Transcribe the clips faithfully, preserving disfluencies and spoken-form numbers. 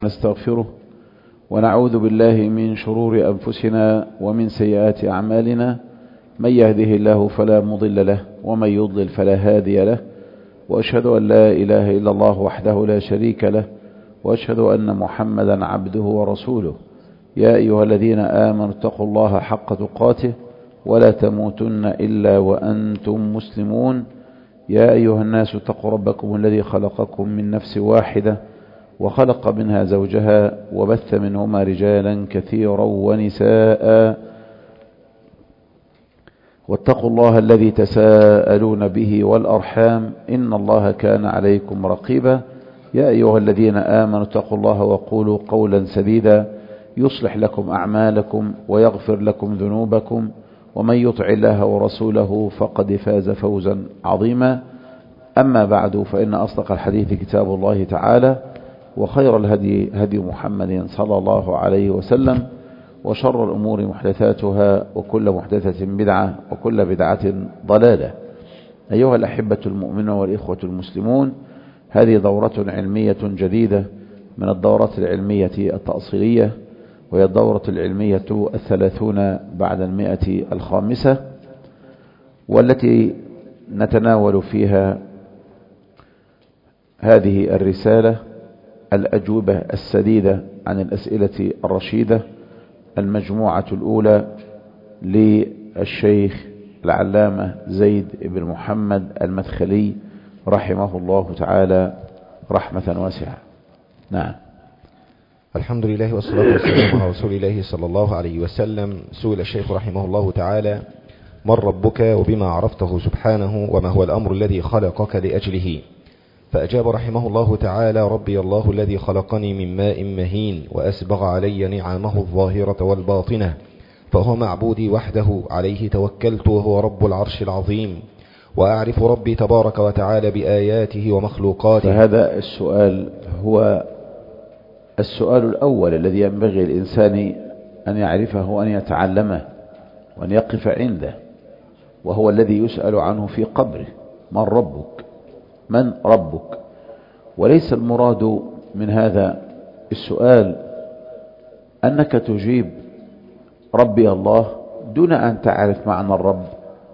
نستغفره ونعوذ بالله من شرور أنفسنا ومن سيئات أعمالنا. من يهده الله فلا مضل له ومن يضلل فلا هادي له، وأشهد أن لا إله إلا الله وحده لا شريك له، وأشهد أن محمدا عبده ورسوله. يا أيها الذين آمنوا اتقوا الله حق تقاته ولا تموتن إلا وأنتم مسلمون. يا أيها الناس اتقوا ربكم الذي خلقكم من نفس واحدة وخلق منها زوجها وبث منهما رجالا كثيرا ونساء، واتقوا الله الذي تساءلون به والأرحام إن الله كان عليكم رقيبا. يا أيها الذين آمنوا اتقوا الله وقولوا قولا سديدا يصلح لكم أعمالكم ويغفر لكم ذنوبكم، ومن يطع الله ورسوله فقد فاز فوزا عظيما. أما بعد، فإن أصدق الحديث كتاب الله تعالى، وخير الهدي هدي محمد صلى الله عليه وسلم، وشر الأمور محدثاتها، وكل محدثة بدعة، وكل بدعة ضلالة. أيها الأحبة المؤمنون والإخوة المسلمون، هذه دورة علمية جديدة من الدورات العلمية التأصيلية، وهي الدورة العلمية الثلاثون بعد المئة الخامسة، والتي نتناول فيها هذه الرسالة: الأجوبة السديدة عن الأسئلة الرشيدة، المجموعة الأولى للشيخ العلامة زيد بن محمد المدخلي رحمه الله تعالى رحمة واسعة. نعم. الحمد لله والصلاة والسلام على رسول الله صلى الله عليه وسلم. سئل الشيخ رحمه الله تعالى: من ربك وبما عرفته سبحانه وما هو الأمر الذي خلقك لأجله؟ فأجاب رحمه الله تعالى: ربي الله الذي خلقني من ماء مهين وأسبغ علي نعمه الظاهرة والباطنة، فهو معبودي وحده عليه توكلت وهو رب العرش العظيم، وأعرف ربي تبارك وتعالى بآياته ومخلوقاته. فهذا السؤال هو السؤال الأول الذي ينبغي الإنسان أن يعرفه وأن يتعلمه وأن يقف عنده، وهو الذي يسأل عنه في قبره: من ربك؟ من ربك؟ وليس المراد من هذا السؤال أنك تجيب ربي الله دون أن تعرف معنى الرب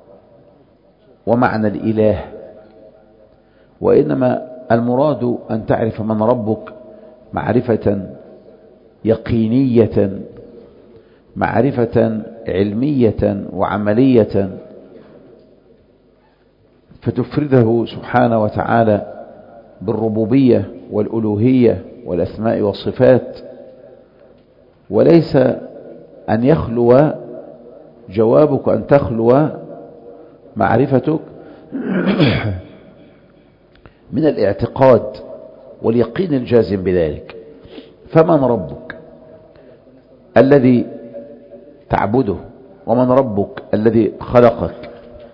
ومعنى الإله، وإنما المراد أن تعرف من ربك معرفة يقينية، معرفة علمية وعملية، فتفرده سبحانه وتعالى بالربوبية والألوهية والأسماء والصفات، وليس أن يخلو جوابك، أن تخلو معرفتك من الاعتقاد واليقين الجازم بذلك. فمن ربك الذي تعبده؟ ومن ربك الذي خلقك؟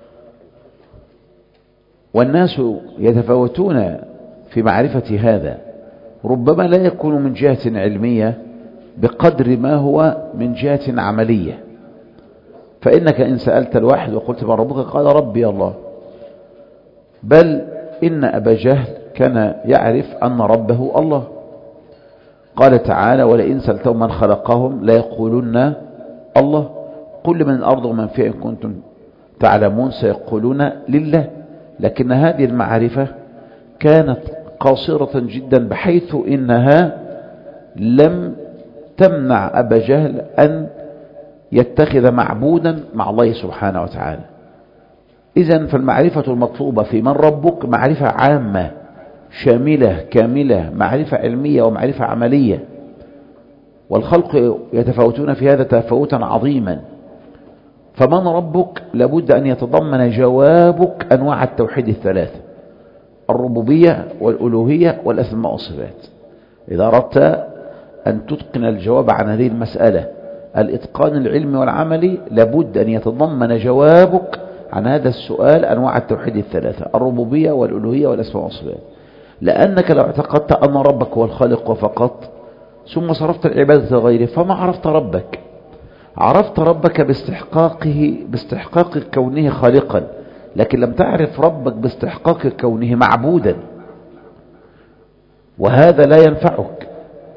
والناس يتفاوتون في معرفة هذا، ربما لا يكون من جهة علمية بقدر ما هو من جهة عملية. فإنك إن سألت الواحد وقلت من ربك قال ربي الله، بل إن أبا جهل كان يعرف أن ربه الله. قال تعالى: ولئن سألتهم من خلقهم ليقولون الله، قل من الأرض ومن فيها إن كنتم تعلمون سيقولون لله. لكن هذه المعرفة كانت قاصرة جدا، بحيث إنها لم تمنع أبا جهل أن يتخذ معبودا مع الله سبحانه وتعالى. إذن فالمعرفة المطلوبة في من ربك معرفة عامة شاملة كاملة، معرفة علمية ومعرفة عملية، والخلق يتفاوتون في هذا تفاوتا عظيما. فمن ربك لابد أن يتضمن جوابك أنواع التوحيد الثلاثة: الربوبية والألوهية والأسماء والصفات. إذا أردت أن تتقن الجواب عن هذه المسألة الإتقان العلمي والعملي، لابد أن يتضمن جوابك عن هذا السؤال أنواع التوحيد الثلاثة: الربوبية والألوهية والأسماء والصفات. لأنك لو اعتقدت أن ربك هو الخالق فقط ثم صرفت العبادة لغيره فما عرفت ربك. عرفت ربك باستحقاقه باستحقاق كونه خالقا، لكن لم تعرف ربك باستحقاق كونه معبودا، وهذا لا ينفعك.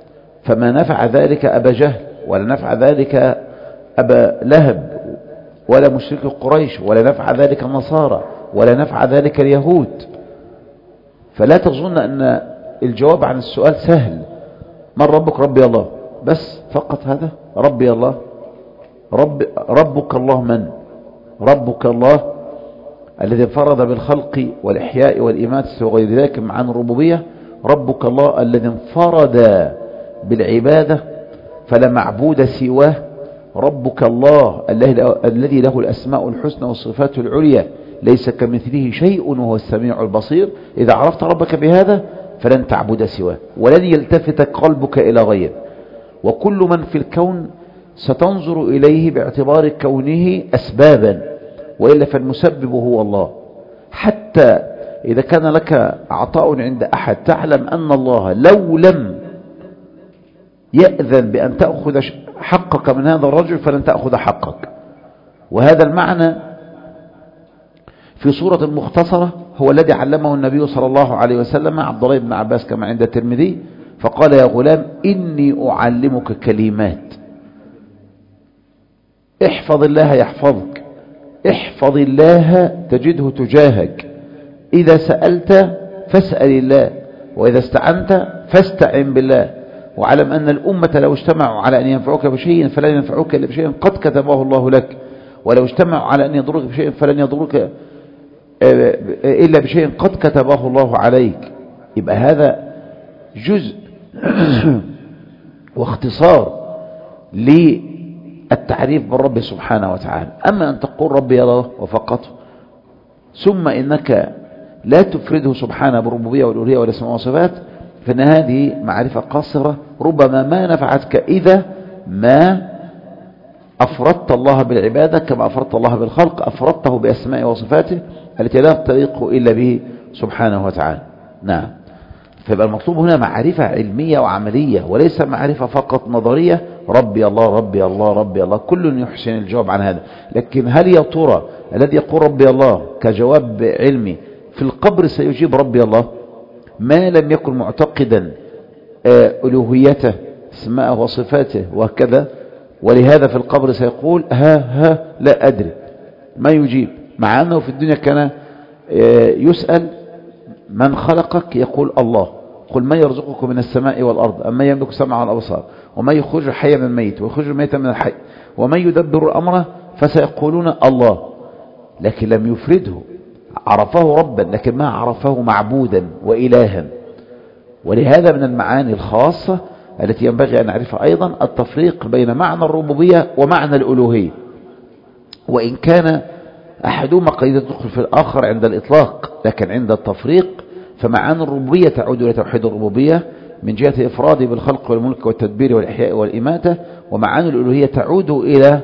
فما نفع ذلك أبا جهل، ولا نفع ذلك أبا لهب، ولا مشرك قريش، ولا نفع ذلك النصارى، ولا نفع ذلك اليهود. فلا تظن أن الجواب عن السؤال سهل. من ربك؟ ربي الله، بس فقط هذا. ربي الله. رب ربك الله من؟ ربك الله الذي انفرد بالخلق والإحياء والإماتة وغير ذلك عن الربوبية. ربك الله الذي انفرد بالعبادة فلا معبود سواه. ربك الله الذي له الأسماء الحسنى والصفات العليا، ليس كمثله شيء وهو السميع البصير. إذا عرفت ربك بهذا فلن تعبد سواه، ولن يلتفت قلبك إلى غيره. وكل من في الكون ستنظر إليه باعتبار كونه أسبابا، وإلا فالمسبب هو الله. حتى إذا كان لك عطاء عند أحد تعلم أن الله لو لم يأذن بأن تأخذ حقك من هذا الرجل فلن تأخذ حقك. وهذا المعنى في صورة مختصرة هو الذي علمه النبي صلى الله عليه وسلم عبد الله بن عباس كما عند الترمذي، فقال: يا غلام إني أعلمك كلمات، احفظ الله يحفظك، احفظ الله تجده تجاهك، إذا سألت فاسأل الله، وإذا استعنت فاستعن بالله، واعلم أن الأمة لو اجتمعوا على أن ينفعوك بشيء فلن ينفعوك إلا بشيء قد كتبه الله لك، ولو اجتمعوا على أن يضروك بشيء فلن يضروك إلا بشيء قد كتبه الله عليك. يبقى هذا جزء واختصار للتعريف بالرب سبحانه وتعالى. أما أن تقول ربي الله وفقط، ثم إنك لا تفرده سبحانه بالربوبية والألوهية والأسماء والصفات، فإن هذه معرفة قاصرة ربما ما نفعتك إذا ما أفردت الله بالعبادة كما أفردت الله بالخلق، أفردته بأسماء وصفاته التي لا تليق إلا به سبحانه وتعالى. نعم. فيبقى المطلوب هنا معرفة علمية وعملية، وليس معرفة فقط نظرية. ربي الله ربي الله ربي الله، كل يحسن الجواب عن هذا. لكن هل يا ترى الذي يقول ربي الله كجواب علمي في القبر سيجيب ربي الله ما لم يكن معتقدا ألوهيته اسماءه وصفاته وكذا؟ ولهذا في القبر سيقول ها ها لا أدري، ما يجيب، مع أنه في الدنيا كان يسأل من خلقك يقول الله، قل ما يرزقكم من السماء والأرض أما يملك سمع والأبصار وما يخرج الحي من الميت ويخرج الميت من الحي ومن يدبر الأمر فسيقولون الله. لكن لم يفرده، عرفه ربا لكن ما عرفه معبودا وإلها. ولهذا من المعاني الخاصة التي ينبغي أن نعرفها أيضا التفريق بين معنى الربوبية ومعنى الألوهية، وإن كان أحدهما قد يدخل في الآخر عند الإطلاق، لكن عند التفريق فمعاني الربوبية تعود إلى توحيد الربوبية من جهة إفراده بالخلق والملك والتدبير والإحياء والإماتة، ومعاني الألوهية تعود إلى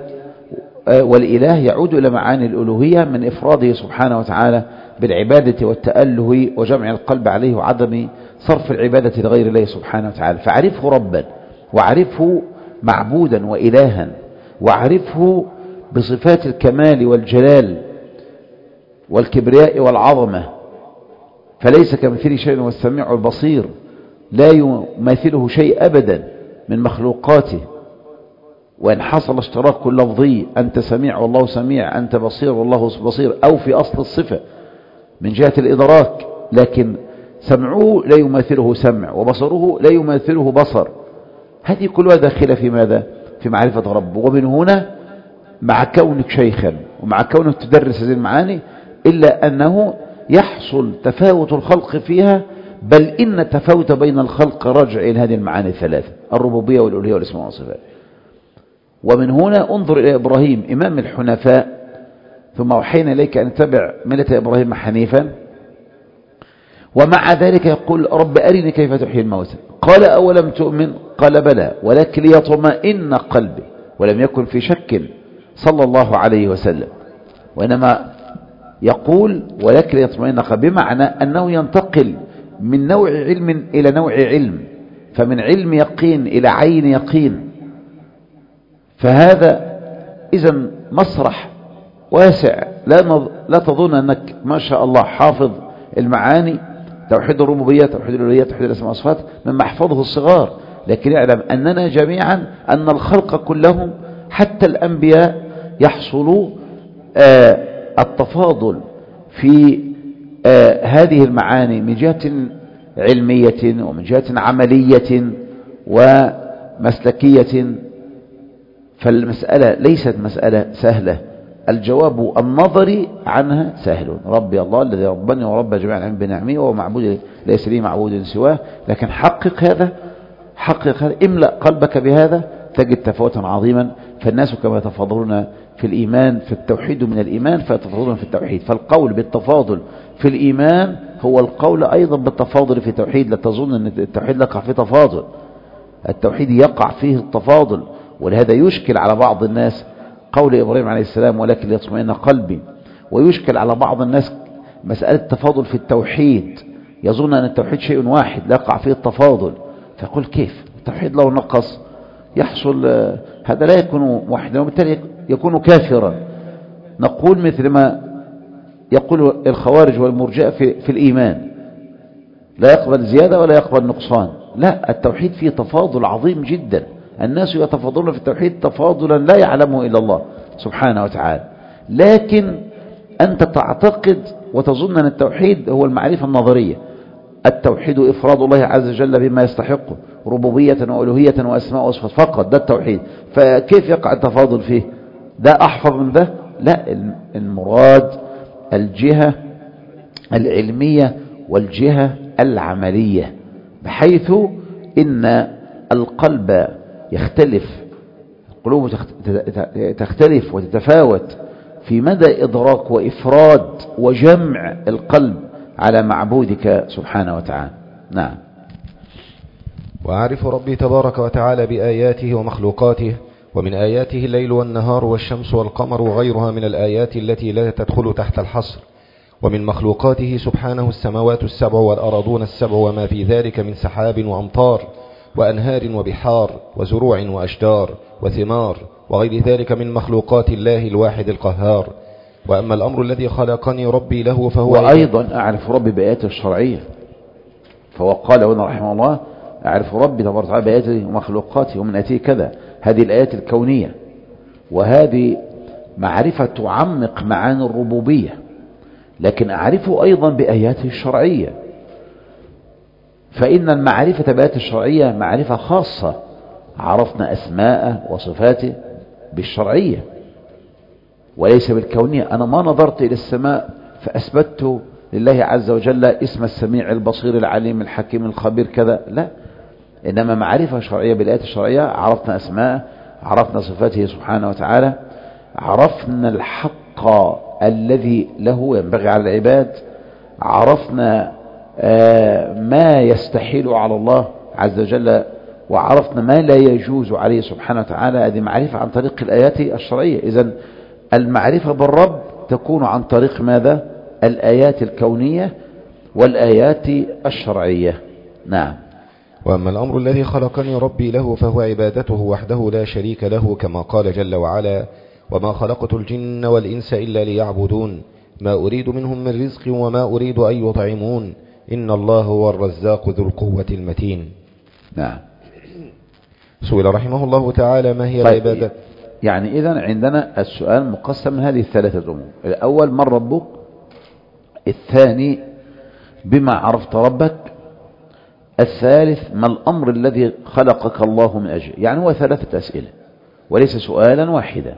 والإله يعود إلى معاني الألوهية من إفراده سبحانه وتعالى بالعبادة والتأله وجمع القلب عليه وعدم صرف العبادة لغير الله سبحانه وتعالى. فعرفه ربا، وعرفه معبودا وإلها، وعرفه بصفات الكمال والجلال والكبرياء والعظمة، فليس كمثله شيء والسميع البصير، لا يماثله شيء أبدا من مخلوقاته. وإن حصل اشتراك لفظي، أنت سميع والله سميع، أنت بصير والله بصير، أو في أصل الصفة من جهة الإدراك، لكن سمعه لا يماثله سمع، وبصره لا يماثله بصر. هذه كلها داخلة في ماذا؟ في معرفة رب. ومن هنا مع كونك شيخا ومع كونك تدرس هذه المعاني، إلا أنه يحصل تفاوت الخلق فيها، بل إن التفاوت بين الخلق راجع إلى هذه المعاني الثلاثة: الربوبية والألوهية والأسماء والصفات. ومن هنا انظر إلى إبراهيم إمام الحنفاء، ثم أوحينا إليك أن تتبع ملة إبراهيم حنيفا، ومع ذلك يقول رب أرني كيف تحيي الموتى، قال أولم تؤمن؟ قال بلى ولكن ليطمئن قلبي، ولم يكن في شك صلى الله عليه وسلم، وإنما يقول ولكن ليطمئن قلبي، بمعنى أنه ينتقل من نوع علم إلى نوع علم، فمن علم يقين إلى عين يقين. فهذا إذن مسرح واسع، لا نظ... لا تظن أنك ما شاء الله حافظ المعاني، توحيد الربوبية توحيد الألوهية توحيد الأسماء والصفات، مما يحفظه الصغار. لكن اعلم أننا جميعا أن الخلق كلهم حتى الأنبياء يحصل آه التفاضل في آه هذه المعاني من جهة علمية ومن جهة عملية ومسلكية. فالمسألة ليست مسألة سهلة، الجواب النظري عنها سهل. ربي الله الذي ربني ورب جميع العالمين بنعمه ومعبود ليس لي معبود سواه. لكن حقق هذا، حقق هذا، املأ قلبك بهذا، تجد تفاوتا عظيما. فالناس كما يتفاضلون في الإيمان في التوحيد من الإيمان فيتفاضلون في التوحيد. فالقول بالتفاضل في الإيمان هو القول أيضا بالتفاضل في التوحيد. لا تظن أن التوحيد يقع فيه تفاضل، التوحيد يقع فيه التفاضل. ولهذا يشكل على بعض الناس قول إبراهيم عليه السلام ولكن ليطمئن قلبي، ويشكل على بعض الناس مسألة التفاضل في التوحيد، يظن أن التوحيد شيء واحد لا يقع فيه التفاضل. فيقول كيف التوحيد لو نقص يحصل هذا لا يكون موحدا وبالتالي يكون كافرا. نقول مثل ما يقول الخوارج والمرجئة في, في الإيمان، لا يقبل زيادة ولا يقبل نقصان. لا، التوحيد فيه تفاضل عظيم جدا. الناس يتفاضلون في التوحيد تفاضلا لا يعلمه إلا الله سبحانه وتعالى. لكن أنت تعتقد وتظن أن التوحيد هو المعرفة النظرية. التوحيد إفراد الله عز وجل بما يستحقه ربوبية وألوهية وأسماء وصفات فقط، ده التوحيد. فكيف يقع التفاضل فيه؟ ده أحفظ من ده؟ لا، المراد الجهة العلمية والجهة العملية، بحيث إن القلب يختلف، القلوب تختلف وتتفاوت في مدى إدراك وإفراد وجمع القلب على معبودك سبحانه وتعالى. نعم. وأعرف ربي تبارك وتعالى بآياته ومخلوقاته، ومن آياته الليل والنهار والشمس والقمر وغيرها من الآيات التي لا تدخل تحت الحصر. ومن مخلوقاته سبحانه السماوات السبع والأراضون السبع وما في ذلك من سحاب وأمطار وأنهار وبحار وزروع وأشجار وثمار وغير ذلك من مخلوقات الله الواحد القهار. وأما الأمر الذي خلقني ربي له فهو وأيضا أعرف ربي بآياته الشرعية. فهو قال هنا رحمه الله أعرف ربي تبارك وتعالى بآياته ومخلوقاته ومن آياته كذا، هذه الآيات الكونية، وهذه معرفة تعمق معاني الربوبية. لكن أعرفه أيضا بآياته الشرعية، فإن المعرفة بآياته الشرعية معرفة خاصة، عرفنا أسماءه وصفاته بالشرعية وليس بالكونية. أنا ما نظرت إلى السماء فأثبت لله عز وجل اسم السميع البصير العليم الحكيم الخبير كذا، لا، إنما معرفة شرعية بالآيات الشرعية. عرفنا أسماءه، عرفنا صفاته سبحانه وتعالى، عرفنا الحق الذي له ينبغي على العباد، عرفنا ما يستحيل على الله عز وجل، وعرفنا ما لا يجوز عليه سبحانه وتعالى. هذه معرفة عن طريق الآيات الشرعية. إذن المعرفة بالرب تكون عن طريق ماذا؟ الآيات الكونية والآيات الشرعية. نعم. وأما الأمر الذي خلقني ربي له فهو عبادته وحده لا شريك له، كما قال جل وعلا وما خلقت الجن والإنس إلا ليعبدون ما أريد منهم من رزق وما أريد أن يطعمون إن الله هو الرزاق ذو القوة المتين. نعم. سئل رحمه الله تعالى ما هي طيب العبادة؟ يعني إذن عندنا السؤال مقسم من هذه الثلاثة أمور. الأول من ربك، الثاني بما عرفت ربك، الثالث ما الأمر الذي خلقك الله من أجله. يعني هو ثلاثة أسئلة وليس سؤالا واحدا.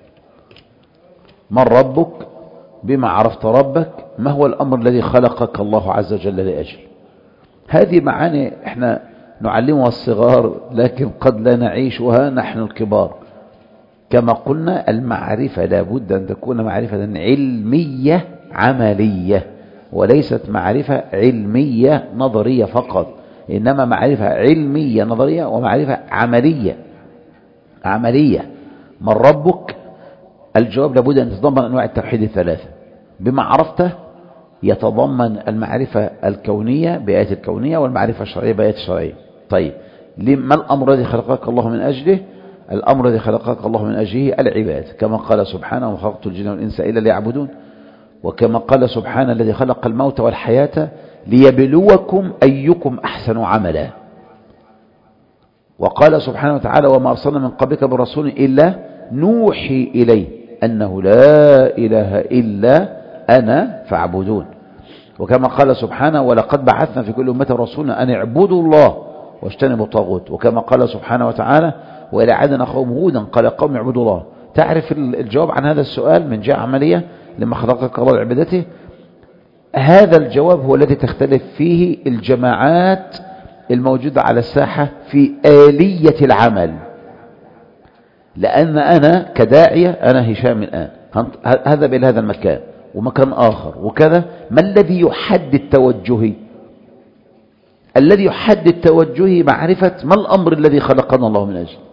من ربك، بما عرفت ربك، ما هو الأمر الذي خلقك الله عز وجل لأجله. هذه معاني احنا نعلمها الصغار لكن قد لا نعيشها نحن الكبار. كما قلنا المعرفة لابد أن تكون معرفة علمية عملية، وليست معرفة علمية نظرية فقط، إنما معرفة علمية نظرية ومعرفة عملية عملية. من ربك، الجواب لابد أن تتضمن أنواع التوحيد الثلاثة. بما عرفته يتضمن المعرفة الكونية بآيات الكونية والمعرفة الشرعية بآيات الشرعية. طيب ما الأمر الذي خلقك الله من أجله؟ الأمر الذي خلقك الله من أجله العباد، كما قال سبحانه وخلقت الجن والإنس إلا ليعبدون، وكما قال سبحانه الذي خلق الموت والحياة ليبلوكم أيكم أحسن عملا. وقال سبحانه وتعالى وما أرسلنا من قبلك برسول إلا نوحي إليه أنه لا إله إلا أنا فاعبدون. وكما قال سبحانه ولقد بعثنا في كل أمة رسولنا أن اعبدوا الله واجتنبوا الطاغوت. وكما قال سبحانه وتعالى وإلى عاد أخاهم هودا قال قوم اعبدوا الله. تعرف الجواب عن هذا السؤال من جهة عملية لما خلقك الله لعبادته؟ هذا الجواب هو الذي تختلف فيه الجماعات الموجودة على الساحة في آلية العمل. لأن أنا كداعية أنا هشام الآن هذا إلى هذا المكان ومكان آخر وكذا، ما الذي يحدد توجهي؟ الذي يحدد توجهي معرفة ما الأمر الذي خلقنا الله من أجل.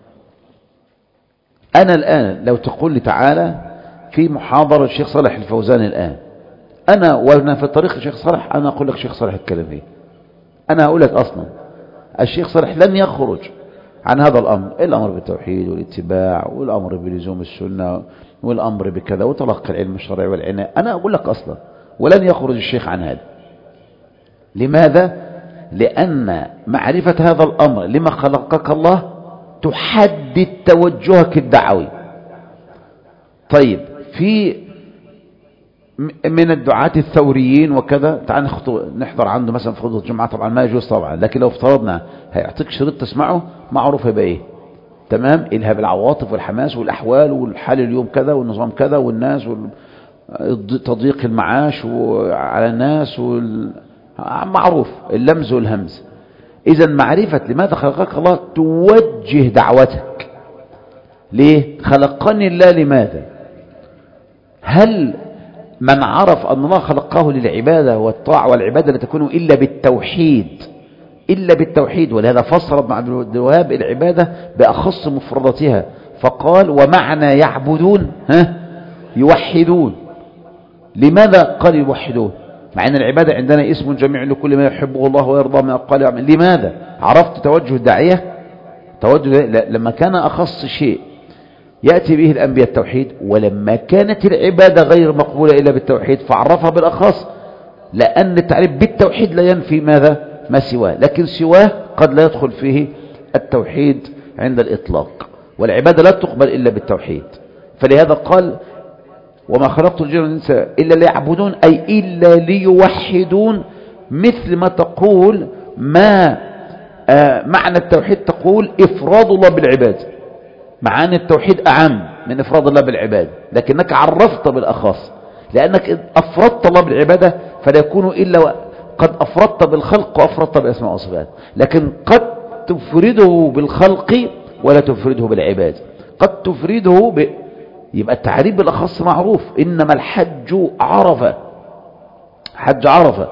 أنا الآن لو تقول لي تعالى في محاضرة الشيخ صالح الفوزان الآن، أنا وأنا في طريق الشيخ صالح أنا أقول لك الشيخ صالح الكلام فيه، أنا أقول لك أصلا الشيخ صالح لن يخرج عن هذا الأمر، الأمر بالتوحيد والاتباع والأمر بلزوم السنة والأمر بكذا وتلقي العلم الشرعي والعناية، أنا أقول لك أصلا ولن يخرج الشيخ عن هذا. لماذا؟ لأن معرفة هذا الأمر لما خلقك الله تحدد توجهك الدعوي. طيب في من الدعاة الثوريين وكذا تعال نحضر عنده مثلا في خطبة الجمعة، طبعا ما يجوز طبعا، لكن لو افترضنا هيعطيك شريط تسمعه معروف هيبقى ايه؟ تمام، إلهاب العواطف والحماس والأحوال والحال اليوم كذا والنظام كذا والناس وتضييق المعاش وعلى الناس وال... معروف اللمز والهمز. إذا معرفة لماذا خلقك الله توجه دعوتك. ليه خلقني الله؟ لماذا؟ هل من عرف أن الله خلقه للعبادة والطاعة والعبادة لا تكون إلا بالتوحيد إلا بالتوحيد ولهذا فسر ابن عبد الوهاب العبادة بأخص مفرداتها فقال ومعنى يعبدون ها يوحدون. لماذا قال يوحدون مع أن العبادة عندنا اسم جميع لكل ما يحبه الله ويرضى من أقوال وأعمال؟ لماذا؟ عرفت توجه الداعية؟ توجه لما كان أخص شيء يأتي به الأنبياء التوحيد، ولما كانت العبادة غير مقبولة إلا بالتوحيد فعرفها بالأخص، لأن التعريف بالتوحيد لا ينفي ماذا؟ ما سواه، لكن سواه قد لا يدخل فيه التوحيد عند الإطلاق، والعبادة لا تقبل إلا بالتوحيد. فلهذا قال وما خلقت الجن والإنس إلا ليعبدون، أي إلا ليوحدون، مثل ما تقول ما آه معنى التوحيد تقول إفراد الله بالعباد، مع أن التوحيد أعم من إفراد الله بالعباد، لكنك عرفت بالأخص لأنك أفردت الله بالعبادة فلا يكون إلا قد أفردت بالخلق وأفردت بالأسماء والصفات، لكن قد تفرده بالخلق ولا تفرده بالعباد، قد تفرده ب... يبقى التعريف بالأخص معروف. إنما الحج عرفة، حج عرفة.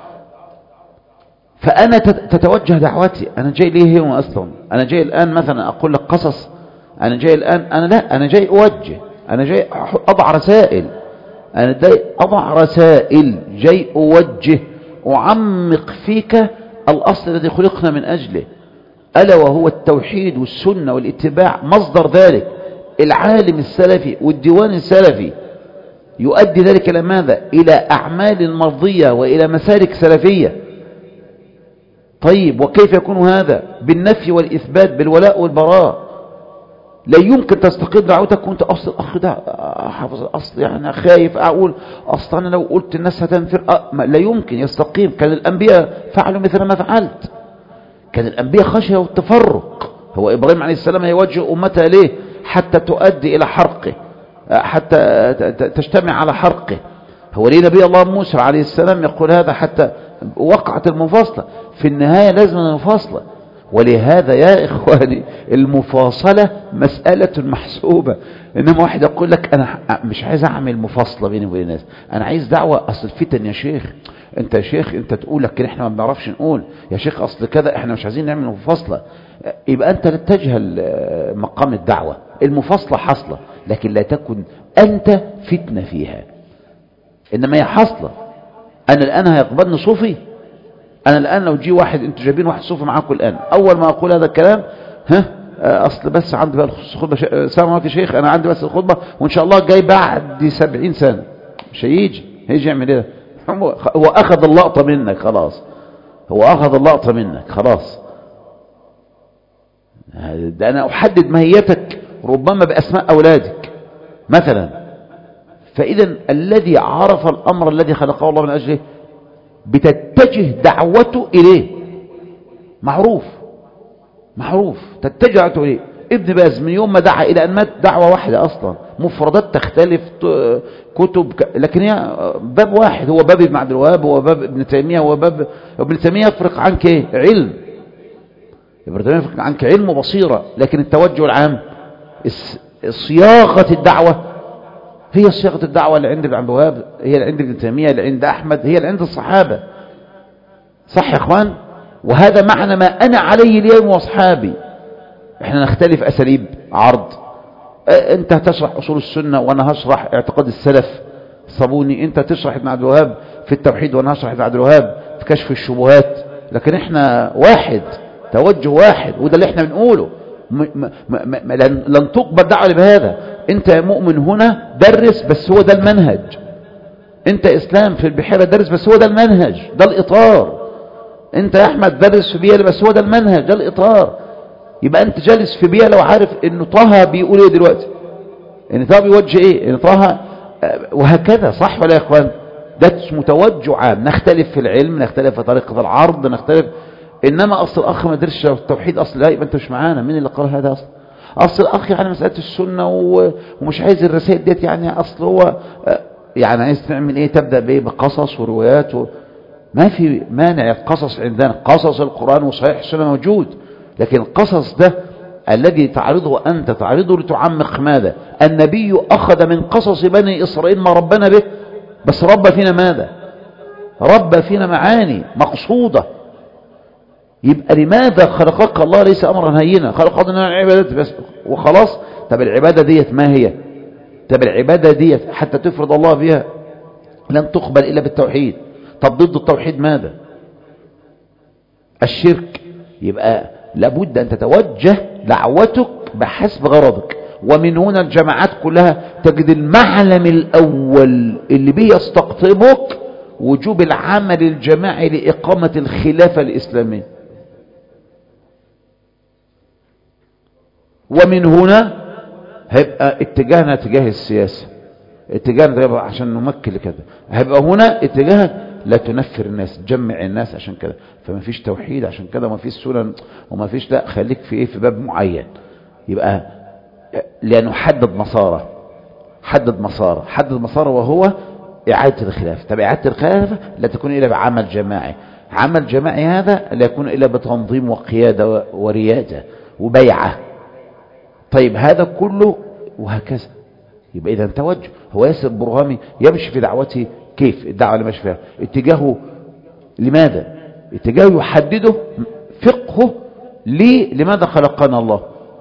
فأنا تتوجه دعوتي، أنا جاي ليه هنا أصلا؟ أنا جاي الآن مثلا أقول لك قصص، أنا جاي الآن أنا لا أنا جاي أوجه، أنا جاي أضع رسائل، أنا جاي أضع رسائل، جاي أوجه، أعمق فيك الأصل الذي خلقنا من أجله، ألا وهو التوحيد والسنة والاتباع. مصدر ذلك العالم السلفي والديوان السلفي يؤدي ذلك إلى ماذا؟ إلى أعمال مرضية وإلى مسالك سلفية. طيب وكيف يكون هذا؟ بالنفي والإثبات، بالولاء والبراء. لا يمكن تستقيم دعوتك وانت أصل أخ ده حافظ الأصل، يعني خايف أقول أصلا أنا لو قلت الناس هتنفر أه لا يمكن يستقيم. كان الأنبياء فعلوا مثل ما فعلت، كان الأنبياء خشيوا التفرق. هو إبراهيم عليه السلام يوجه أمته ليه؟ حتى تؤدي إلى حرقه، حتى تجتمع على حرقه. هو ليه نبي الله موسى عليه السلام يقول هذا؟ حتى وقعت المفاصلة، في النهاية لازم المفاصلة. ولهذا يا إخواني المفاصلة مسألة محسوبة. إنما واحد يقول لك أنا مش عايز أعمل مفاصلة بيني وبين الناس، أنا عايز دعوة. أصل الفتن يا شيخ، أنت يا شيخ أنت تقول لك إحنا ما بنعرفش نقول يا شيخ، أصل كذا إحنا مش عايزين نعمل مفاصلة. يبقى أنت لا تجهل مقام الدعوة. المفاصلة حصلة، لكن لا تكن أنت فتنة فيها، إنما هي حصلة. أنا الآن هيقبلني صوفي؟ أنا الآن لو جي واحد أنتوا جايبين واحد صوفي معاكم الآن، أول ما أقول هذا الكلام ها أصل بس عندي بقى الخطبة، السلام عليكم يا شيخ أنا عندي بس الخطبة وإن شاء الله جاي بعد سبعين سنة، مش هيجي هيجي يعمل إيه؟ هو أخذ اللقطة منك خلاص، هو أخذ اللقطة منك خلاص. ده أنا أحدد ماهيتك ربما بأسماء أولادك مثلا. فإذا الذي عرف الأمر الذي خلقه الله من أجله بتتجه دعوته إليه، معروف معروف تتجه دعوته إليه. ابن باز من يوم ما دعا إلى أن مات دعوة واحدة أصلا، مفردات تختلف، كتب، لكن هي باب واحد، هو باب ابن عبد الوهاب، هو باب ابن تيمية، هو باب ابن تيمية. يفرق عنك إيه؟ علم. ابن تيمية يفرق عنك علم وبصيرة، لكن التوجه العام صياغة الدعوة هي صياغة الدعوة اللي عند ابن عبد الوهاب، هي اللي عند ابن تيمية، اللي عند أحمد، هي اللي عند الصحابة. صح يا اخوان؟ وهذا معنى ما أنا عليه اليوم وأصحابي. احنا نختلف أساليب عرض، انت هتشرح أصول السنة وانا هشرح اعتقاد السلف الصابوني، انت تشرح ابن عبد الوهاب في التوحيد وانا هشرح ابن عبد الوهاب في كشف الشبهات، لكن احنا واحد، توجه واحد، وده اللي احنا بنقوله. م م م لن, لن تقبل دعوة بهذا. انت يا مؤمن هنا درس، بس هو ده المنهج. انت اسلام في البحيرة درس، بس هو ده المنهج، ده الاطار. انت يا احمد درس في بيئة، بس هو ده المنهج، ده الاطار. يبقى انت جالس في بيئة لو عارف ان طه بيقول ايه دلوقتي، ان طه بيوجه ايه، ان طه، وهكذا. صح ولا يا اخوان؟ ده متوجه عام. نختلف في العلم، نختلف في طريقة العرض، نختلف. انما اصل الاخ ما درسش التوحيد اصل، لا، يبقى انت مش معانا. مين اللي قال هذا اصلا؟ اصل الاخ يعني مسألة السنة ومش عايز الرسائل ديت، يعني اصل هو يعني عايز تعمل ايه، تبدأ بايه، بقصص وروايات و... ما في مانع. القصص عندنا قصص القرآن وصحيح السنة موجود، لكن القصص ده الذي تعرضه أنت تعرضه لتعمق ماذا؟ النبي أخذ من قصص بني إسرائيل ما ربنا به، بس رب فينا ماذا؟ رب فينا معاني مقصودة. يبقى لماذا خلقك الله ليس أمرا هينا؟ خلق لنا العبادات بس وخلاص. طب العبادة ديت ما هي؟ طب العبادة ديت حتى تفرض الله بها لن تقبل إلا بالتوحيد. طب ضد التوحيد ماذا؟ الشرك. يبقى لابد أن تتوجه دعوتك بحسب غرضك. ومن هنا الجماعات كلها تجد المعلم الأول اللي به يستقطبك وجوب العمل الجماعي لإقامة الخلافة الإسلامية. ومن هنا هيبقى اتجاهنا اتجاه السياسة، اتجاهنا عشان نمكن كده. هيبقى هنا اتجاه لا تنفر الناس، تجمع الناس عشان كده. فما فيش توحيد عشان كده، وما فيش سنن وما فيش، لا، خليك في ايه، في باب معين. يبقى لأنه حدد مساره، حدد مساره حدد مساره وهو إعادة الخلافة. طب إعادة الخلافة لا تكون إلا بعمل جماعي. عمل جماعي هذا لا يكون إلا بتنظيم وقيادة وريادة وبيعة. طيب هذا كله وهكذا. يبقى إذا توجه. هو ياسر برهامي يمشي في دعوته كيف؟ الدعوة اللي ماشي فيها اتجاهه لماذا؟ اتجاهه يحدده فقهه ليه، لماذا خلقنا الله.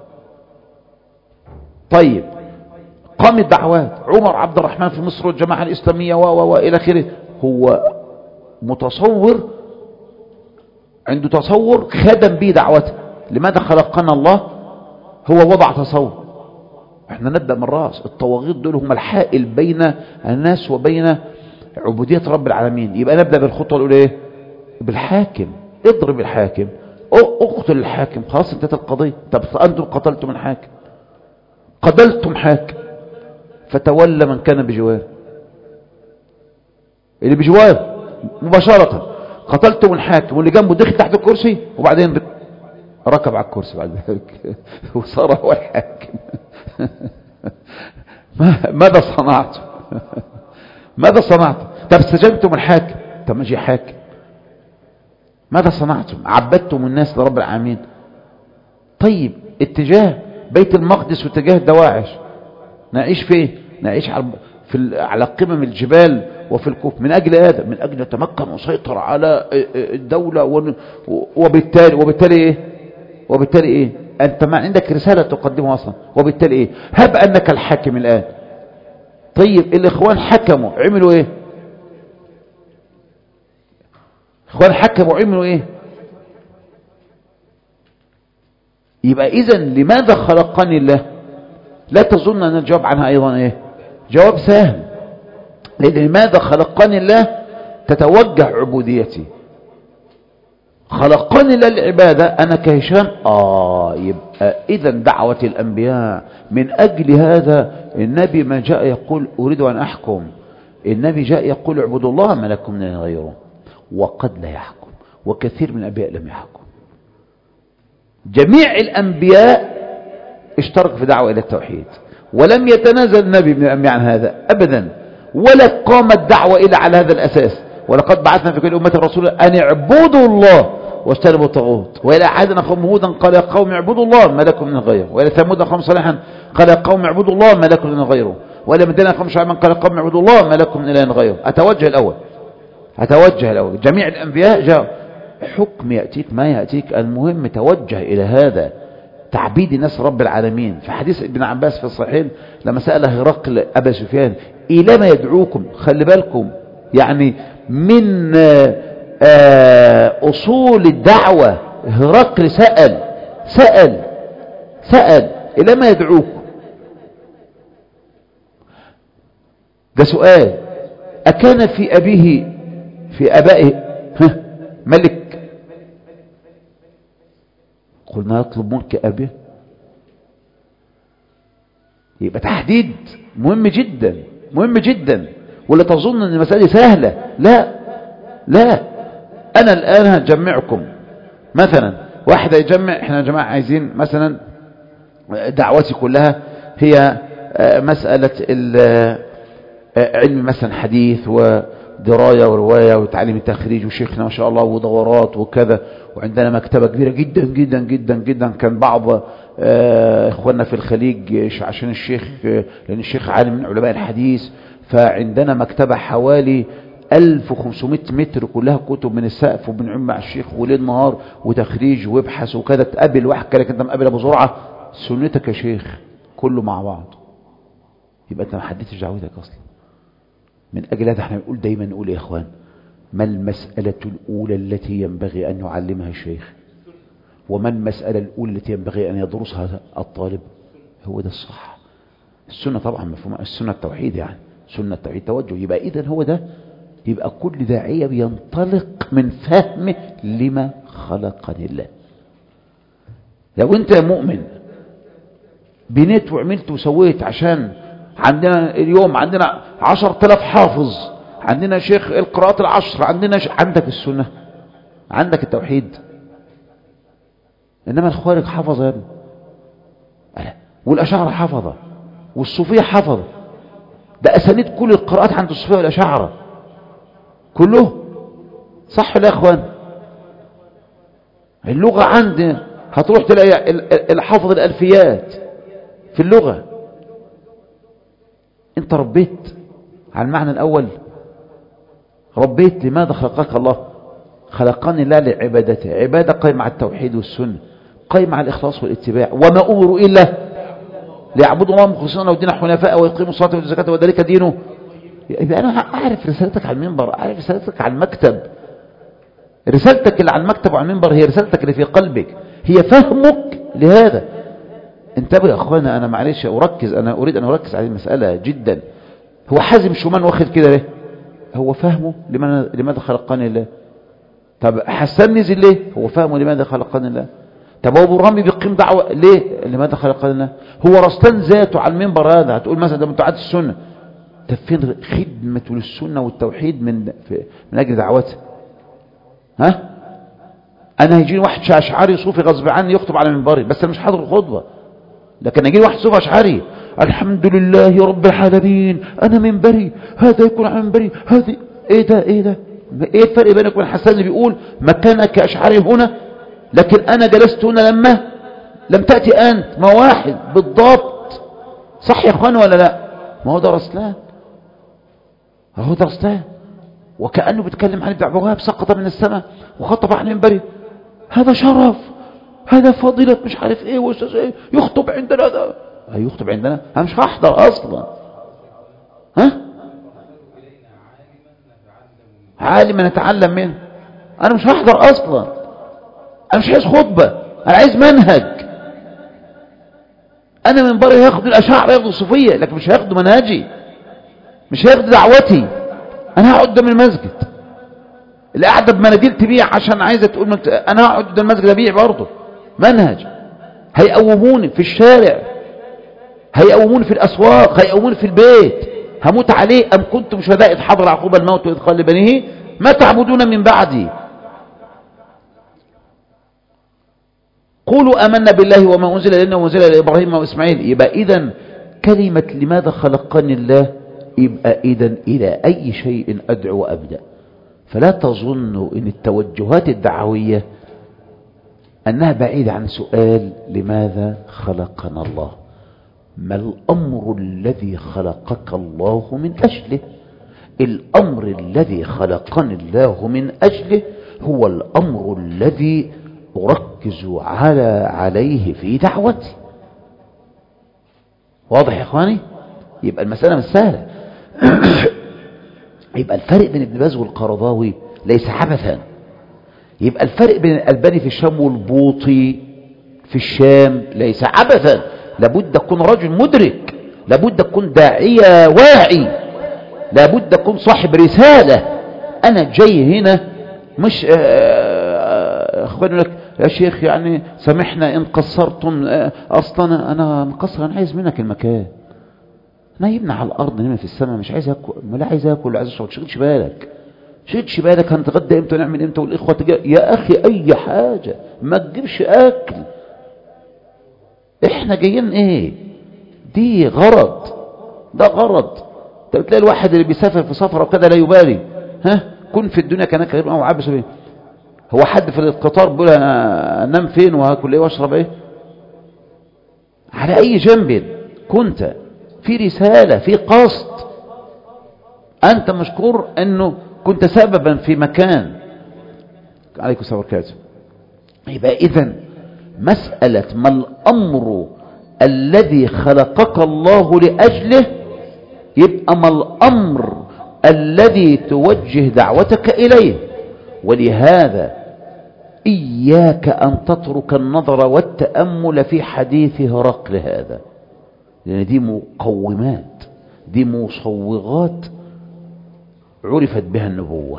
طيب قام الدعوات عمر عبد الرحمن في مصر والجماعة الإسلامية و و و إلى آخره. هو متصور، عنده تصور خدم به دعوته. لماذا خلقنا الله؟ هو وضع تصور. احنا نبدأ من الرأس. الطواغيت دول هم الحائل بين الناس وبين عبودية رب العالمين. يبقى نبدأ بالخطوة الأولى ايه؟ بالحاكم. اضرب الحاكم، اقتل الحاكم، خلاص انتهت القضية. طب أنتم قتلتم الحاكم، قتلتم حاكم، فتولى من كان بجوار، اللي بجوار مباشرة. قتلتم الحاكم واللي جنبه دخل تحت الكرسي، وبعدين ركب على الكرسي بعد ذلك وصار هو الحاكم. ماذا صنعتم؟ ماذا صنعتم؟ طب سجنتم الحاكم، طب ماشي حاكم، ماذا صنعتم؟ عبدتم الناس لرب العالمين. طيب اتجاه بيت المقدس واتجاه الدواعش نعيش فيه؟ نعيش على في على قمم الجبال وفي الكوف من أجل هذا، من أجل نتمكن وسيطر على الدولة، وبالتالي وبالتالي إيه؟ وبالتالي إيه؟ أنت ما عندك رسالة تقدمها أصلا. وبالتالي إيه؟ هب أنك الحاكم الآن. طيب الإخوان حكموا عملوا إيه؟ إخوان حكموا عملوا إيه؟ يبقى إذن لماذا خلقني الله؟ لا تظن أن الجواب عنها أيضا إيه؟ جواب سهل. لأن لماذا خلقني الله تتوجه عبوديتي. خلقني للعبادة أنا كهشام. آه يبقى إذا دعوة الأنبياء من أجل هذا النبي ما جاء يقول أريد أن أحكم، النبي جاء يقول اعبدوا الله ما لكم من غيره، وقد لا يحكم، وكثير من الأنبياء لم يحكم. جميع الأنبياء اشترك في دعوة إلى التوحيد، ولم يتنازل النبي من الأنبياء عن هذا أبدا، ولا قامت دعوة إلا على هذا الأساس. ولقد بعثنا في كل أمة رسولا أن اعبدوا الله واجتنبوا الطاغوت. وإلى عاد أخاهم هودا قال يا قوم اعبدوا الله ما لكم من غيره. وإلى ثمود أخاهم صالحا قال يا قوم اعبدوا الله ما لكم من غيره. وإلى مدين أخاهم شعيبا قال يا قوم اعبدوا الله ما لكم من إله غيره. أتوجه الأول أتوجه الأول جميع الأنبياء جاء حكم يأتيك ما يأتيك، المهم توجه إلى هذا تعبيد الناس رب العالمين. في حديث ابن عباس في الصحيحين لما سأل هرقل أبا سفيان إلى ما يدعوكم، خلي بالكم يعني من أصول الدعوة هرقل سأل سأل سأل إلى ما يدعوكم. ده سؤال. أكان في أبيه في أبائه ملك؟ قلنا يطلب ملك أبيه. يبقى تحديد مهم جدا مهم جدا. ولا تظن ان المسألة سهلة؟ لا لا. انا الان هجمعكم مثلا واحد يجمع، احنا يا جماعة عايزين مثلا دعوتي كلها هي مسألة علم مثلا حديث ودراية ورواية وتعليم التخريج وشيخنا ما شاء الله ودورات وكذا، وعندنا مكتبة كبيرة جدا جدا جدا جدا. كان بعض اخواننا في الخليج عشان الشيخ، لان الشيخ عالم من علماء الحديث، فعندنا مكتبة حوالي ألف وخمسمائة متر كلها كتب من السقف، وبنعم مع الشيخ وليل نهار وتخريج وابحث وكذا. تقابل واحد كده انت مقابل ابو زرعه سنتك يا شيخ كله مع بعض، يبقى انت ما حددتش دعوتك اصلا. من اجل هذا احنا بنقول دايما نقول يا اخوان ما المسألة الأولى التي ينبغي أن يعلمها الشيخ؟ وما المسألة الأولى التي ينبغي أن يدرسها الطالب؟ هو ده الصح. السنة طبعا مفهوم السنة التوحيد، يعني سنة التوحيد توجه. يبقى إذن هو ده. يبقى كل داعية بينطلق من فهمه لما خلقني الله. لو أنت يا مؤمن بنيت وعملت وسويت عشان عندنا اليوم عندنا عشر تلاف حافظ، عندنا شيخ القراءات العشر، عندنا ش... عندك السنة، عندك التوحيد، إنما الخوارج حفظ يا ابني، والأشاعرة حفظة، والصوفية حفظ. ده أسانيد كل القراءات عند الصوفية والأشاعرة كله، صح ولا يا اخوان؟ اللغة عندنا هتروح تلاقي الحافظ الألفيات في اللغة. انت ربيت على المعنى الأول، ربيت لماذا خلقك الله؟ خلقني الله لعبادته، عبادة قائمة على التوحيد والسنة، قائمة على الإخلاص والاتباع. وما أمروا إلا ليعبدوا الله مخلصين له الدين حنفاء ويقيموا الصلاة ويؤتوا الزكاة وذلك دينه. يبقى أنا أعرف رسالتك على المنبر، أعرف رسالتك على المكتب. رسالتك اللي على المكتب وعلى المنبر هي رسالتك اللي في قلبك، هي فهمك لهذا. انتبه يا أخوانا، أنا معلش أركز، أنا أريد أن أركز على المسألة جدا. هو حازم شومان واخد كده ليه؟ هو فهمه لماذا خلقني الله. طب حسان نزل ليه؟ هو فهمه لماذا خلقني الله. طب ابو رامي بيقيم دعوه ليه؟ لماذا خلقني الله. هو رستان ذاته على المنبر هذا هتقول مثلا ده من دعاة السنه، طب فين خدمته للسنه والتوحيد من من اجل دعوته؟ ها؟ انا هيجيني واحد اشعري صوفي غصب عني يخطب على منبري، بس انا مش حاضر الخطبه، لكن يجي واحد صوفي اشعري الحمد لله رب العالمين انا منبري هذا يكون على منبري هذه. ايه ده ايه ده ايه الفرق بينك وبين حسان اللي بيقول مكانك اشعري هنا لكن انا جلست هنا لما لم تأتي انت؟ ما واحد بالضبط، صح يا اخوان ولا لا؟ ما هو ده رسلان، هو ده رسلان. وكأنه بيتكلم عن ابن عبد الوهاب سقط من السماء وخطب عن منبره، هذا شرف، هذا فضيلة مش عارف ايه واستاذ ايه يخطب عندنا. ده هيخطب عندنا؟ انا مش هحضر اصلا. ها؟ عالم نتعلم منه، انا مش هحضر اصلا. انا مش عايز خطبة، انا عايز منهج. انا منبري هياخد الاشاعرة ياخد الصوفية، لكن مش هياخد منهجي، مش هياخد دعوتي. انا هقعد قدام المسجد، اللي قاعده بمناديل تبيع عشان عايزه تقول مت... انا هقعد قدام المسجد ابيع برضه. منهج. هيقوموني في الشارع، هيقوموني في الاسواق، هيقوموني في البيت، هموت عليه. ام كنتم شهداء اذ حضر يعقوب الموت واذ قال لبنيه ما تعبدون من بعدي قولوا آمنا بالله وما أنزل إلينا وأنزل إلى إبراهيم وإسماعيل. يبقى إذن كلمة لماذا خلقني الله يبقى إذن إلى أي شيء أدعو وأبدأ. فلا تظنوا إن التوجهات الدعوية أنها بعيدة عن سؤال لماذا خلقنا الله. ما الأمر الذي خلقك الله من أجله؟ الأمر الذي خلقني الله من أجله هو الأمر الذي أركز على عليه في دعوتي. واضح يا إخواني؟ يبقى المسألة مش سهلة. يبقى الفرق بين ابن باز والقرضاوي ليس عبثا. يبقى الفرق بين الألباني في الشام والبوطي في الشام ليس عبثا. لابد أكون رجل مدرك، لابد أكون داعية واعي، لابد أكون صاحب رسالة. أنا جاي هنا مش أخواني لك يا شيخ يعني سامحنا إن قصرتم، أصلا أنا مقصر، أنا عايز منك المكان، أنا يبنى على الأرض نمنا في السماء، مش عايز أكل، ما لا عايز أكل ولا عايز أشرب. شغلش بالك، شغلش بالك هنتغدى إمتى ونعمل إمتى والإخوة تجا. يا أخي أي حاجة، ما تجيبش أكل. إحنا جايين إيه؟ دي غرض، ده غرض. أنت بتلاقي الواحد اللي بيسافر في سفرة وكذا لا يبالي، ها كن في الدنيا كانك غير أو عابس بيه. هو حد في القطار بيقول أنا أنام فين وهاكل إيه وأشرب إيه؟ على أي جنب كنت في رسالة، في قصد، أنت مشكور أنه كنت سببا في مكان. عليكم السلام وبركاته. يبقى إذن مسألة ما الأمر الذي خلقك الله لأجله، يبقى ما الأمر الذي توجه دعوتك إليه. ولهذا إياك أن تترك النظر والتأمل في حديث هرقل هذا، لأن دي مقومات، دي مصوغات عرفت بها النبوة،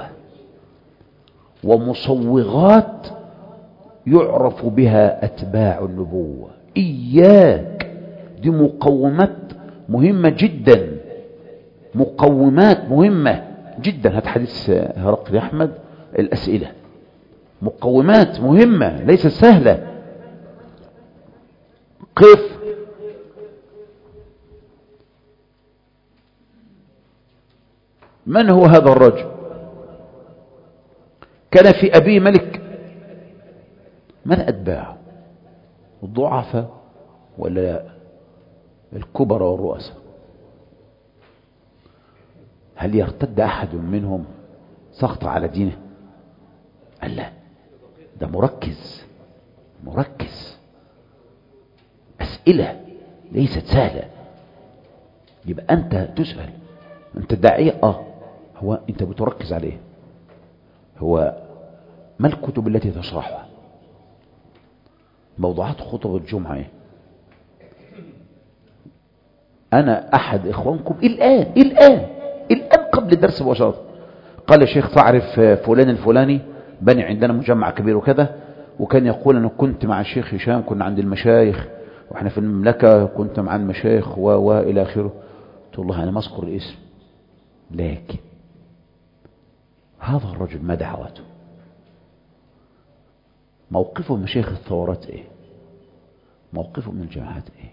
ومصوغات يعرف بها أتباع النبوة. إياك، دي مقومات مهمة جدا، مقومات مهمة جدا. هذا حديث هرقل أحمد الأسئلة، مقومات مهمة ليست سهلة. قف من هو هذا الرجل؟ كان في أبي ملك، من أتباعه؟ الضعفاء ولا الكبر والرؤساء؟ هل يرتد أحد منهم سخط على دينه؟ قال لا، ده مركز مركز، أسئلة ليست سهلة. يبقى أنت تسأل، أنت داعية، آه هو أنت بتركز عليه، هو ما الكتب التي تشرحها؟ موضوعات خطب الجمعة ايه؟ أنا أحد إخوانكم الآن الآن الآن قبل الدرس مباشرة قال يا شيخ تعرف فلان الفلاني بني عندنا مجمع كبير وكذا، وكان يقول أنا كنت مع الشيخ هشام، كنا عند المشايخ وإحنا في المملكة، كنت مع المشايخ و و إلى آخره. قلت والله أنا ما أذكر الاسم، لكن هذا الرجل ما دعوته؟ موقفه من مشايخ الثورات ايه؟ موقفه من الجماعات ايه؟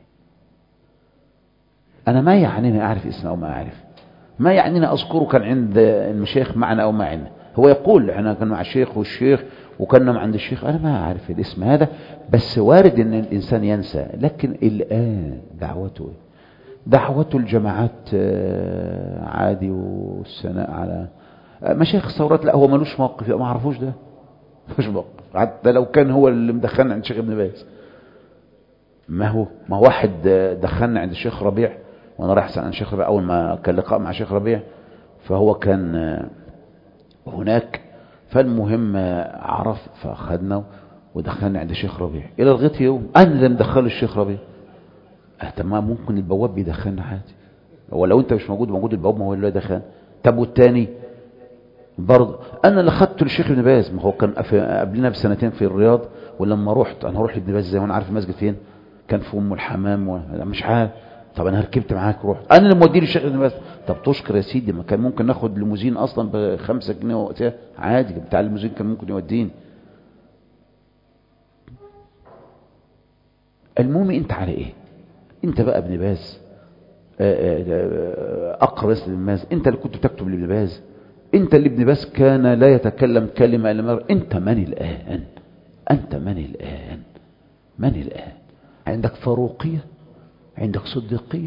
انا ما يعنيني اعرف اسمه او ما اعرف، ما يعنيني اذكره كان عند المشايخ معنا او ما عندنا. هو يقول احنا كنا مع الشيخ والشيخ وكنا مع عند الشيخ، انا ما اعرف الاسم هذا، بس وارد ان الانسان ينسى. لكن الان دعوته ايه؟ دعوته الجماعات عادي والثناء على مشايخ الثورات، لا هو ملوش موقف، ما اعرفوش، ده مش موقف. حتى لو كان هو اللي مدخلنا عند الشيخ ابن باز، ما هو ما واحد دخلنا عند الشيخ ربيع، وانا رايح اسال عن الشيخ ربيع اول ما كان لقاء مع الشيخ ربيع، فهو كان هناك، فالمهم عرف فاخذنا ودخلنا عند الشيخ ربيع. الى لغايه يوم انا اللي مدخل الشيخ ربيع. تمام، ممكن البواب بيدخلنا عادي، ولو انت مش موجود موجود البواب ما هو اللي دخل. طب والتاني برضه انا اللي خدته للشيخ ابن باز، ما هو كان قبلنا بسنتين في الرياض، ولما رحت انا هروح لابن باز ازاي وانا عارف المسجد فين؟ كان في ام الحمام و... مش عارف. طب انا ركبت معاك رحت، انا اللي موديه للشيخ ابن باز. طب تشكر يا سيدي، ما كان ممكن ناخد ليموزين اصلا بخمسة جنيه وقتها عادي، بتاع الليموزين كان ممكن يوديني. المهم انت على ايه؟ انت بقى ابن باز اقرا ابن باز، انت اللي كنت تكتب لابن باز، انت اللي ابن باز كان لا يتكلم كلمه الا مره. انت من الان؟ انت من الان؟ من الان؟ عندك فاروقيه، عندك صديقيه.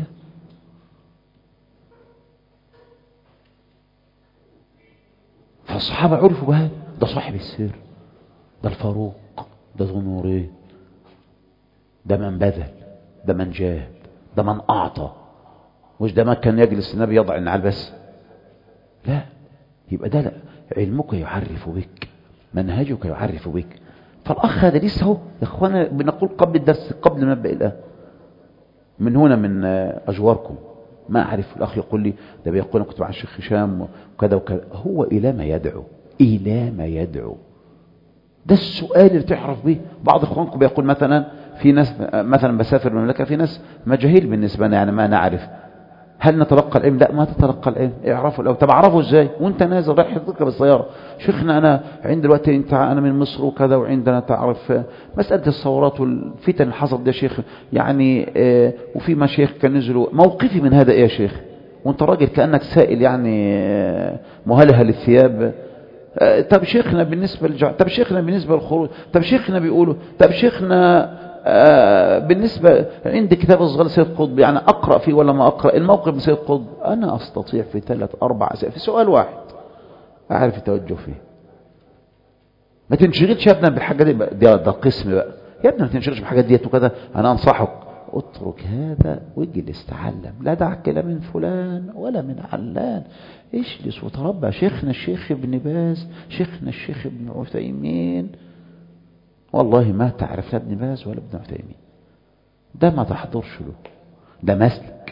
فالصحابه عرفوا بهذا، ده صاحب السر، ده الفاروق، ده ذو النورين، ده من بذل، ده من جاهد، ده من اعطى. مش ده ما كان يجلس النبي يضع النعال بس، لا. يبقى ده لا، علمك يعرف بك، منهجك يعرف بك. فالاخ هذا لسه اهو يا اخوانا بنقول قبل الدرس، قبل ما ابدا الان، من هنا من اجواركم ما اعرف، الاخ يقول لي ده بيقول انا كنت مع الشيخ هشام وكذا وكذا. هو الى ما يدعو؟ الى ما يدعو؟ ده السؤال اللي تعرف به. بعض اخوانكم بيقول مثلا في ناس مثلا بسافر المملكه، في ناس مجاهيل بالنسبه لنا، يعني ما نعرف هل نتلقى العلم؟ لا، ما تتلقى العلم. اعرفوا لو طب اعرفه ازاي وانت نازل رايح تركب السياره؟ شيخنا انا عند الوقت انت انا من مصر وكذا، وعندنا تعرف مساله الثورات والفتن اللي حصلت ده شيخ يعني اه، وفي مشايخ كانوا نزلوا. موقفي من هذا ايه يا شيخ؟ وانت راجل كانك سائل يعني اه، مهلهل الثياب. اه، طب شيخنا بالنسبه للجع... طب شيخنا بالنسبه للخروج، طب شيخنا بيقولوا، طب شيخنا آه بالنسبة عندي كتاب الصغير سيد قطب، يعني أقرأ فيه ولا ما أقرأ؟ الموقف من سيد قطب أنا أستطيع في ثلاث أربع أسئلة في سؤال واحد أعرف التوجه فيه. ما تنشغلش يا ابني بالحاجات دي، ده, ده قسم بقى يا ابني، ما تنشغلش بالحاجات ديت وكذا. أنا أنصحك اترك هذا واجلس تعلم، لا دعك لا من فلان ولا من علان، اجلس وتربى. شيخنا الشيخ ابن باز، شيخنا الشيخ ابن عثيمين، والله ما تعرف لا ابن باز ولا ابن عثيمين، ده ما تحضرش له، ده مسلك.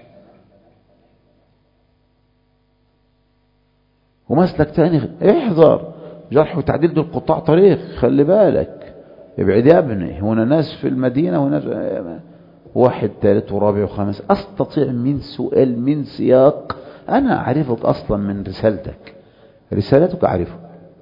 ومسلك تاني احذر، جرح وتعديل دول قطاع طريق، خلي بالك، ابعد يا ابني. هنا ناس في المدينة وناس واحد ثالث ورابع وخامس. استطيع من سؤال من سياق، انا اعرفك اصلا من رسالتك، رسالتك اعرفه.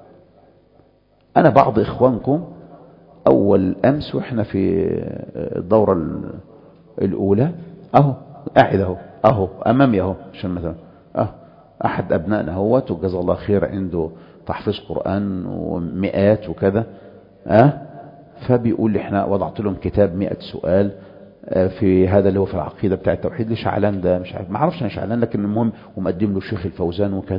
انا بعض اخوانكم اول امس واحنا في الدورة الاولى اهو قاعد اهو اهو امامي اهو، عشان مثلا اهو احد ابنائنا اهوت وجزاه الله خير، عنده تحفيظ قرآن ومئات وكذا اه فبيقول لي احنا وضعت لهم كتاب مئة سؤال في هذا اللي هو في العقيدة بتاع التوحيد لشعلان، ده مش عارف، ما اعرفش انا شعلان، لكن المهم ومقدم له الشيخ الفوزان وكذا.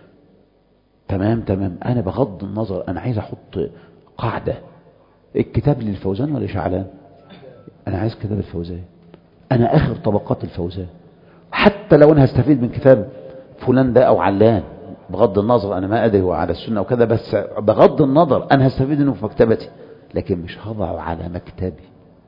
تمام تمام. انا بغض النظر، انا عايز احط قاعدة، الكتاب للفوزان ولا شعلان؟ انا عايز كتاب الفوزان، انا اخر طبقات الفوزان، حتى لو انا هستفيد من كتاب فلان ده او علان، بغض النظر انا ما ادري هو على السنة وكذا، بس بغض النظر انا هستفيد منه في مكتبتي، لكن مش هضعه على مكتبي.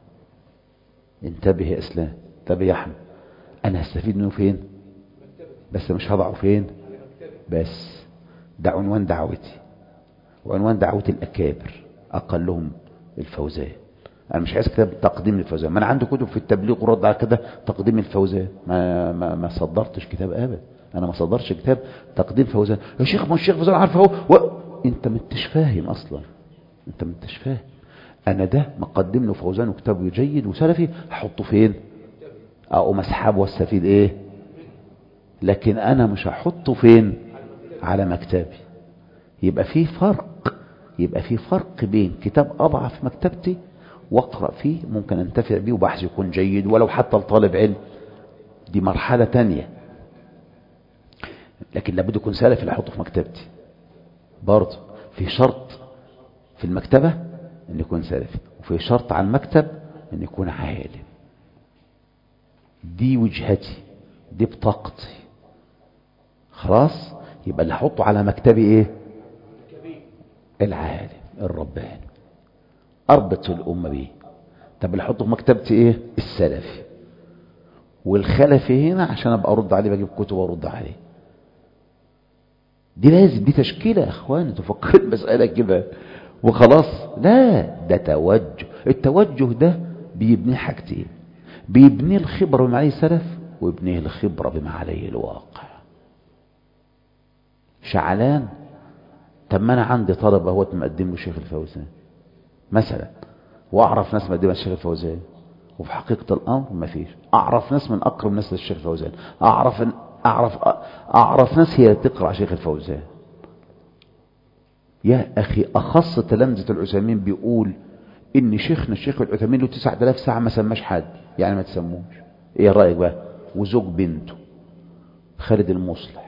انتبه يا اسلام، انتبه يا احمد، انا هستفيد منه فين؟ بس مش هضعه فين؟ بس ده عنوان دعوتي، وعنوان دعوة الاكابر اقلهم الفوزان. انا مش عايز كتاب تقديم الفوزان، ما انا عندي كتب في التبليغ ورد على كده تقديم الفوزان، ما ما ما صدرتش كتاب ابدا، انا ما صدرتش كتاب تقديم فوزان. يا شيخ ما الشيخ فوزان عارفه اهو و... انت ما انتش فاهم اصلا، انت ما انتش فاهم. انا ده مقدم له فوزان وكتابه جيد وسلفي، هحطه فين؟ او مسحبه واستفيد ايه؟ لكن انا مش هحطه فين؟ على مكتبي. يبقى في فرق، يبقى في فرق بين كتاب اضع في مكتبتي واقرأ فيه ممكن انتفع بيه وبحث يكون جيد ولو حتى لطالب علم، دي مرحلة تانية. لكن لابد يكون سلفي اللي احطه في مكتبتي. برضه في شرط في المكتبة ان يكون سلفي، وفي شرط على المكتب ان يكون عالم. دي وجهتي، دي بطاقتي، خلاص. يبقى اللي احطه على مكتبي ايه؟ العالم الرباني، اربط الامه بيه. طب اللي احطه في مكتبتي ايه؟ السلفي. والخلفي هنا عشان ابقى ارد عليه، بجيب كتب وارد عليه. دي لازم، دي تشكيلة يا اخواني، تفكر المسألة كده وخلاص. لا، ده توجه. التوجه ده بيبني حاجتين، بيبني الخبرة بما عليه السلف، ويبنيه الخبرة بما عليه الواقع. شعلان، طب ما انا عندي طلبة هو مقدم له شيخ الفوزان مثلا، واعرف ناس مقدمة الشيخ الفوزان، وفي حقيقة الامر ما فيش. اعرف ناس من اقرب ناس للشيخ الفوزان، اعرف اعرف اعرف ناس هي تقرأ شيخ الفوزان. يا اخي، اخص تلامذة العثيمين بيقول ان شيخنا الشيخ العثيمين له تسعة آلاف ساعة ما سماش حد، يعني ما تسموش. ايه رأيك بقى؟ وزوج بنته خالد المصلح.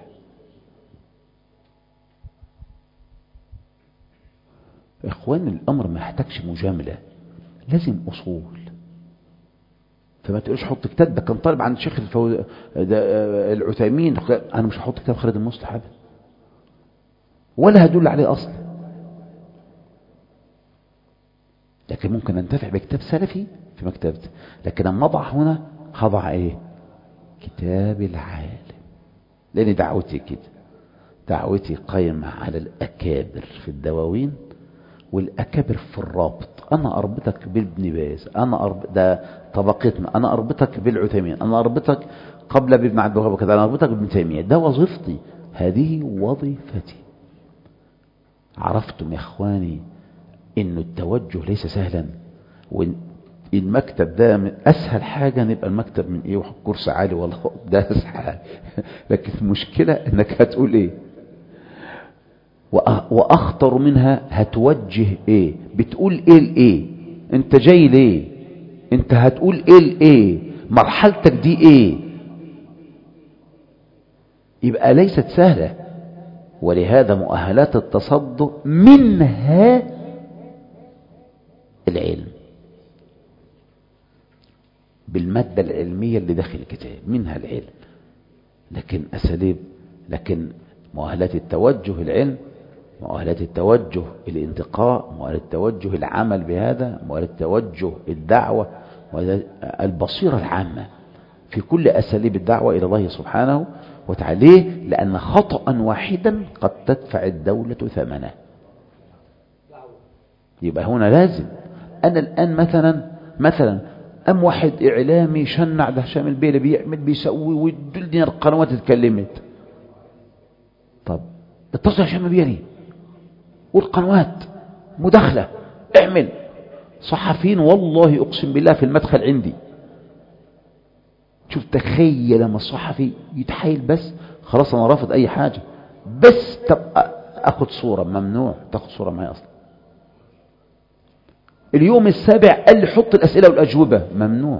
اخوان، الامر ما يحتاجش مجاملة، لازم اصول. فما تقولش حط كتاب، ده كان طالب عند شيخ الفوز العثيمين، انا مش هحط كتاب خالد المصلح ابدا، ولا هدل عليه اصلا. لكن ممكن انتفع بكتاب سلفي في مكتبتي، لكن لما اضع هنا هضع ايه؟ كتاب العالم. لان دعوتي كده، دعوتي قائمة على الاكابر في الدواوين والاكابر في الرابط. انا اربطك بابن باز، انا أرب... ده طبقتنا، انا اربطك بالعثيمين، انا اربطك قبل بابن عبد الوهاب وكذا، انا اربطك بابن تيمية. ده وظيفتي، هذه وظيفتي. عرفتم يا اخواني انه التوجه ليس سهلا؟ والمكتب ده من اسهل حاجة، نبقى المكتب من ايه وكرسي عالي، والله ده اسهل. لكن المشكلة انك هتقول ايه، واخطر منها هتوجه ايه، بتقول ايه لايه، انت جاي ليه، انت هتقول ايه لايه، مرحلتك دي ايه. يبقى ليست سهلة. ولهذا مؤهلات التصدر منها العلم، بالمادة العلمية اللي داخل الكتاب، منها العلم. لكن أساليب، لكن مؤهلات التوجه العلم، مؤهلات التوجه الانتقاء، مؤهلات التوجه العمل بهذا، مؤهلات التوجه الدعوة، البصيرة العامة في كل أساليب الدعوة إلى الله سبحانه وتعالى. لأن خطأ واحدا قد تدفع الدولة ثمنه. يبقى هنا لازم. أنا الآن مثلا مثلا أم واحد إعلامي شنع ده هشام البيلي بيعمل بيسوي والدنيا القنوات اتكلمت. طب اتصل هشام البيلي والقنوات مداخلة، اعمل صحفيين، والله أقسم بالله في المدخل عندي. شوف، تخيل لما الصحفي يتحايل بس خلاص أنا رافض أي حاجة، بس تبقى أخذ صورة. ممنوع تأخذ صورة معي أصلا. اليوم السابع قال لي حط الأسئلة والأجوبة، ممنوع.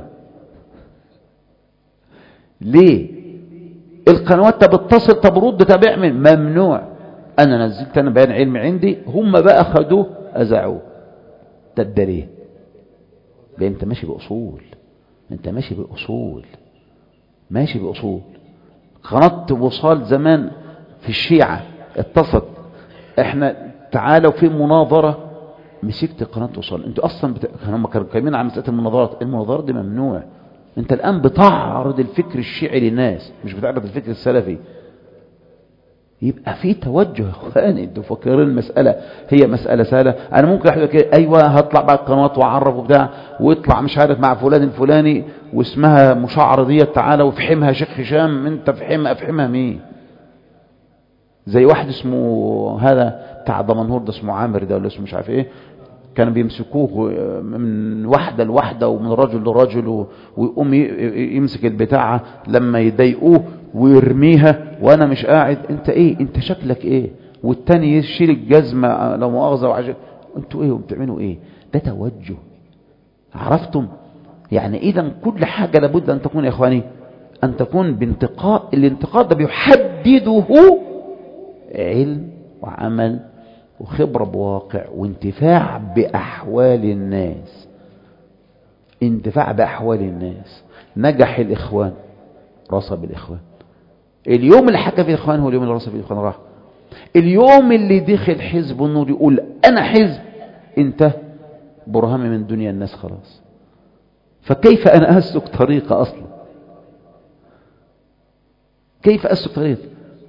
ليه؟ القنوات تبتصل تبرد تبعمل، ممنوع. أنا نزلت أنا بيان علمي عندي، هم بقى أخذوه أزعوه. ده ليه؟ لأن أنت ماشي بأصول، أنت ماشي بأصول، ماشي بأصول. قناة وصال زمان في الشيعة اتصلت، احنا تعالوا في مناظرة، مسكت قناة وصال. انتوا اصلا بت... هم كانوا كلامين عن مسألة المناظرات. المناظرات دي ممنوع. انت الان بتعرض الفكر الشيعي للناس، مش بتعرض الفكر السلفي. يبقى في توجه يا اخواني. انتوا فاكرين المسألة هي مسألة سهلة؟ انا ممكن احكي لك ايوه هطلع بقى القنوات واعرف وبتاع، ويطلع مش عارف مع فلان الفلاني واسمها مشعر ديت، تعالى وافحمها شيخ هشام. انت فحمها، افحمها مين؟ زي واحد اسمه هذا بتاع دمنهور ده، اسمه عامر ده ولا اسمه مش عارف ايه، كانوا بيمسكوه من واحدة لواحدة ومن رجل لرجل، ويقوم يمسك البتاعة لما يضايقوه ويرميها، وانا مش قاعد. انت ايه؟ انت شكلك ايه؟ والتاني يشيل الجزمة لو مؤاخذة وعجل. انتوا ايه وبتعملوا ايه؟ ده توجه. عرفتم؟ يعني اذا كل حاجة لابد ان تكون يا اخواني ان تكون بانتقاء. الانتقاء ده بيحدده علم وعمل وخبرة بواقع وانتفاع بأحوال الناس. انتفاع بأحوال الناس. نجح الإخوان، رصب الإخوان. اليوم اللي حكى فيه الإخوان هو اليوم اللي رصب الإخوان راح. اليوم اللي دخل حزب النور يقول أنا حزب، انتهى برهامي من دنيا الناس خلاص. فكيف أنا أسلك طريقة أصلا؟ كيف أسلك طريقة؟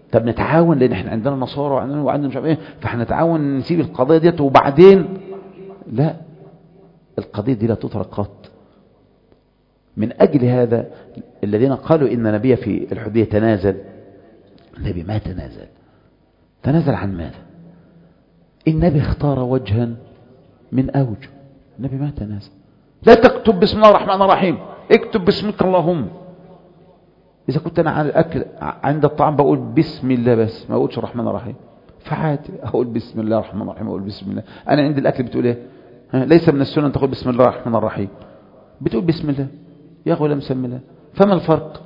طب نتعاون لان احنا عندنا نصارى وعندنا وعندنا مش عارف ايه، فاحنا نتعاون نسيب القضيه ديت وبعدين لا، القضيه دي لا تترك قط. من اجل هذا الذين قالوا ان النبي في الحديبيه تنازل، النبي ما تنازل. تنازل عن ماذا؟ النبي اختار وجها من اوجه، النبي ما تنازل. لا تكتب بسم الله الرحمن الرحيم، اكتب باسمك اللهم. إذا كنت أنا على الأكل عند الطعام بقول بسم الله بس، ما أقولش الرحمن الرحيم، فعادي أقول بسم الله الرحمن الرحيم، أقول بسم الله. أنا عند الأكل بتقول إيه؟ ليس من السنة أن تقول بسم الله الرحمن الرحيم، بتقول بسم الله يا أخي ولا مسمي الله، فما الفرق؟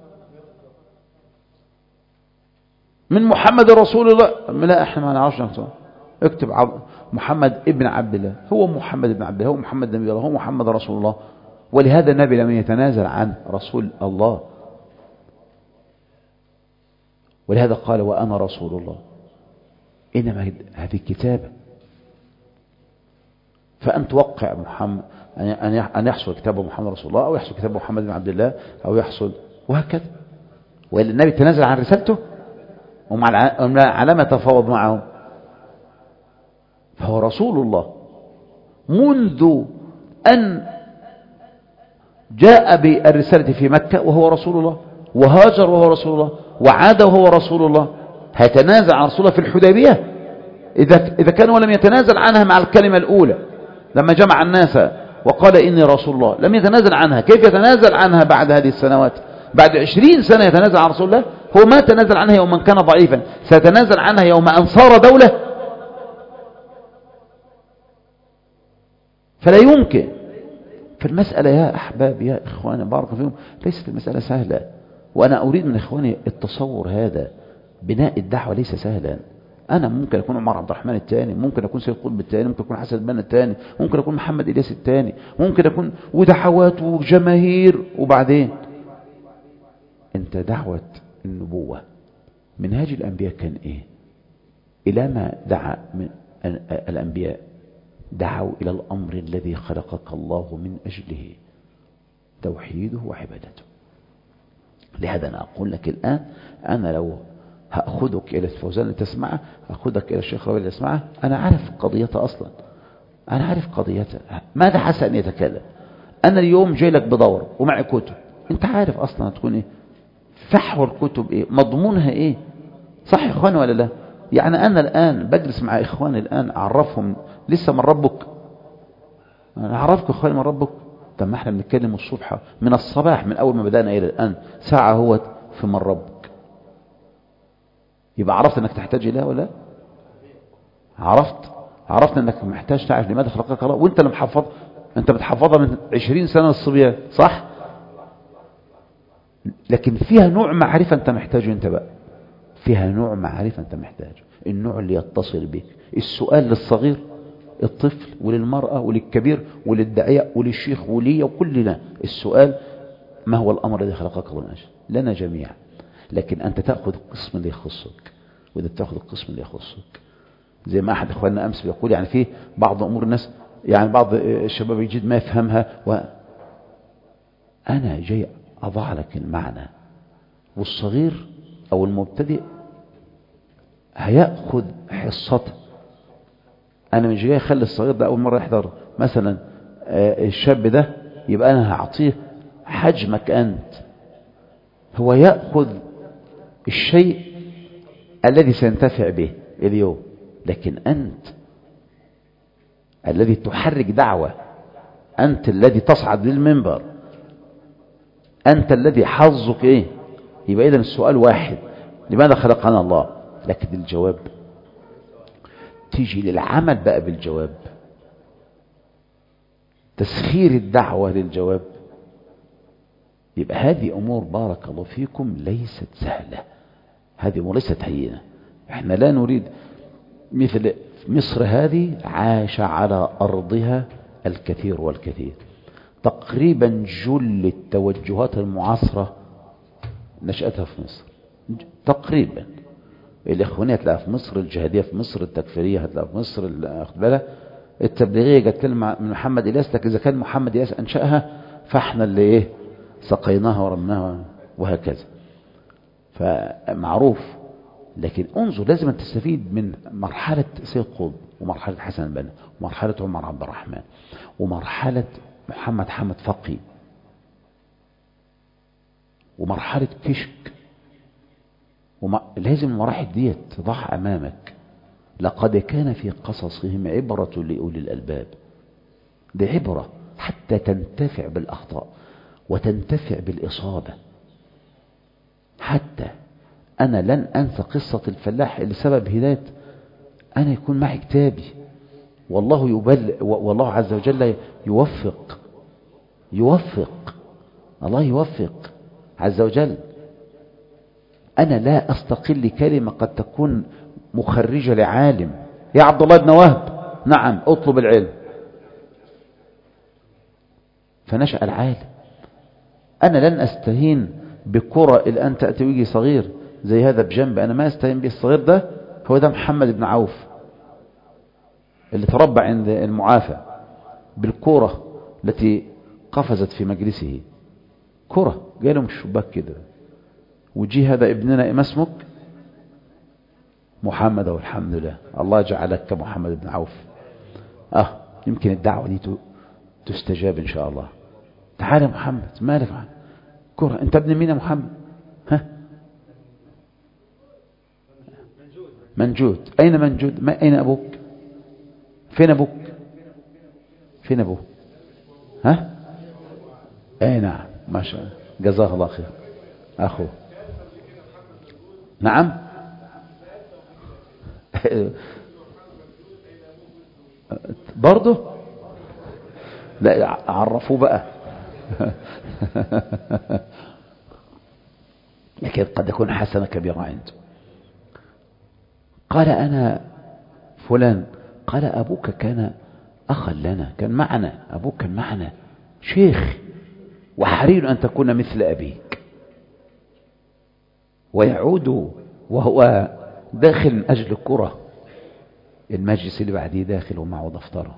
من محمد رسول الله، لا إحنا ما نعرفش نكتب. اكتب عب... محمد ابن عبد الله، هو محمد ابن عبد الله، هو محمد نبي الله، هو محمد رسول الله. ولهذا النبي لم يتنازل عن رسول الله، ولهذا قال وأنا رسول الله. إنما هذه كتابة، فأن توقع محمد أن يحصل كتاب محمد رسول الله، أو يحصل كتاب محمد بن عبد الله، أو يحصل وهكذا. وإلا النبي تنازل عن رسالته ومع علامة تفاوض معه، فهو رسول الله منذ أن جاء بالرسالة في مكة وهو رسول الله، وهاجر وهو رسول الله، وعاد وهو رسول الله. هيتنازل عن رسول الله في الحديبية إذا إذا كان ولم يتنازل عنها مع الكلمة الأولى لما جمع الناس وقال إني رسول الله، لم يتنازل عنها. كيف يتنازل عنها بعد هذه السنوات؟ بعد عشرين سنة يتنازل عن رسول الله؟ هو ما تنازل عنها يوم كان ضعيفا، سيتنازل عنها يوم أن صار دولة؟ فلا يمكن. فالمسألة يا أحباب يا إخواني بارك فيهم ليست المسألة سهلة، وأنا أريد من إخواني التصور هذا. بناء الدعوة ليس سهلا. أنا ممكن أكون عمر عبد الرحمن الثاني، ممكن أكون سيد قطب الثاني، ممكن أكون حسن البنا الثاني، ممكن أكون محمد إلياس الثاني، ممكن أكون ودعوات وجماهير، وبعدين أنت دعوة النبوة منهاج الأنبياء كان إيه؟ إلى ما دعا من الأنبياء؟ دعوا إلى الأمر الذي خلقك الله من أجله، توحيده وعبادته. لهذا أنا أقول لك الآن، أنا لو هأخذك إلى الفوزان لتسمعه، أخذك إلى الشيخ ربيع لتسمعه، أنا عارف قضيته أصلا، أنا عارف قضيته. ماذا حس أن يتكلم؟ أنا اليوم جاي لك بدور ومعي كتب، أنت عارف أصلا هتكون إيه فحوى الكتب، إيه مضمونها، إيه صح يا إخواني ولا لا؟ يعني أنا الآن بجلس مع إخواني الآن أعرفهم لسه من ربك، أنا أعرفك إخواني من ربك. طب ما احنا بنتكلم الصبح من الصباح من أول ما بدأنا إلى الآن ساعة هو في من ربك، يبقى عرفت أنك تحتاج إليها ولا؟ عرفت عرفت أنك محتاج تعرف لماذا خلقك الله، وأنت اللي محفظ، أنت بتحفظها من عشرين سنة الصبيان صح؟ لكن فيها نوع معرفة أنت محتاجه، أنت بقى فيها نوع معرفة أنت محتاج، النوع اللي يتصل بك. السؤال للصغير الطفل وللمرأة وللكبير وللداعية وللشيخ ولي وكلنا، السؤال ما هو الأمر الذي خلقك الله من أجل؟ لنا جميعا. لكن أنت تأخذ القسم اللي يخصك، وإذا تأخذ القسم اللي يخصك زي ما أحد إخواننا أمس بيقول، يعني فيه بعض أمور الناس، يعني بعض الشباب يجد ما يفهمها، وأنا جاي أضع لك المعنى، والصغير أو المبتدئ هيأخذ حصته. أنا مش جاي أخلي الصغير ده أول مرة يحضر مثلا الشاب ده يبقى أنا هعطيه حجمك أنت، هو يأخذ الشيء الذي سينتفع به اليوم. لكن أنت الذي تحرك دعوة، أنت الذي تصعد للمنبر، أنت الذي حظك إيه. يبقى إذن السؤال واحد، لماذا خلقنا الله؟ لكن الجواب تيجي للعمل بقى بالجواب، تسخير الدعوة للجواب. يبقى هذه أمور بارك الله فيكم ليست سهلة، هذه أمور ليست هينة. احنا لا نريد مثل مصر هذه عاش على أرضها الكثير والكثير، تقريبا جل التوجهات المعاصرة نشأتها في مصر تقريبا. الإخوانية هتلاقيها في مصر، الجهادية في مصر، التكفيرية هتلاقيها في مصر، التبليغية جت كلمة من محمد إلياس، لكن إذا كان محمد إلياس أنشأها فإحنا اللي إيه سقيناها ورمناها وهكذا. فمعروف لكن انظر لازم أن تستفيد من مرحلة سيد قطب ومرحلة حسن البنا ومرحلة عمر عبد الرحمن ومرحلة محمد حامد فقي ومرحلة كشك وما... لازم المراحل دي تضع أمامك. لقد كان في قصصهم عبرة لأولي الألباب. دي عبرة حتى تنتفع بالأخطاء وتنتفع بالإصابة. حتى أنا لن أنسى قصة الفلاح اللي سبب هداية أنا يكون معي كتابي، والله يبل والله عز وجل يوفق يوفق الله يوفق عز وجل. أنا لا أستقل كلمة قد تكون مخرجة لعالم. يا عبد الله بن وهب، نعم اطلب العلم، فنشأ العالم. أنا لن أستهين بكرة الآن تأتي ويجي صغير زي هذا بجنب، أنا ما أستهين به. الصغير ده هو ده محمد بن عوف اللي تربى عند المعافى بالكرة التي قفزت في مجلسه. كرة جاله من الشباك كده، وجي هذا ابننا ما اسمك؟ محمد، والحمد لله الله جعلك كمحمد بن عوف. اه يمكن الدعوة دي تستجاب ان شاء الله. تعال يا محمد، مالك محمد؟ كرة. انت ابن مين يا محمد؟ ها منجود. اين منجود؟ ما اين ابوك؟ فين ابوك؟ فين ابوك؟ ها اي نعم ما شاء الله، جزاه الله خير اخوه. نعم برضه لا عرفوه بقى. لكن قد يكون حسنة كبيرة عنده. قال أنا فلان. قال أبوك كان أخا لنا، كان معنا، أبوك كان معنا شيخ، وحري أن تكون مثل أبيك. ويعود وهو داخل من أجل الكرة، المجلس اللي بعديه داخل ومعه دفتره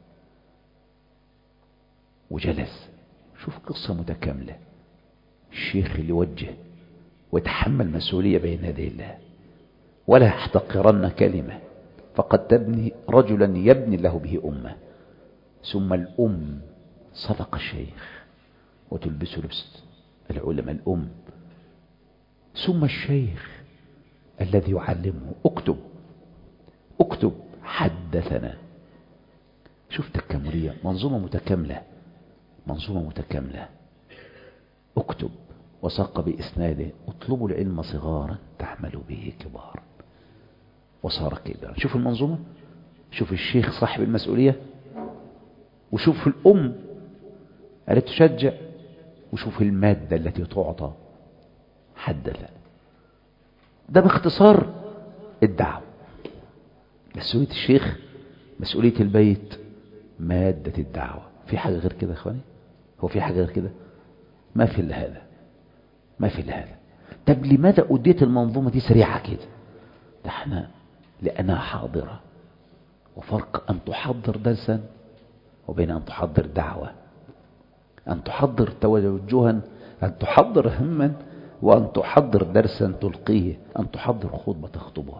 وجلس. شوف قصة متكاملة. الشيخ اللي وجه وتحمل مسؤولية بين يدي الله. ولا يحتقرن كلمة، فقد تبني رجلا يبني الله به أمة. ثم الأم صدق الشيخ وتلبسه لبس العلماء الأم. ثم الشيخ الذي يعلمه اكتب اكتب حدثنا. شوف تكاملية، منظومة متكاملة، منظومة متكاملة. اكتب وساق بإسناده اطلبوا العلم صغارا تحملوا به كبارا وصار كبيرا. شوف المنظومة، شوف الشيخ صاحب المسؤولية، وشوف الأم التي تشجع، وشوف المادة التي تعطى. حدث. ده باختصار الدعوة. مسؤولية الشيخ، مسؤولية البيت، مادة الدعوة. في حاجة غير كده يا اخواني؟ هو في حاجة غير كده؟ ما في إلا هذا، ما في إلا هذا. طب لماذا أديت المنظومة دي سريعة كده؟ ده احنا لأنها حاضرة. وفرق أن تحضر درسا وبين أن تحضر دعوة. أن تحضر توجها، أن تحضر هما، وأن تحضر درسا تلقيه، أن تحضر خطبة تخطبها.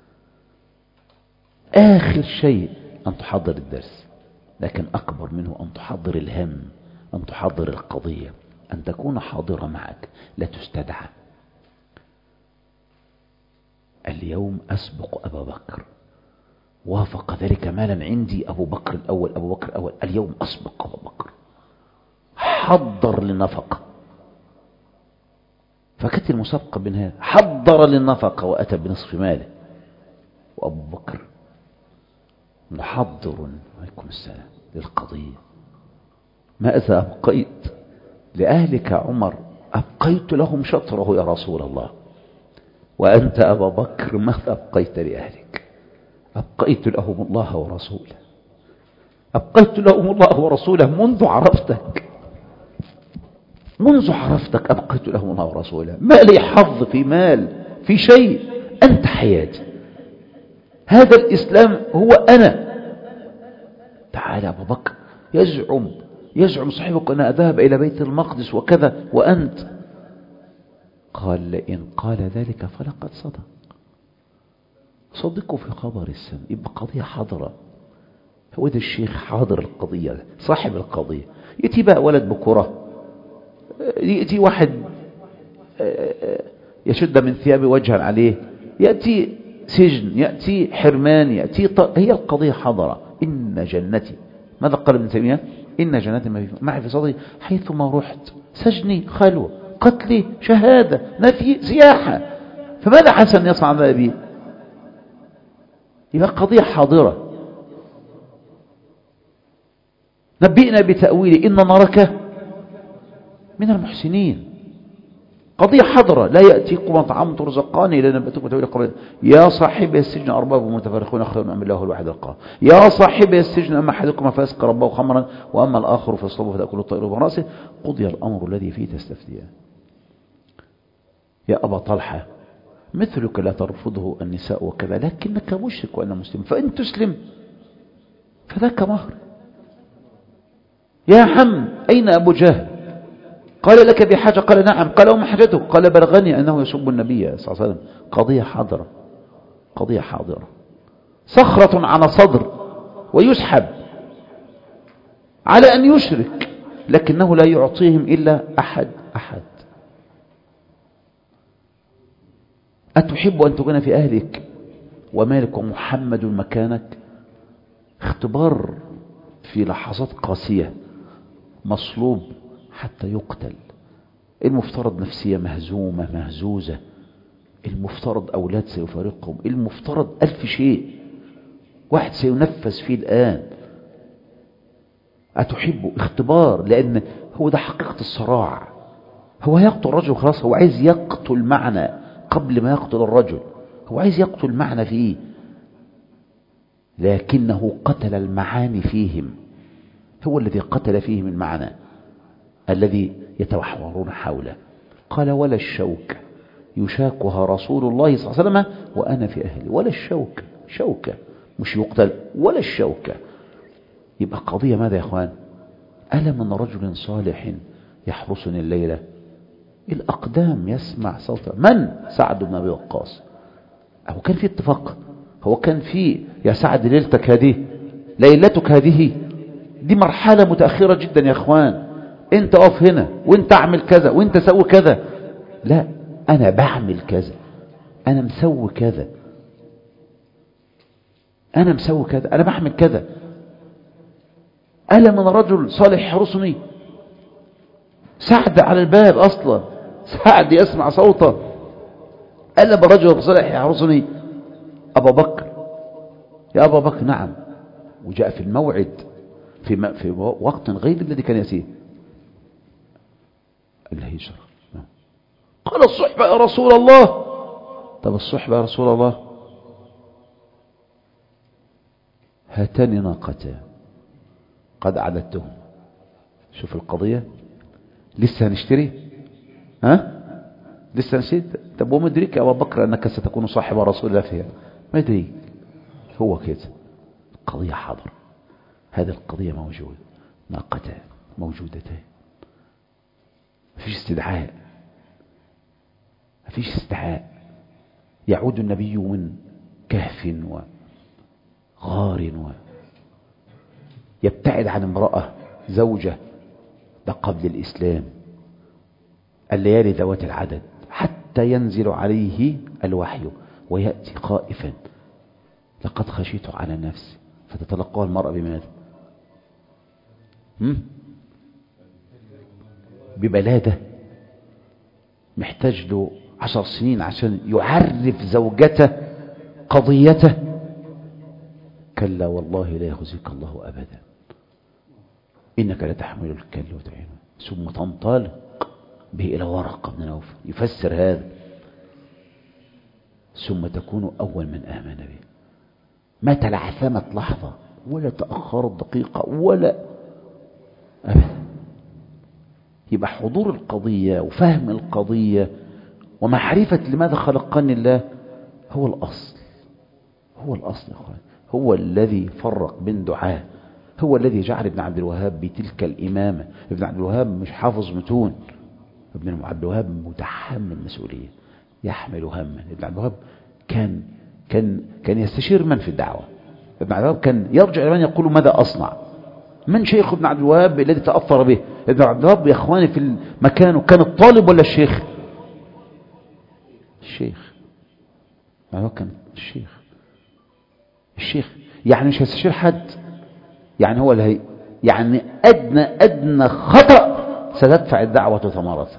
آخر شيء أن تحضر الدرس، لكن أكبر منه أن تحضر الهم، أن تحضر القضية، أن تكون حاضرة معك لا تستدعى. اليوم أسبق أبا بكر، وافق ذلك مالا عندي أبو بكر الأول، أبو بكر الأول. اليوم أسبق أبو بكر، حضر للنفقة. فكانت المسابقة بين هذا، حضر للنفقة وأتى بنصف ماله. وأبو بكر محضر عليكم السلام للقضية. ماذا أبقيت لأهلك عمر؟ أبقيت لهم شطره يا رسول الله. وأنت أبا بكر ماذا أبقيت لأهلك؟ أبقيت لهم الله ورسوله. أبقيت لهم الله ورسوله منذ عرفتك، منذ عرفتك أبقيت لهم الله ورسوله. ما لي حظ في مال في شيء، أنت حياتي، هذا الإسلام هو أنا. تعالى أبو بكر يزعم يزعم صاحبك أن أذهب إلى بيت المقدس وكذا، وأنت. قال إن قال ذلك فلقد صدق. صدقوا في خبر السماء، يبقى قضية حاضرة. هو ده الشيخ حاضر القضية، صاحب القضية. يأتي بقى ولد بكرة، يأتي واحد يشد من ثيابه وجها عليه، يأتي سجن، يأتي حرمان، يأتي ط... هي القضية حاضرة. إن جنتي، ماذا قال ابن تيمية؟ إن جنتي معي في صدري حيثما رحت، سجني خلوة، قتلي شهادة، نفي سياحة، فماذا حسن يصنع ذا أبي؟ يبقى قضية حاضرة. نبئنا بتأويله إن نراك من المحسنين، قضية حضرة. لا يأتيكم طعام ترزقان إلا نبأتكم بتأويله قبل. يا صاحبي السجن أرباب متفرقون خير من الله الواحد القهار. يا صاحبي السجن أما أحدكم فيسقي ربه خمرا وأما الآخر فيصلبه فتأكل الطير برأسه قضي الأمر الذي فيه تستفتيان. يا أبا طلحة مثلك لا ترفضه النساء وكذا، لكنك مشرك وأنا مسلم، فإن تسلم فذاك مهر. يا عم أين أبو جهل؟ قال لك بحاجة؟ قال نعم. قال وما حاجته؟ قال بلغني أنه يسب النبي صلى الله عليه وسلم. قضية حاضرة، قضية حاضرة. صخرة على صدر ويسحب على أن يشرك، لكنه لا يعطيهم إلا أحد أحد. أتحب أن تكون في أهلك ومالك ومحمد مكانك؟ اختبار في لحظات قاسية، مصلوب حتى يقتل، المفترض نفسية مهزومة مهزوزة، المفترض أولاد سيفارقهم، المفترض ألف شيء، واحد سينفذ فيه الآن. أتحبه؟ اختبار، لأن هو ده حقيقة الصراع. هو يقتل الرجل خلاص، هو عايز يقتل معنى قبل ما يقتل الرجل، هو عايز يقتل معنى فيه، لكنه قتل المعاني فيهم. هو الذي قتل فيهم المعنى الذي يتوحورون حوله. قال ولا الشوكة يشاكها رسول الله صلى الله عليه وسلم وأنا في أهلي. ولا الشوكة، شوكة مش يقتل، ولا الشوكة. يبقى قضية ماذا يا أخوان؟ ألا من رجل صالح يحرسني الليلة، الأقدام يسمع صوته. من؟ سعد بن أبي وقاص. هو كان في اتفاق، هو كان في يا سعد ليلتك هذه، ليلتك هذه، دي مرحلة متأخرة جدا يا أخوان. انت اقف هنا وانت اعمل كذا وانت سوي كذا، لا انا بعمل كذا، انا مسوي كذا، انا مسوي كذا، انا بعمل كذا. ألا من رجل صالح يحرسني. سعد على الباب اصلا، سعد يسمع صوته. ألا من رجل صالح يحرسني. ابا بكر، يا ابا بكر نعم. وجاء في الموعد في في وقت غير الذي كان يسير الهجرة. قال الصحبة يا رسول الله. طب الصحبة يا رسول الله، هاتان ناقتان قد أعددتهم. شوف القضية، لسه هنشتري، ها لسه نشتري. طب وما يدريك يا أبا بكر أنك ستكون صاحب رسول الله فيها؟ ما يدريك. هو كده القضية حاضر، هذه القضية موجودة، ناقتان موجودتان، مفيش استدعاء، مفيش استدعاء. يعود النبي من كهف وغار يبتعد عن امرأة زوجة، ده قبل الإسلام، الليالي ذوات العدد، حتى ينزل عليه الوحي ويأتي خائفا لقد خشيت على نفسي، فتتلقاه المرأة بماذا؟ هم؟ ببلادة. محتاج له عشر سنين عشان يعرف زوجته قضيته. كلا والله لا يخزيك الله أبدا، إنك لتحمل الكل وتعينه ثم تنطلق به إلى ورقة بن نوفل يفسر هذا، ثم تكون أول من آمن به. ما تلعثمت لحظة ولا تأخرت دقيقة ولا أبدا. يبقى حضور القضية وفهم القضية ومعرفة لماذا خلقني الله هو الأصل، هو الأصل يا أخوان. هو الذي فرق بين دعاء، هو الذي جعل ابن عبد الوهاب بتلك الإمامة. ابن عبد الوهاب مش حافظ متون، ابن عبد الوهاب متحمل مسؤولية، يحمل هما. ابن عبد الوهاب كان كان كان يستشير من في الدعوة؟ ابن عبد الوهاب كان يرجع إلى من يقول ماذا أصنع. من شيخ ابن عبد الوهاب الذي تأثر به؟ ابن عبد الوهاب يا إخواني في المكان كان الطالب ولا الشيخ؟ الشيخ. ابن كان الشيخ الشيخ يعني مش هيستشير حد، يعني هو اللي هي يعني أدنى أدنى خطأ ستدفع الدعوة ثمرته.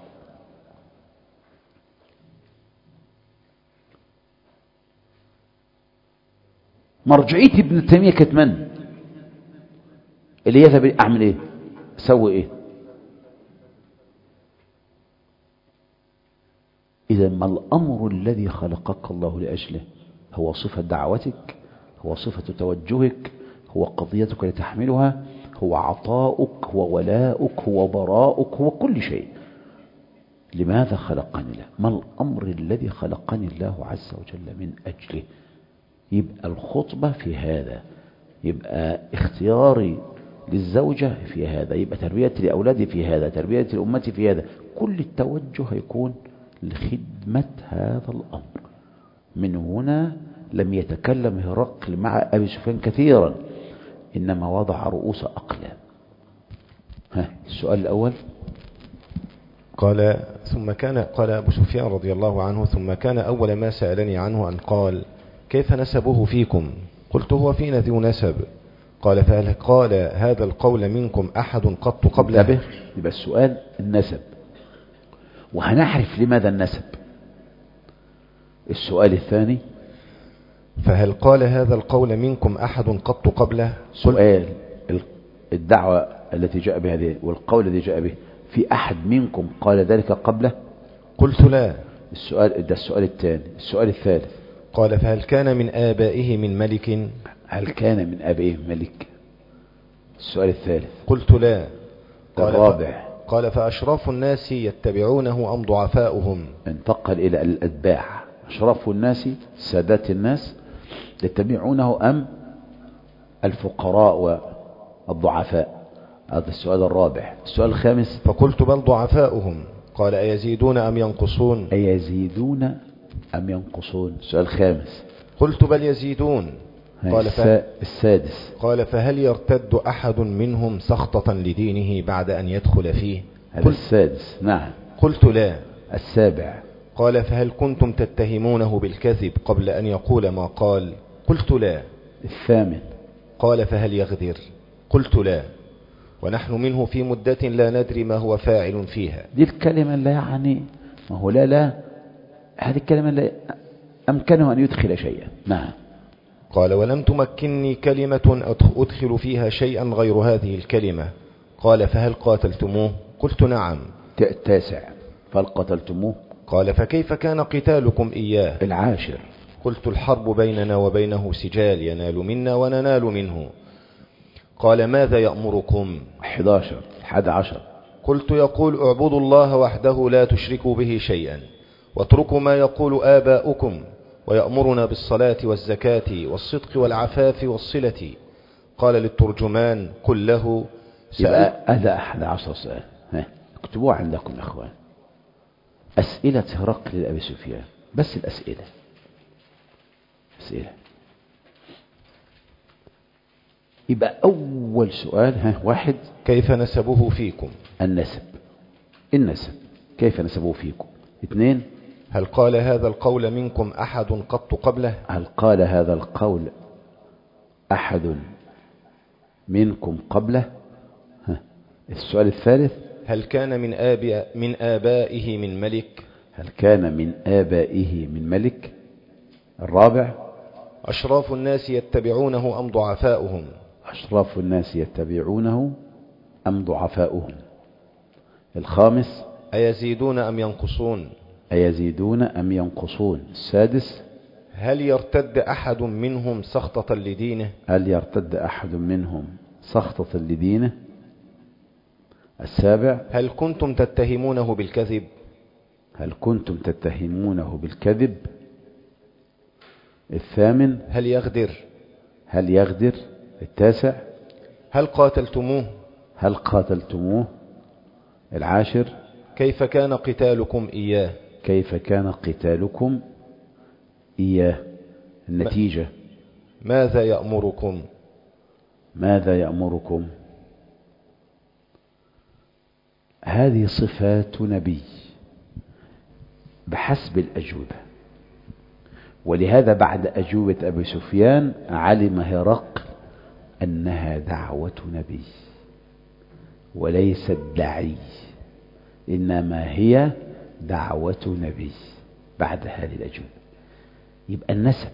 مرجعية ابن تيمية كانت من؟ اللي يذهب أعمل إيه؟ أسوي إيه؟ إذا ما الأمر الذي خلقك الله لأجله؟ هو صفة دعوتك، هو صفة توجهك، هو قضيتك لتحملها، هو عطاؤك، هو ولاؤك، هو براؤك، هو كل شيء. لماذا خلقني الله؟ ما الأمر الذي خلقني الله عز وجل من أجله؟ يبقى الخطبة في هذا، يبقى اختياري للزوجة في هذا، يبقى تربيتي لأولادي في هذا، تربيتي لأمتي في هذا. كل التوجه هيكون لخدمة هذا الأمر. من هنا لم يتكلم هرقل مع أبي سفيان كثيرا، إنما وضع رؤوس أقلام. ها السؤال الأول. قال ثم كان قال أبو سفيان رضي الله عنه ثم كان أول ما سألني عنه أن قال كيف نسبه فيكم؟ قلت هو فينا ذو نسب. قال فهل قال هذا القول منكم أحد قط قبله؟ يبقى السؤال النسب، وهنعرف لماذا النسب. السؤال الثاني فهل قال هذا القول منكم أحد قط قبله؟ سؤال الدعوة التي جاء بها والقول الذي جاء به، في أحد منكم قال ذلك قبله؟ قلت لا. السؤال ده السؤال الثاني. السؤال الثالث قال فهل كان من آبائه من ملك؟ هل كان من آبائه ملك؟ السؤال الثالث قلت لا. قال الرابع قال فأشراف الناس يتبعونه أم ضعفاؤهم؟ انتقل إلى الأتباع. أشراف الناس سادات الناس يتبعونه أم الفقراء والضعفاء؟ هذا السؤال الرابع. السؤال الخامس فقلت بل ضعفاؤهم. قال أيزيدون أم ينقصون؟ أيزيدون أم ينقصون؟ السؤال الخامس. قلت بل يزيدون. قال فه... السادس. قال فهل يرتد أحد منهم سخطة لدينه بعد أن يدخل فيه؟ هذا السادس. نعم. قلت لا. السابع. قال فهل كنتم تتهمونه بالكذب قبل أن يقول ما قال؟ قلت لا. الثامن. قال فهل يغدر؟ قلت لا. ونحن منه في مدة لا ندري ما هو فاعل فيها. دي الكلمة لا يعني ما هو لا لا هذه الكلمة لا أمكنه أن يدخل شيئا. نعم. قال ولم تمكنني كلمة أدخل فيها شيئا غير هذه الكلمة. قال فهل قاتلتموه؟ قلت نعم. التاسع. فهل قتلتموه؟ قال فكيف كان قتالكم إياه؟ العاشر. قلت الحرب بيننا وبينه سجال ينال منا وننال منه. قال ماذا يأمركم؟ حداشر. حد عشر. قلت يقول اعبدوا الله وحده لا تشركوا به شيئا واتركوا ما يقول آباؤكم ويأمرنا بالصلاة والزكاة والصدق والعفاف والصلة. قال للترجمان قل له يبقى هذا أحد عشر سؤال. اكتبوها عندكم يا أخوان. أسئلة هرقل لأبي سفيان، بس الأسئلة أسئلة. يبقى أول سؤال ها واحد كيف نسبه فيكم؟ النسب. النسب كيف نسبه فيكم. اثنين هل قال هذا القول منكم أحد قط قبله؟ هل قال هذا القول أحد منكم قبله؟ ها. السؤال الثالث هل كان من آباء من آبائه من ملك؟ هل كان من آبائه من ملك؟ الرابع أشراف الناس يتبعونه أم ضعفاؤهم؟ أشراف الناس يتبعونه أم ضعفاؤهم؟ الخامس أيزيدون أم ينقصون؟ أيزيدون أم ينقصون؟ السادس هل يرتد أحد منهم سخطة لدينه؟ هل يرتد أحد منهم سخطة لدينه؟ السابع هل كنتم تتهمونه بالكذب؟ هل كنتم تتهمونه بالكذب؟ الثامن هل يغدر؟ هل يغدر؟ التاسع هل قاتلتموه؟ هل قاتلتموه؟ العاشر كيف كان قتالكم إياه؟ كيف كان قتالكم إياه؟ النتيجة ماذا يأمركم؟ ماذا يأمركم؟ هذه صفات نبي بحسب الأجوبة، ولهذا بعد أجوبة أبي سفيان علم هرقل أنها دعوة نبي وليست داعي، إنما هي دعوة نبي. بعد هذه الأجوبة يبقى النسب.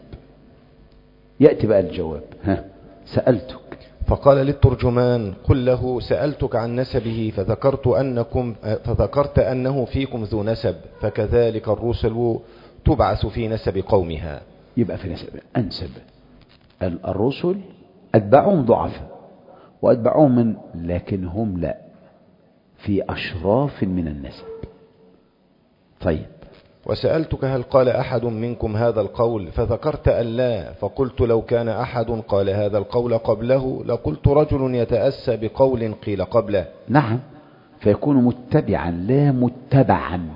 يأتي بقى الجواب. ها سألتك. فقال للترجمان قل له سألتك عن نسبه فذكرت أنكم فذكرت أنه فيكم ذو نسب، فكذلك الرسل تبعث في نسب قومها. يبقى في نسب أنسب الرسل أتبعهم ضعفاء وأتبعهم من، لكن هم لا في أشراف من النسب. طيب. وسألتك هل قال أحد منكم هذا القول فذكرت أن لا، فقلت لو كان أحد قال هذا القول قبله لقلت رجل يتأسى بقول قيل قبله. نعم، فيكون متبعا لا متبعا.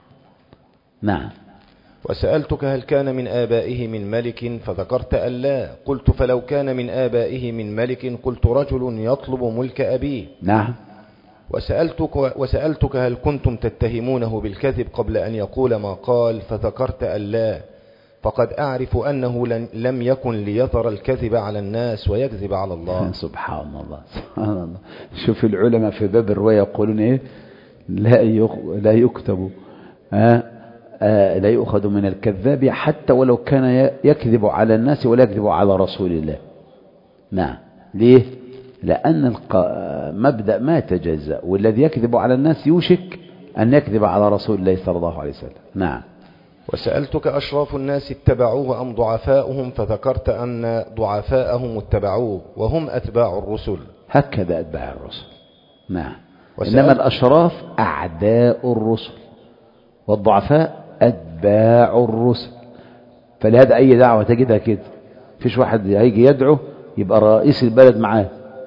نعم. وسألتك هل كان من آبائه من ملك فذكرت أن لا، قلت فلو كان من آبائه من ملك قلت رجل يطلب ملك أبيه. نعم. وسألتك, وسألتك هل كنتم تتهمونه بالكذب قبل أن يقول ما قال فذكرت أن لا، فقد أعرف أنه لم يكن ليظهر الكذب على الناس ويكذب على الله. سبحان الله سبحان الله. شوف العلماء في باب الرواية يقولون إيه؟ لا لا يكتب آه آه لا يؤخذ من الكذاب حتى ولو كان يكذب على الناس ولا يكذب على رسول الله. نعم. ليه؟ لأن مبدأ ما يتجزأ، والذي يكذب على الناس يوشك أن يكذب على رسول الله صلى الله عليه وسلم. نعم. وسألتك أشراف الناس اتبعوه أم ضعفاؤهم فذكرت أن ضعفاءهم اتبعوه وهم أتباع الرسل. هكذا أتباع الرسل. نعم. إنما الأشراف أعداء الرسل والضعفاء أتباع الرسل. فلهذا أي دعوة تجدها كده، فيش واحد هيجي يدعو يبقى رئيس البلد معاه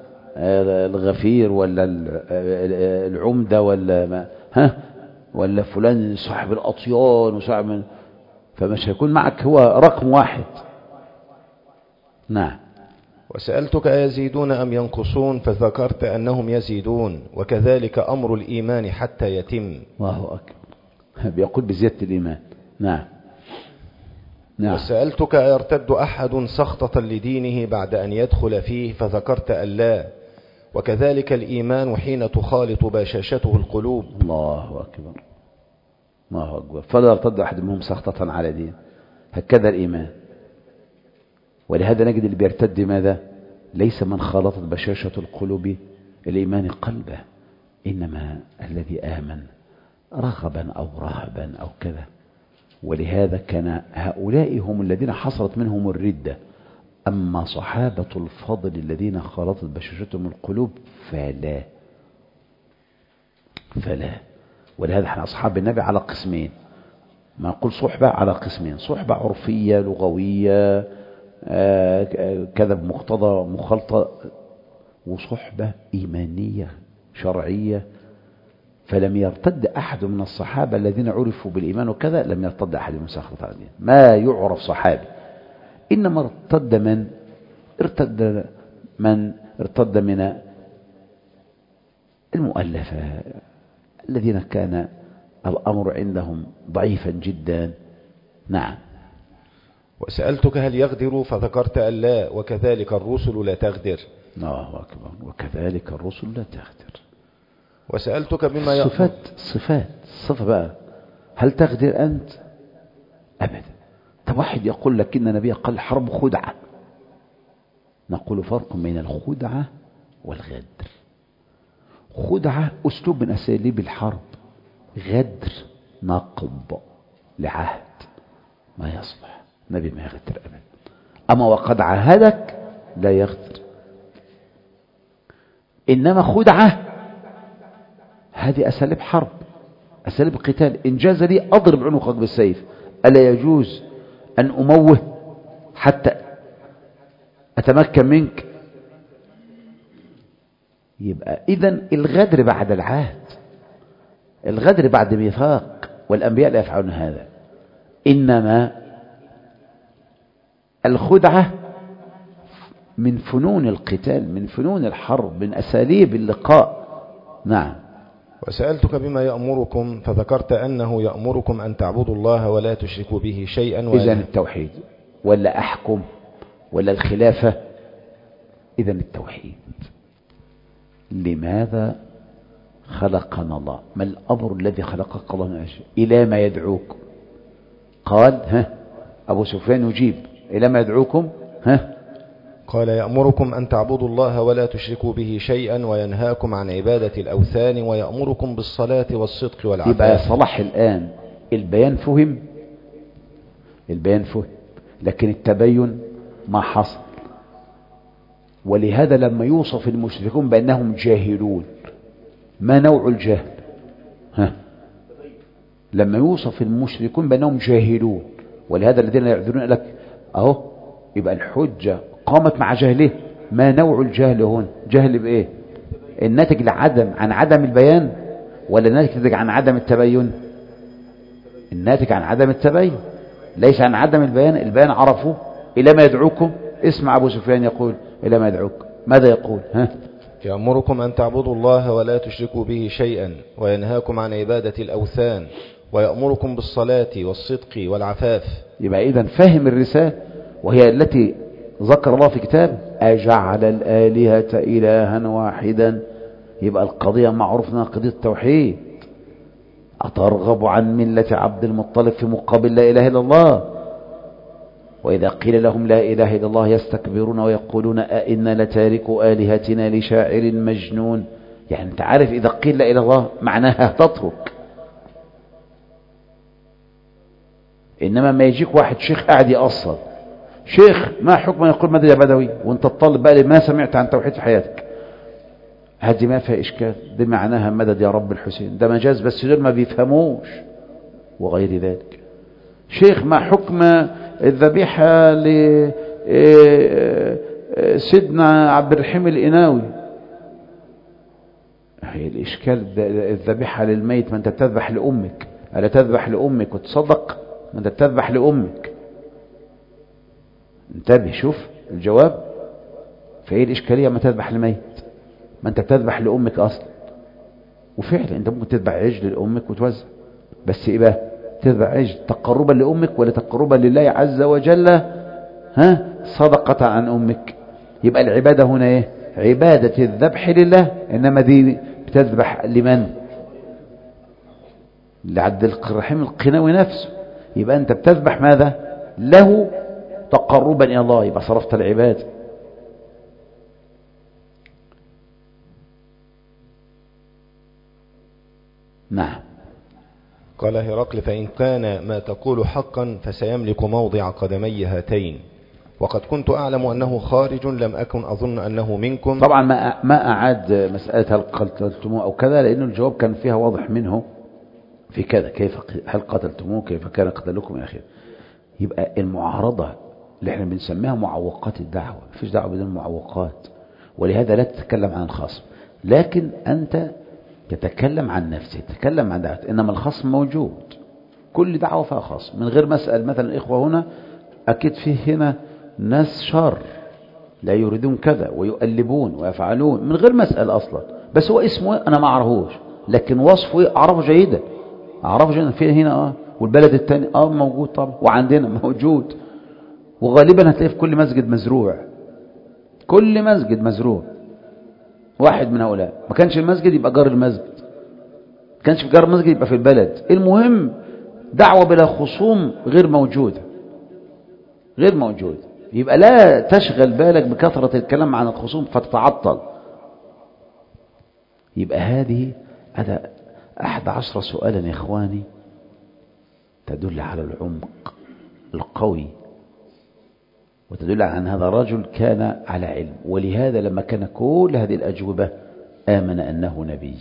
الغفير ولا العمدة ولا ما ها ولا فلان صاحب الأطيان وصاحب من، فمش هيكون معك هو رقم واحد. نعم. وسألتك أيزيدون أم ينقصون فذكرت أنهم يزيدون، وكذلك أمر الإيمان حتى يتم. الله أكبر. بيقول بزيادة الإيمان. نعم. نعم. وسألتك أيرتد أحد سخطة لدينه بعد أن يدخل فيه فذكرت أن لا، وكذلك الإيمان حين تخالط بشاشته القلوب. الله أكبر. الله أكبر. فلا يرتد أحد منهم سخطة على دين. هكذا الإيمان. ولهذا نجد اللي بيرتد ماذا؟ ليس من خالطت بشاشة القلوب الإيمان قلبه، إنما الذي آمن رغبا أو رهبا أو كذا. ولهذا كان هؤلاء هم الذين حصلت منهم الردة. أما صحابة الفضل الذين خالطت بشاشتهم القلوب فلا فلا ولهذا احنا أصحاب النبي على قسمين، ما نقول صحبة على قسمين: صحبة عرفية لغوية آه كذا بمقتضى مخالطة، وصحبة إيمانية شرعية. فلم يرتد أحد من الصحابة الذين عرفوا بالإيمان وكذا، لم يرتد أحد من سخطة على الدين، ما يعرف صحابي. إنما ارتد من ارتد من ارتد من المؤلفة الذين كان الأمر عندهم ضعيفا جدا. نعم. وسألتك هل يغدر فذكرت أن لا، وكذلك الرسل لا تغدر. الله أكبر. وكذلك الرسل لا تغدر. وسألتك بما يأمر. صفات صفات صفة بقى. هل تغدر أنت؟ أبدا. طب واحد يقول لك إن النبي قال الحرب خدعة، نقول فرق بين الخدعة والغدر. خدعة أسلوب من أساليب الحرب، غدر نقض لعهد ما يصلح. النبي ما يغدر أبدا. أما وقد عاهدك لا يغدر. إنما خدعة هذه أساليب حرب، أساليب قتال. إن جاز لي أضرب عنقك بالسيف، ألا يجوز أن أموه حتى أتمكن منك؟ يبقى إذن الغدر بعد العهد، الغدر بعد ميثاق، والأنبياء لا يفعلون هذا. إنما الخدعة من فنون القتال، من فنون الحرب، من أساليب اللقاء. نعم. وسألتك بما يأمركم فذكرت أنه يأمركم أن تعبدوا الله ولا تشركوا به شيئا. إذن التوحيد، ولا أحكم، ولا الخلافة. إذن التوحيد. لماذا خلقنا الله؟ ما الأمر الذي خلقك الله من أجل؟ إلى ما يدعوكم. قال ها أبو سفيان يجيب إلى ما يدعوكم. ها قال يأمركم أن تعبدوا الله ولا تشركوا به شيئا وينهاكم عن عبادة الأوثان ويأمركم بالصلاة والصدق والعفاف. يبقى صلاح الآن البيان فهم، البيان فهم، لكن التبين ما حصل. ولهذا لما يوصف المشركون بأنهم جاهلون، ما نوع الجهل؟ ها لما يوصف المشركون بأنهم جاهلون، ولهذا الذين يعذرون لك أهو، يبقى الحجة قامت مع جهله. ما نوع الجهل هون؟ جهل بإيه؟ الناتج لعدم عن عدم البيان، ولا الناتج عن عدم التبين؟ الناتج عن عدم التبين، ليس عن عدم البيان. البيان عرفوه. إلى ما يدعوكم. اسمع أبو سفيان يقول إلى ما يدعوكم. ماذا يقول؟ ها يأمركم أن تعبدوا الله ولا تشركوا به شيئا وينهاكم عن عبادة الأوثان ويأمركم بالصلاة والصدق والعفاف. يبقى إذن فهم الرسالة، وهي التي ذكر الله في كتاب أجعل الآلهة إلها واحدا. يبقى القضية معروفنا قضية التوحيد. أترغب عن ملة عبد المطلب في مقابل لا إله إلا الله؟ وإذا قيل لهم لا إله إلا الله يستكبرون ويقولون أئنا لتاركوا آلهتنا لشاعر مجنون. يعني أنت عارف إذا قيل لا إله إلا الله معناها تترك. إنما ما يجيك واحد شيخ قاعد يأصل، شيخ ما حكم يقول ماذا يا بدوي، وانت تطلب بقى ما سمعت عن توحيد في حياتك، هذه ما فيها إشكال، دي معناها مدد يا رب الحسين، ده مجاز بس دول ما بيفهموش وغير ذلك. شيخ ما حكم الذبيحة لسيدنا عبد الرحيم الإناوي، هي الإشكال الذبيحة للميت، ما أنت تذبح لأمك، ألا تذبح لأمك وتصدق؟ ما أنت تذبح لأمك. انتبه شوف الجواب. فهي الإشكالية ما تذبح للميت، ما أنت تذبح لأمك أصلا. وفعلا أنت ممكن تذبح عجل لأمك وتوزع، بس إيه بقى؟ تذبح عجل تقربا لأمك ولا تقربا لله عز وجل؟ ها صدقة عن أمك. يبقى العبادة هنا إيه؟ عبادة الذبح لله، إنما دي بتذبح لمن؟ لعبد الرحيم القناوي نفسه. يبقى أنت بتذبح ماذا؟ له تقربا إلى الله، يبقى صرفت العبادة. نعم. قال هرقل فإن كان ما تقول حقا فسيملك موضع قدمي هاتين، وقد كنت أعلم أنه خارج لم أكن أظن أنه منكم. طبعا ما ما أعاد مسألة هل قتلتموه أو كذا، لأنه الجواب كان فيها واضح منه في كذا، كيف هل قتلتموه، كيف كان قتلكم إلى آخره. يبقى المعارضة اللي احنا بنسميها معوقات الدعوة، مفيش دعوة بدون معوقات، ولهذا لا تتكلم عن الخصم، لكن أنت تتكلم عن نفسك، تتكلم عن دعوة. إنما الخصم موجود، كل دعوة فيها خصم، من غير مسأل. مثلا الإخوة هنا أكيد فيه هنا ناس شر لا يريدون كذا ويؤلبون ويفعلون من غير مسأل أصلا، بس هو اسمه أنا ما أعرفوش، لكن وصفه أعرفه جيدا، أعرفه جيدا. فيه هنا آه والبلد التاني آه موجود طبعا، وعندنا موجود، وغالبا هتلاقيه في كل مسجد مزروع، كل مسجد مزروع واحد من هؤلاء. ما كانش المسجد يبقى جار المسجد، ما كانش في جار المسجد يبقى في البلد. المهم دعوة بلا خصوم غير موجودة، غير موجودة. يبقى لا تشغل بالك بكثرة الكلام عن الخصوم فتتعطل. يبقى هذه هذا أحد عشر سؤالا يا إخواني تدل على العمق القوي، وتدل على أن هذا الرجل كان على علم. ولهذا لما كان كل هذه الأجوبة آمن أنه نبي،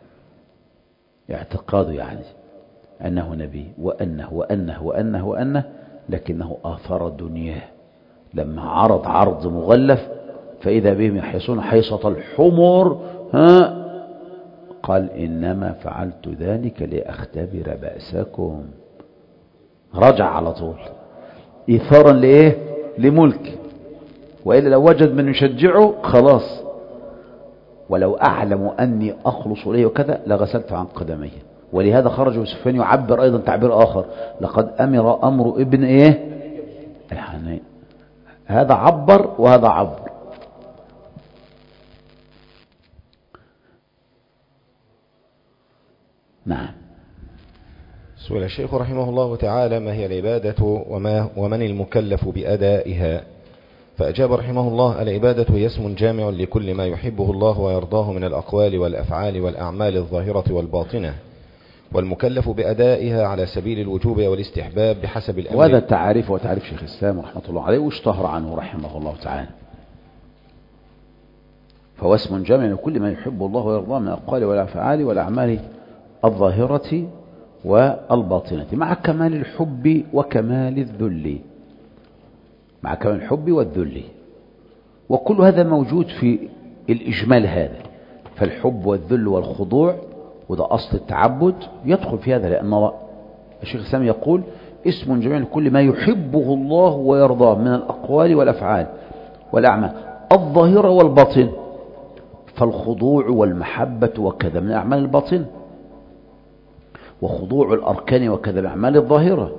اعتقاده يعني أنه نبي، وأنه وأنه وأنه وأنه، لكنه آثر دنياه لما عرض عرض مغلف فإذا بهم يحيصون حيصة الحمر. ها قال إنما فعلت ذلك لأختبر بأسكم. رجع على طول إثارا لإيه؟ لملك، وإلا لو وجد من يشجعه خلاص، ولو أعلم أني أخلص إليه وكذا لغسلت عن قدمي. ولهذا خرج سفيان يعبر أيضا تعبير آخر: لقد أمر أمر ابن إيه الحنين. هذا عبر وهذا عبر. نعم. سئل الشيخ رحمه الله تعالى: ما هي العبادة وما ومن المكلف بأدائها؟ فأجاب رحمه الله: العبادة هي اسم جامع لكل ما يحبه الله ويرضاه من الأقوال والأفعال والأعمال الظاهرة والباطنة، والمكلف بأدائها على سبيل الوجوب والاستحباب بحسب الأمر. وهذا التعريف هو تعريف شيخ الإسلام رحمة الله عليه واشتهر عنه رحمه الله تعالى. فهو اسم جامع لكل ما يحبه الله ويرضاه من الأقوال والأفعال والأعمال الظاهرة والباطنة، مع كمال الحب وكمال الذل، مع كمال الحب والذل، وكل هذا موجود في الإجمال هذا. فالحب والذل والخضوع، وده أصل التعبد، يدخل في هذا، لأن الشيخ الإسلام يقول اسم جميع لكل ما يحبه الله ويرضاه من الأقوال والأفعال والأعمال الظاهرة والباطن. فالخضوع والمحبة وكذا من أعمال الباطن، وخضوع الأركان وكذا من أعمال الظاهرة.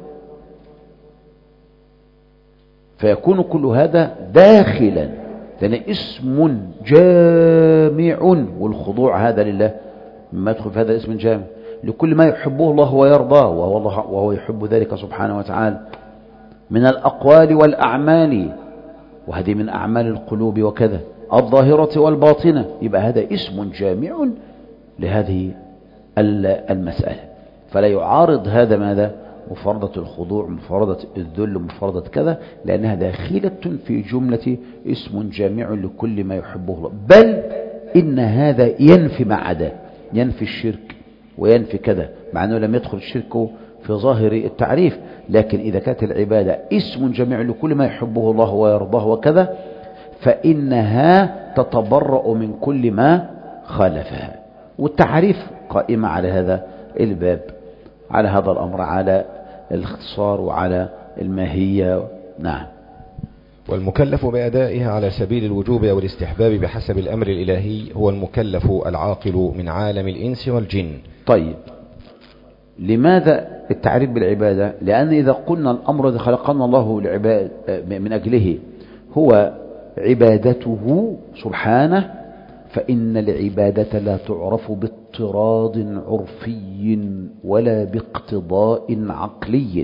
فيكون كل هذا داخلا، لأن اسم جامع، والخضوع هذا لله مما يدخل في هذا الاسم جامع لكل ما يحبه الله ويرضاه، وهو يحب ذلك سبحانه وتعالى من الأقوال والأعمال، وهذه من أعمال القلوب وكذا الظاهرة والباطنة. يبقى هذا اسم جامع لهذه المسألة، فلا يعارض هذا ماذا؟ مفردة الخضوع، مفردة الذل، مفردة كذا، لأنها داخلة في جملة اسم جامع لكل ما يحبه الله. بل إن هذا ينفي ما عدا، ينفي الشرك وينفي كذا، مع أنه لم يدخل الشرك في ظاهر التعريف. لكن إذا كانت العبادة اسم جامع لكل ما يحبه الله ويرضاه وكذا، فإنها تتبرأ من كل ما خالفها. والتعريف قائمة على هذا الباب، على هذا الأمر، على الاختصار وعلى الماهية. نعم. والمكلف بأدائها على سبيل الوجوب والاستحباب بحسب الأمر الإلهي هو المكلف العاقل من عالم الإنس والجن. طيب، لماذا التعريف بالعبادة؟ لأن إذا قلنا الأمر الذي خلقنا الله العباد من أجله هو عبادته سبحانه، فإن العبادة لا تعرف باضطراد عرفي ولا باقتضاء عقلي.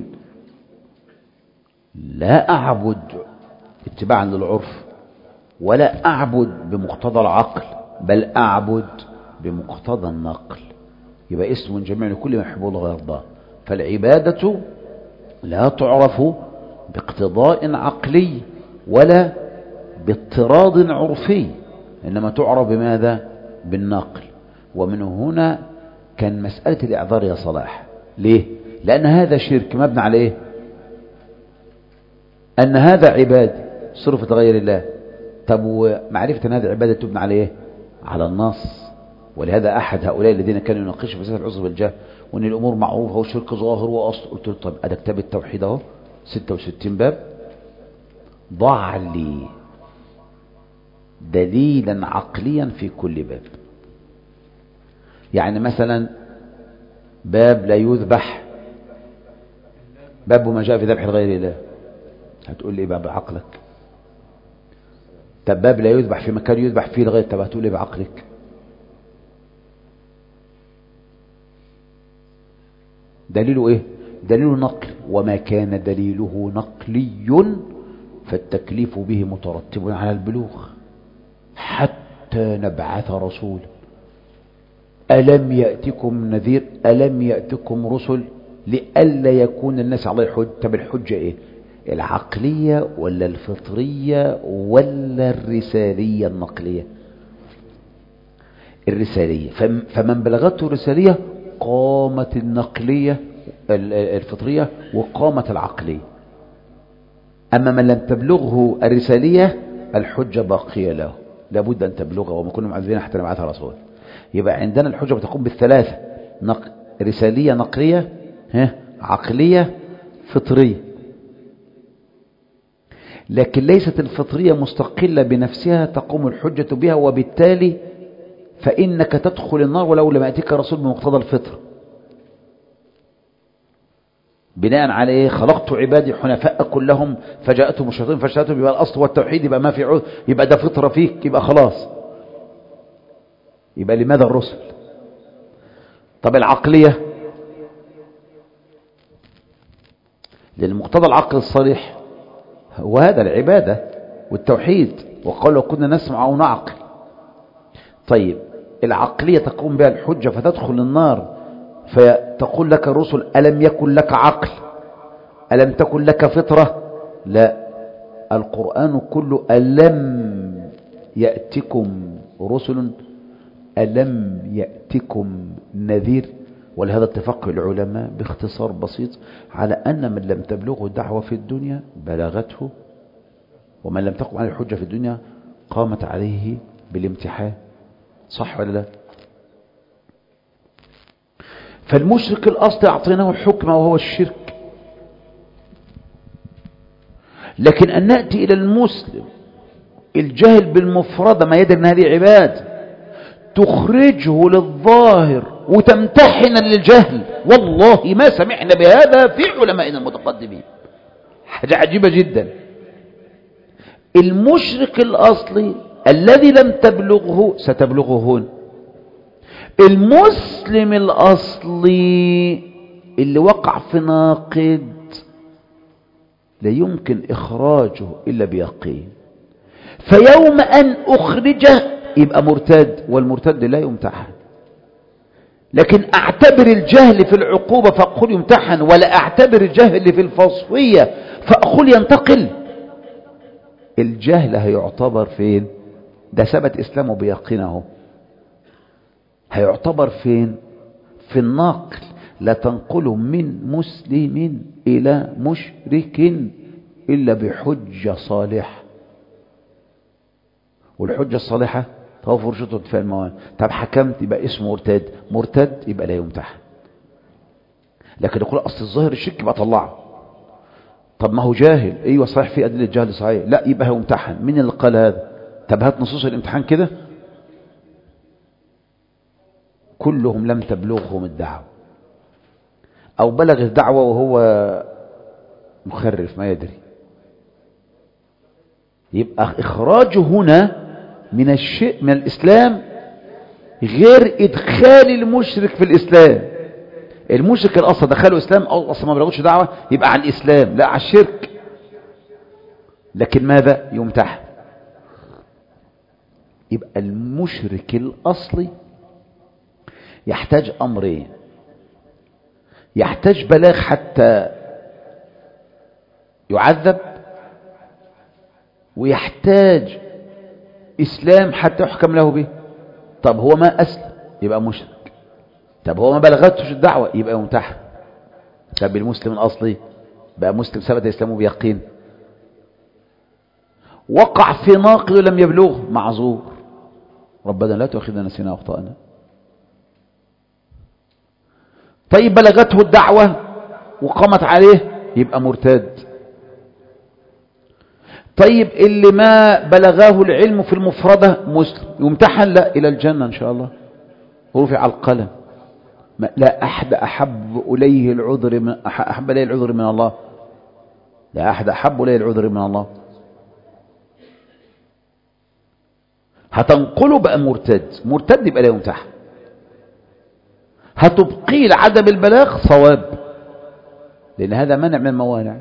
لا أعبد اتباعا للعرف، ولا أعبد بمقتضى العقل، بل أعبد بمقتضى النقل. يبقى اسم جميع لكل ما يحبه الله ويرضاه. فالعبادة لا تعرف باقتضاء عقلي ولا باضطراد عرفي، إنما تعرف بماذا؟ بالنقل. ومن هنا كان مسألة الإعذار يا صلاح. ليه؟ لأن هذا شرك مبنى على إيه؟ أن هذا عبادة صرفت غير الله. طب ومعرفة أن هذا عبادة تبنى على إيه؟ على النص. ولهذا أحد هؤلاء الذين كانوا يناقشوا في مسألة العذر بالجهل وأن الأمور معروفة والشرك ظاهر وأصل، قلت له طب أدا كتاب التوحيد أهو ستة وستين باب، ضع لي دليلا عقليا في كل باب. يعني مثلا باب لا يذبح، باب ما جاء في ذبح الغير الله، هتقول لي ايه بقى بعقلك؟ طب باب لا يذبح في مكان يذبح فيه الغير، طب هتقول لي بعقلك؟ دليله ايه؟ دليله نقل، وما كان دليله نقلي فالتكليف به مترتب على البلوغ حتى نبعث رسول. ألم يأتكم نذير، ألم يأتكم رسل لئلا يكون الناس عليه حج. طب الحجة ايه؟ العقلية ولا الفطرية ولا الرسالية النقلية؟ الرسالية. فمن بلغته الرسالية قامت النقلية الفطرية وقامت العقلية. أما من لم تبلغه الرسالية الحجة باقية له، لابد أن تبلغه، وما كنا معذبين حتى نبعث رسول. يبقى عندنا الحجة بتقوم بالثلاثة: نق... رسالية نقلية، ها، عقلية، فطرية. لكن ليست الفطرية مستقلة بنفسها تقوم الحجة بها، وبالتالي فإنك تدخل النار ولو لم يأتيك رسول بمقتضى الفطر. بناء على ايه؟ خلقت عبادي حنفاء كلهم فجاءتهم الشياطين فاجتالتهم. يبقى الاصل والتوحيد، يبقى ما في عذر، يبقى ده فطره فيك، يبقى خلاص. يبقى لماذا الرسل؟ طب العقليه، لان مقتضى العقل الصريح هو هذا العباده والتوحيد، وقالوا كنا نسمع او نعقل. طيب العقليه تقوم بها الحجه فتدخل النار، فتقول لك الرسل ألم يكن لك عقل؟ ألم تكن لك فطرة؟ لا، القرآن كله ألم يأتكم رسل، ألم يأتكم نذير. ولهذا اتفق العلماء باختصار بسيط على أن من لم تبلغه الدعوة في الدنيا بلغته، ومن لم تقم عليه الحجة في الدنيا قامت عليه بالامتحان. صح ولا لا؟ فالمشرك الأصل أعطيناه حكمه وهو الشرك، لكن أن نأتي إلى المسلم الجاهل بالمفردة ما يدري أن هذه عبادة تخرجه للظاهر وتمتحن للجهل، والله ما سمعنا بهذا في علمائنا المتقدمين. حاجة عجيبة جدا. المشرك الأصلي الذي لم تبلغه ستبلغه هون. المسلم الأصلي اللي وقع في ناقد لا يمكن إخراجه إلا بيقين، فيوم أن أخرجه يبقى مرتد، والمرتد لا يمتحن. لكن أعتبر الجهل في العقوبة فأقول يمتحن، ولا أعتبر الجهل في الفصفية فأقول ينتقل. الجهل هيعتبر فين؟ ده ثبت إسلامه بيقينه. هيعتبر فين؟ في النقل. لا تنقل من مسلم إلى مشرك إلا بحجة صالحة، والحجة الصالحة توفر شروط انتفاء الموانع. طب حكمت يبقى اسمه مرتد، مرتد يبقى لا يمتحن. لكن يقول أصل الظاهر الشرك يبقى طلعه. طب ما هو جاهل، ايوه صحيح في أدلة جهل صحيح، لا يبقى هو يمتحن. مين اللي قال هذا؟ طب هات نصوص الامتحان كده. كلهم لم تبلغهم الدعوة، أو بلغ الدعوة وهو مخرف ما يدري. يبقى إخراجه هنا من الشيء من الإسلام غير إدخال المشرك في الإسلام. المشرك الأصل دخله إسلام أو أصلا ما بلغوش دعوة يبقى على الإسلام، لا على الشرك. لكن ماذا؟ يمتحن. يبقى المشرك الأصلي يحتاج أمرين: يحتاج بلاغ حتى يعذب، ويحتاج إسلام حتى يحكم له به. طب هو ما أسلم يبقى مشرك، طب هو ما بلغتش الدعوة يبقى يمتحن. طب المسلم الأصلي بقى مسلم ثبت إسلامه بيقين، وقع في ناقض لم يبلغه، معذور، ربنا لا تؤاخذنا نسينا أخطأنا. طيب بلغته الدعوة وقامت عليه يبقى مرتد. طيب اللي ما بلغاه العلم في المفردة مسلم يمتحن؟ لا، إلى الجنة إن شاء الله، رفع القلم. لا أحد أحب إليه العذر من أحب إليه العذر من الله، لا أحد أحب إليه العذر من الله. هتنقله بقى مرتد، مرتد يبقى لا يمتحن. هتبقي لعدم البلاغ صواب، لأن هذا منع من الموانع.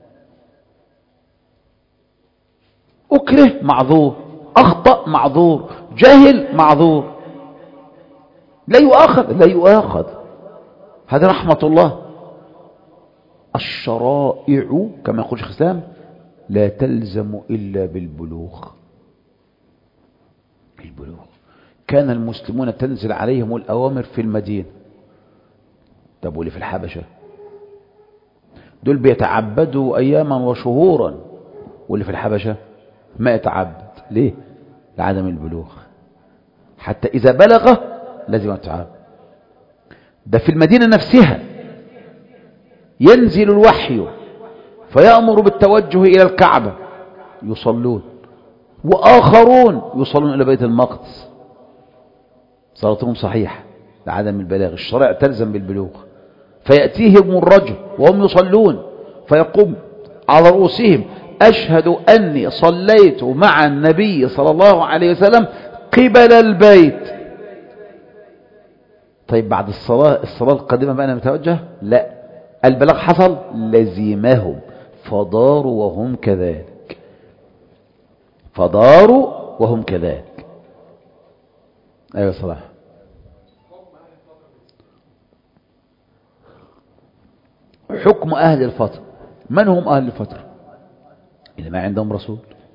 أكره معذور، أخطأ معذور، جاهل معذور، لا يؤاخذ لا يؤاخذ. هذا رحمة الله. الشرائع كما يقول شيخ الإسلام لا تلزم إلا بالبلوغ. البلوغ. كان المسلمون تنزل عليهم الأوامر في المدينة. طب واللي في الحبشة دول بيتعبدوا أياما وشهورا، واللي في الحبشة ما يتعبد. ليه؟ لعدم البلوغ. حتى إذا بلغ لازم يتعبد. ده في المدينة نفسها ينزل الوحي فيأمر بالتوجه إلى الكعبة يصلون، وآخرون يصلون إلى بيت المقدس صلاتهم صحيحة لعدم البلاغ. الشرع تلزم بالبلوغ. فيأتيهم الرجل وهم يصلون فيقوم على رؤوسهم: أشهد أني صليت مع النبي صلى الله عليه وسلم قبل البيت. طيب بعد الصلاة الصلاة القادمة بقى أنا متوجه؟ لا، البلاغ حصل لزمهم فداروا وهم كذلك، فداروا وهم كذلك. أيوة صلاح. حكم أهل الفترة. من هم أهل الفترة؟ اللي ما عندهم رسول.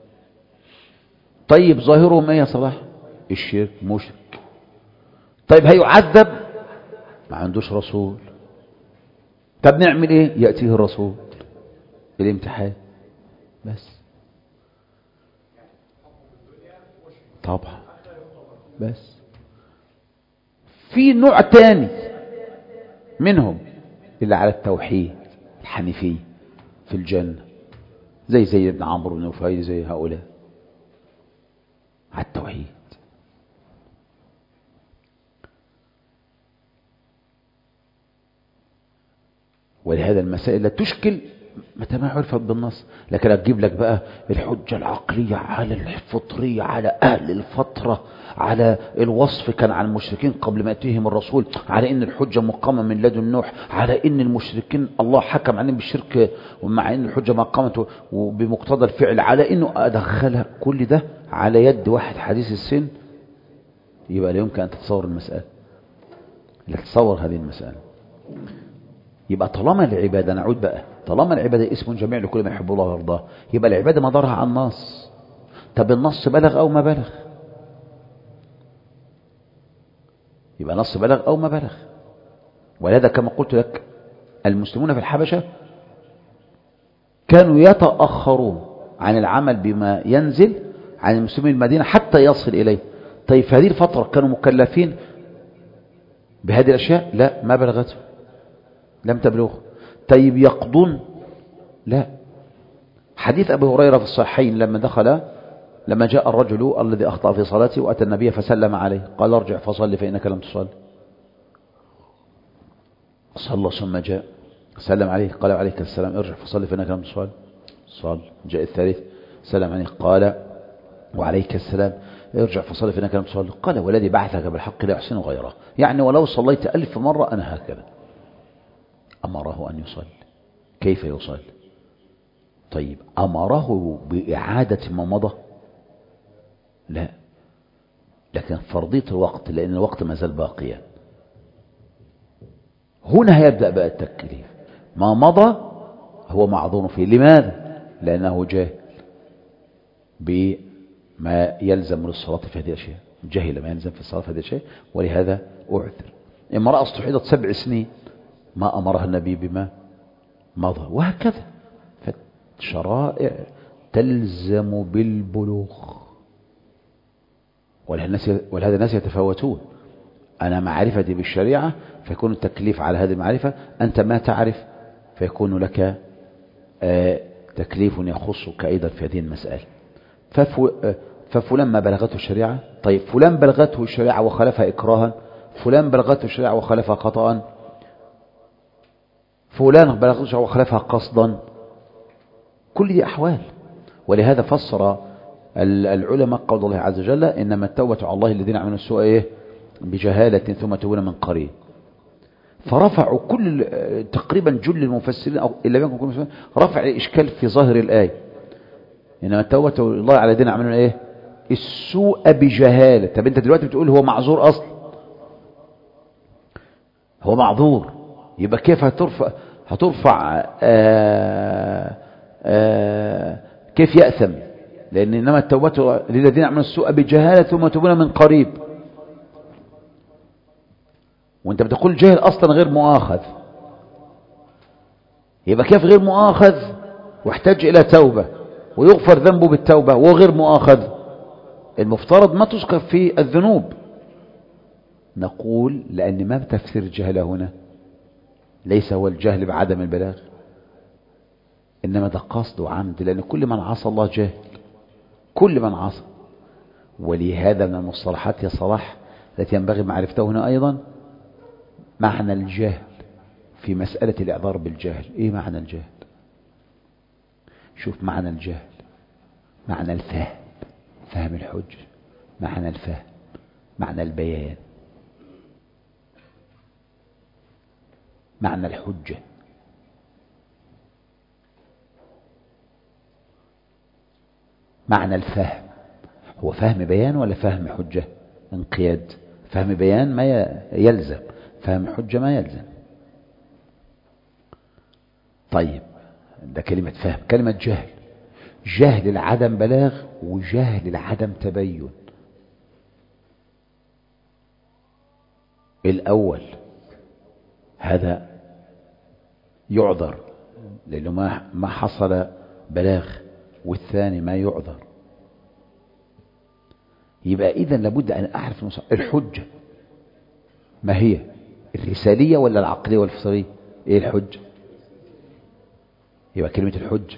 طيب ظاهرهم ايه يا صلاح؟ الشرك، مشرك. طيب هيعذب؟ ما عندوش رسول. طب نعمل ايه؟ يأتيه الرسول، الامتحان بس. طبعا بس. في نوع تاني منهم اللي على التوحيد الحنيفي في الجنة، زي زي ابن عمرو بن نفيل، زي هؤلاء على التوحيد. ولهذا المسائل لا تشكل متى ما عرفت بالنص، لكن أجيب لك بقى الحجة العقلية على الفطرية، على أهل الفترة، على الوصف كان عن المشركين قبل ما يأتيهم الرسول، على إن الحجة مقامة من لدن نوح، على إن المشركين الله حكم عليهم بالشرك ومع إن الحجة مقامة وبمقتضى الفعل، على إنه أدخلها كل ده على يد واحد حديث السن. يبقى لا يمكن أن تتصور المسألة، لا تتصور هذه المسألة. يبقى طالما العبادة، نعود بقى، طالما العبادة اسم جميع لكل ما يحب الله ويرضاه، يبقى العبادة مدارها على النص. طب النص بلغ أو ما بلغ؟ يبقى نص بلغ أو ما بلغ. ولهذا كما قلت لك المسلمون في الحبشة كانوا يتأخرون عن العمل بما ينزل عن المسلمين المدينة حتى يصل إليه. طيب في هذه الفترة كانوا مكلفين بهذه الأشياء؟ لا، ما بلغته، لم تبلغ. طيب يقضون؟ لا. حديث أبي هريرة في الصحيحين لما دخل لما جاء الرجل الذي أخطأ في صلاته وأتى النبي فسلم عليه، قال: ارجع فصل فإنك لم تصل. صلى ثم جاء سلم عليه، قال: عليك السلام، ارجع فصل فإنك لم تصل. صل. جاء الثالث سلم عليه، قال: وعليك السلام، ارجع فصل فإنك لم تصل. قال: والذي بعثك بالحق لا أحسن غيره. يعني ولو صليت ألف مرة أنا هكذا. أمره أن يصلي. كيف يصلي؟ طيب أمره بإعادة ما مضى؟ لا، لكن فرضية الوقت، لأن الوقت ما زال باقيا. هنا هيبدأ بقى التكليف. ما مضى هو معذور فيه. لماذا؟ لأنه جاهل بما يلزم للصلاة في هذه الأشياء، جهل ما يلزم في الصلاة في هذه الأشياء، ولهذا أعذر. امرأة استحيضت سبع سنين ما أمرها النبي بما مضى، وهكذا. فالشرائع تلزم بالبلوغ. ولهذا الناس يتفاوتون. أنا معرفتي بالشريعة فيكون التكليف على هذه المعرفة، أنت ما تعرف فيكون لك تكليف يخصك أيضا في هذه المسألة. ففلان ما بلغته الشريعة. طيب فلان بلغته الشريعة وخالفها إكراها، فلان بلغته الشريعة وخالفها خطأ، فلان بلغته الشريعة وخالفها قصدا. كل دي أحوال. ولهذا فسر العلماء قول الله عز وجل: إنما التوبة على الله الذين عملوا السوء إيه بجهالة ثم توبون من قريب. فرفعوا كل تقريبا جل المفسرين أو إلا بينكم كل المفسرين رفع الإشكال في ظاهر الآية. إنما التوبة الله على الذين عملوا إيه السوء بجهالة. طب أنت دلوقتي بتقول هو معذور أصلا، هو معذور، يبقى كيف هترفع هترفع آآ آآ كيف يأثم؟ لأن إنما التوبة للذين عملوا السوء بجهالة ثم توبون من قريب. وانت بتقول جاهل اصلا غير مؤاخذ، يبقى كيف غير مؤاخذ واحتاج الى توبة ويغفر ذنبه بالتوبة وهو غير مؤاخذ؟ المفترض ما تذكر في الذنوب. نقول لأن ما تفسير الجهل هنا ليس هو الجهل بعدم البلاغ، إنما ده قصد وعمد، لأن كل من عصى الله جاهل. كل من عصى. ولهذا من المصطلحات يا صلاح التي ينبغي معرفته هنا أيضا معنى الجهل في مسألة الإعذار بالجهل. إيه معنى الجهل؟ شوف معنى الجهل، معنى الفهم، فهم الحجة، معنى الفهم، معنى البيان، معنى الحجة. معنى الفهم هو فهم بيان ولا فهم حجة؟ انقياد. فهم بيان ما يلزم، فهم حجة ما يلزم. طيب ده كلمة فهم. كلمة جهل، جهل العدم بلاغ وجهل العدم تبين. الأول هذا يعذر لأنه ما ما حصل بلاغ، والثاني ما يعذر. يبقى إذن لابد أن أعرف الحجة ما هي، الرسالية ولا العقلية والفطرية؟ إيه الحجة؟ يبقى كلمة الحجة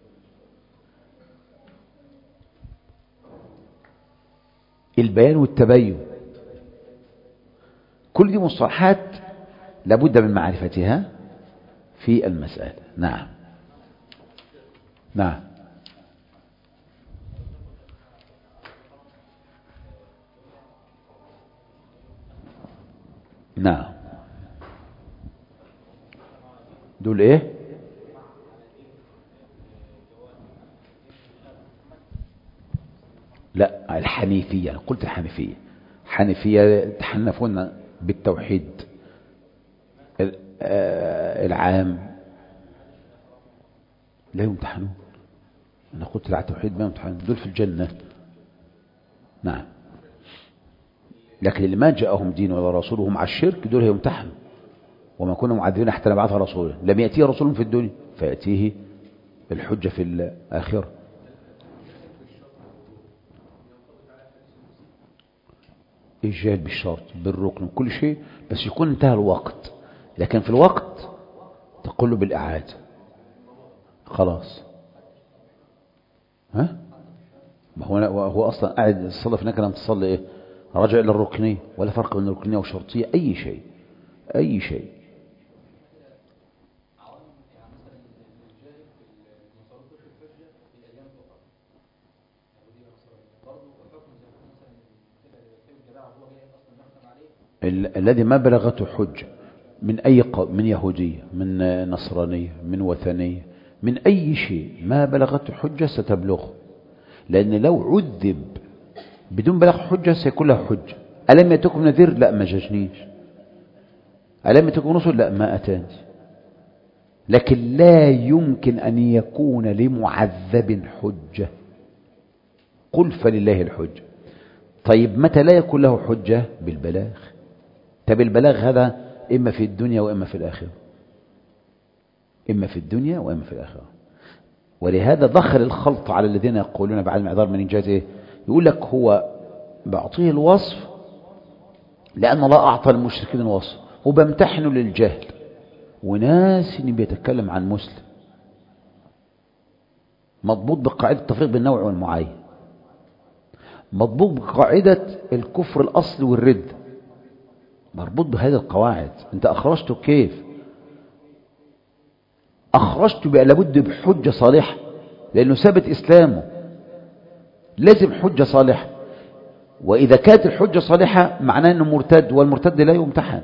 البيان والتبين، كل دي مصطلحات لابد من معرفتها في المسألة. نعم نعم نعم. دول ايه؟ لا الحنيفية. أنا قلت الحنيفية. حنيفية يتحنفون بالتوحيد العام، لا يمتحنون. أنا قلت على التوحيد ما يمتحنون، دول في الجنة. نعم. لكن اللي ما جاءهم دين ولا رسولهم على الشرك دول يمتحنوا. وما كنا معذبين حتى نبعث رسولا. لم يأتيه رسول في الدنيا فيأتيه الحجة في الآخرة. الجهل بالشرط بالركن كل شيء، بس يكون انتهى الوقت. لكن في الوقت تقول له بالإعادة خلاص. ها ما هو هو أصلا قاعد الصلاة في هناك لما تصلي إيه؟ رجع إلى الركنية، ولا فرق بين الركنية والشرطية أي شيء أي شيء. الذي ما بلغته حجة من أي قوم، من يهودية، من نصرانية، من وثنية، من أي شيء ما بلغته حجة ستبلغه. لأن لو عذب بدون بلاغ حجة سيكون له حجة. ألم يأتكم نذير؟ لا ما جاءنيش. ألم يأتكم رسل؟ لا ما أتاني. لكن لا يمكن أن يكون لمعذب حجة. قل فلله الحجة. طيب متى لا يكون له حجة؟ بالبلاغ. طب البلاغ هذا إما في الدنيا وإما في الآخرة، إما في الدنيا وإما في الآخرة. ولهذا دخل الخلط على الذين يقولون بعد معذار من إنجازه. يقول لك هو بعطيه الوصف لأن الله أعطى المشركين الوصف، وبامتحنوا للجهل، وناس إن بيتكلم عن مسلم مضبوط بقاعدة التفريق بين النوع والمعين، مضبوط بقاعدة الكفر الأصل والرد، مربوط بهذه القواعد. انت أخرجته كيف؟ أخرجته بقى لابد بحجة صالحة، لأنه ثبت إسلامه لازم حجة صالحة. وإذا كانت الحجة صالحة معناه أنه مرتد، والمرتد لا يمتحن.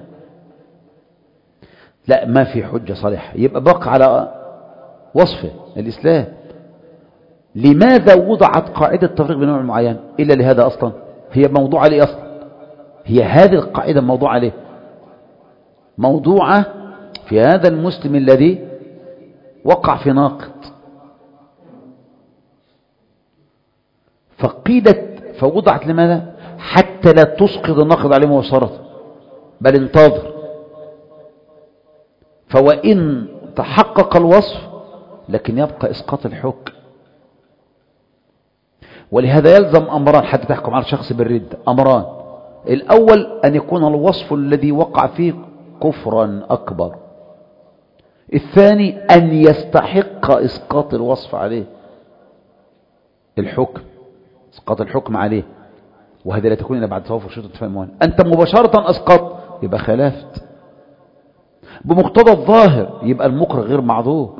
لا ما في حجة صالحة، يبقى بقى على وصفه الإسلام. لماذا وضعت قاعدة التفريق بين نوع معين إلا لهذا أصلا؟ هي موضوع عليه أصلا، هي هذه القاعدة موضوع عليه، موضوعة في هذا المسلم الذي وقع في ناقض. فقيدت فوضعت لماذا؟ حتى لا تسقط الناقض عليه مباشرة، بل انتظر. فوإن تحقق الوصف لكن يبقى إسقاط الحكم. ولهذا يلزم أمران حتى تحكم على شخص بالرد. أمران: الأول أن يكون الوصف الذي وقع فيه كفرا أكبر. الثاني أن يستحق إسقاط الوصف عليه الحكم. اسقاط الحكم عليه، وهذا لا تكون إلا بعد توافر شروط اتفاق الموانع. أنت مباشرة أسقط يبقى خالفت. بمقتضى الظاهر يبقى المكره غير معذور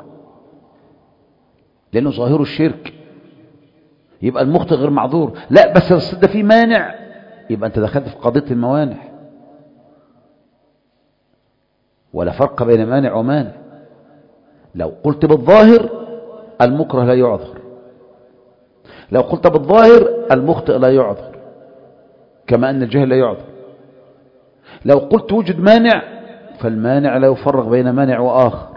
لأنه ظاهر الشرك، يبقى المخطئ غير معذور. لا بس ده في مانع، يبقى أنت دخلت في قضية الموانع. ولا فرق بين مانع ومانع. لو قلت بالظاهر المكره لا يعذر، لو قلت بالظاهر المخطئ لا يعذر، كما أن الجهل لا يعذر. لو قلت وجد مانع فالمانع لا يفرق بين مانع وآخر،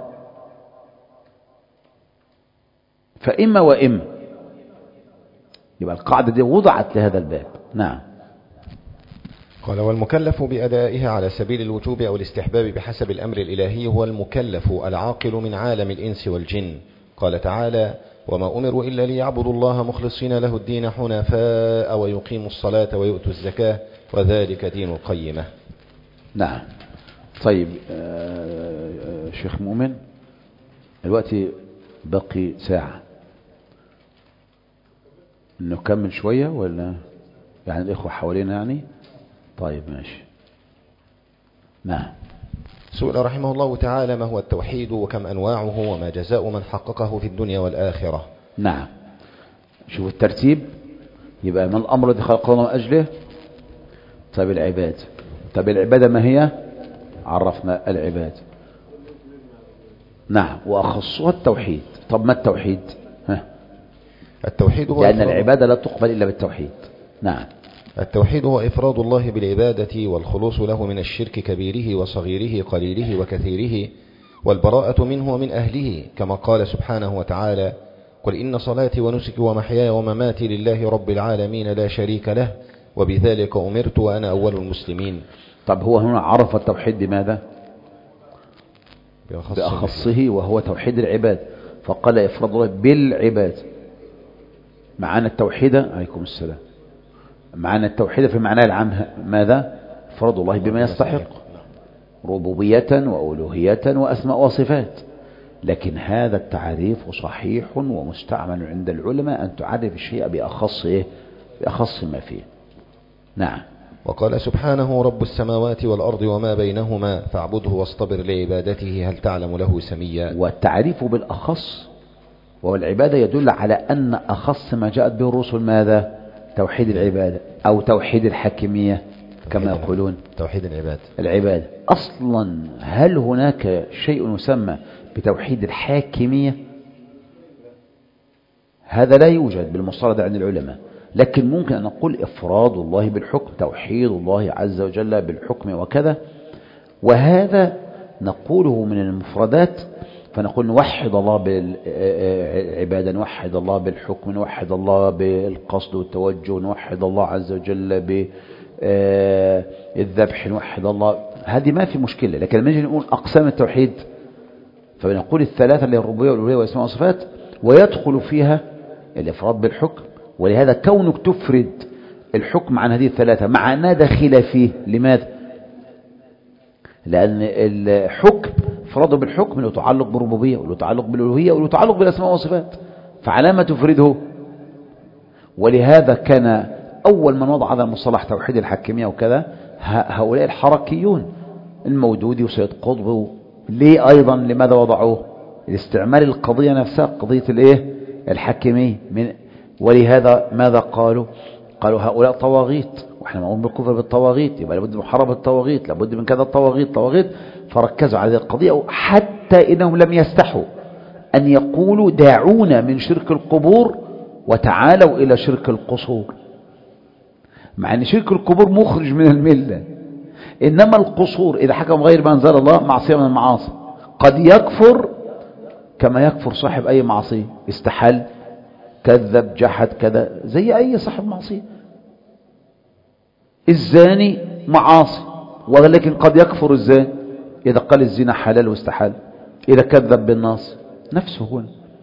فإما وإما. يبقى القاعدة دي وضعت لهذا الباب. نعم. قال والمكلف بأدائها على سبيل الوجوب أو الاستحباب بحسب الأمر الإلهي هو المكلف العاقل من عالم الإنس والجن. قال تعالى وما أمروا إلا ليعبدوا الله مخلصين له الدين حنفاء ويقيموا الصلاة ويؤتوا الزكاة وذلك دين القيمة. نعم. طيب آه شيخ مؤمن، الوقت بقي ساعة، نكمل شوية ولا يعني الإخوة حوالينا يعني؟ طيب ماشي. نعم. سئل رحمه الله تعالى ما هو التوحيد وكم أنواعه وما جزاء من حققه في الدنيا والآخرة. نعم. شوف الترتيب، يبقى ما الأمر الذي خلق الله من أجله؟ طيب العباد. طيب العبادة ما هي؟ عرفنا العباد. نعم. وأخصها التوحيد. طب ما التوحيد؟ ها. التوحيد هو لأن العبادة لا تقبل إلا بالتوحيد. نعم. التوحيد هو إفراد الله بالعبادة والخلوص له من الشرك كبيره وصغيره قليله وكثيره والبراءة منه ومن أهله، كما قال سبحانه وتعالى قل إن صلاتي ونسكي ومحياي ومماتي لله رب العالمين لا شريك له وبذلك أمرت وأنا أول المسلمين. طب هو هنا عرف التوحيد بماذا؟ بأخصه, بأخصه وهو توحيد العباد، فقال إفراد الله بالعباد. معنا التوحيد عليكم السلام، معنا التوحيد في معناه العام ماذا؟ إفراد الله بما يستحق ربوبية وألوهية وأسماء وصفات. لكن هذا التعريف صحيح ومستعمل عند العلماء أن تعرف الشيء بأخص إيه؟ بأخص ما فيه. نعم. وقال سبحانه رب السماوات والأرض وما بينهما فاعبده واصطبر لعبادته هل تعلم له سميا. والتعريف بالأخص والعبادة يدل على أن أخص ما جاءت به الرسل ماذا؟ توحيد العبادة أو توحيد الحاكمية كما يقولون. توحيد العباد. العبادة أصلا. هل هناك شيء يسمى بتوحيد الحاكمية؟ هذا لا يوجد بالمصطلح عند العلماء، لكن ممكن أن نقول إفراد الله بالحكم، توحيد الله عز وجل بالحكم وكذا، وهذا نقوله من المفردات. فنقول نوحد الله بالعبادة، نوحد الله بالحكم، نوحد الله بالقصد والتوجه، نوحد الله عز وجل بالذبح، نوحد الله. هذه ما في مشكلة. لكن لما نجي نقول أقسام التوحيد فبنقول الثلاثة اللي هي الربوبية والألوهية والأسماء والصفات، ويدخل فيها الإفراد بالحكم. ولهذا كونك تفرد الحكم عن هذه الثلاثة مع أنها داخلة فيه. لماذا؟ لأن الحكم إفراده بالحكم له يتعلق بالربوبية وله يتعلق بالألوهية وله يتعلق بالأسماء والصفات، فعلى ما تفرده. ولهذا كان أول من وضع هذا المصطلح توحيد الحاكمية وكذا هؤلاء الحركيون، المودودي وسيد قطب. ليه أيضا؟ لماذا وضعوه؟ الاستعمال القضية نفسها، قضية الايه؟ الحاكمية. من ولهذا ماذا قالوا؟ قالوا هؤلاء طواغيت، واحنا معون بالكفر بالطواغيت، يبقى لابد من محاربة الطواغيت، لابد من كذا الطواغيت طواغيت. فركزوا على هذه القضية، حتى إنهم لم يستحوا أن يقولوا دعونا من شرك القبور وتعالوا إلى شرك القصور، مع أن شرك القبور مخرج من الملة. إنما القصور إذا حكم غير ما أنزل الله معصية من المعاصي، قد يكفر كما يكفر صاحب أي معصية، استحل كذب جحد كذا زي أي صاحب معصية. الزاني معاصي، ولكن قد يكفر الزاني إذا قال الزنا حلال واستحل، إذا كذب بالنص نفسه هنا.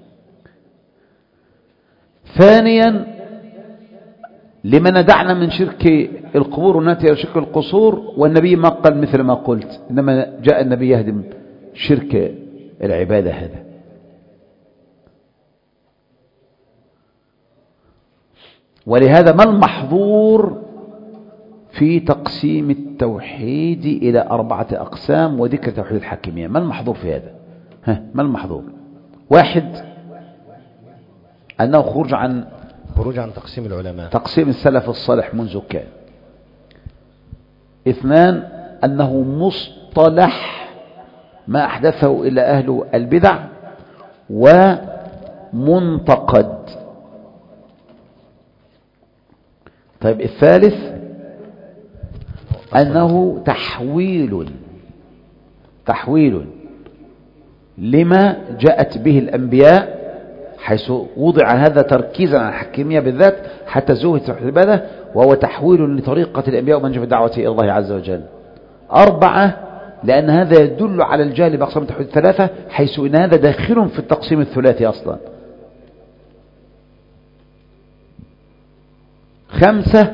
ثانيا لما ندعنا من شرك القبور ونأتي إلى شرك القصور، والنبي ما قال مثل ما قلت، إنما جاء النبي يهدم شرك العبادة هذا. ولهذا ما المحظور في تقسيم التوحيد إلى أربعة أقسام وذكر توحيد الحاكمية؟ ما المحظور في هذا؟ ها ما المحظور؟ واحد أنه خروج عن خروج عن تقسيم العلماء، تقسيم السلف الصالح منذ كان. اثنان أنه مصطلح ما أحدثه إلى أهل البدع ومنتقد. طيب الثالث أنه تحويل تحويل لما جاءت به الأنبياء، حيث وضع هذا تركيزا على الحكيمية بالذات حتى زوهت في العبادة، وهو تحويل لطريقة الأنبياء ومنهج الدعوة إلى الله عز وجل. أربعة لأن هذا يدل على الجهل بأقسام التوحيد الثلاثة، حيث إن هذا داخل في التقسيم الثلاثي أصلا. خمسة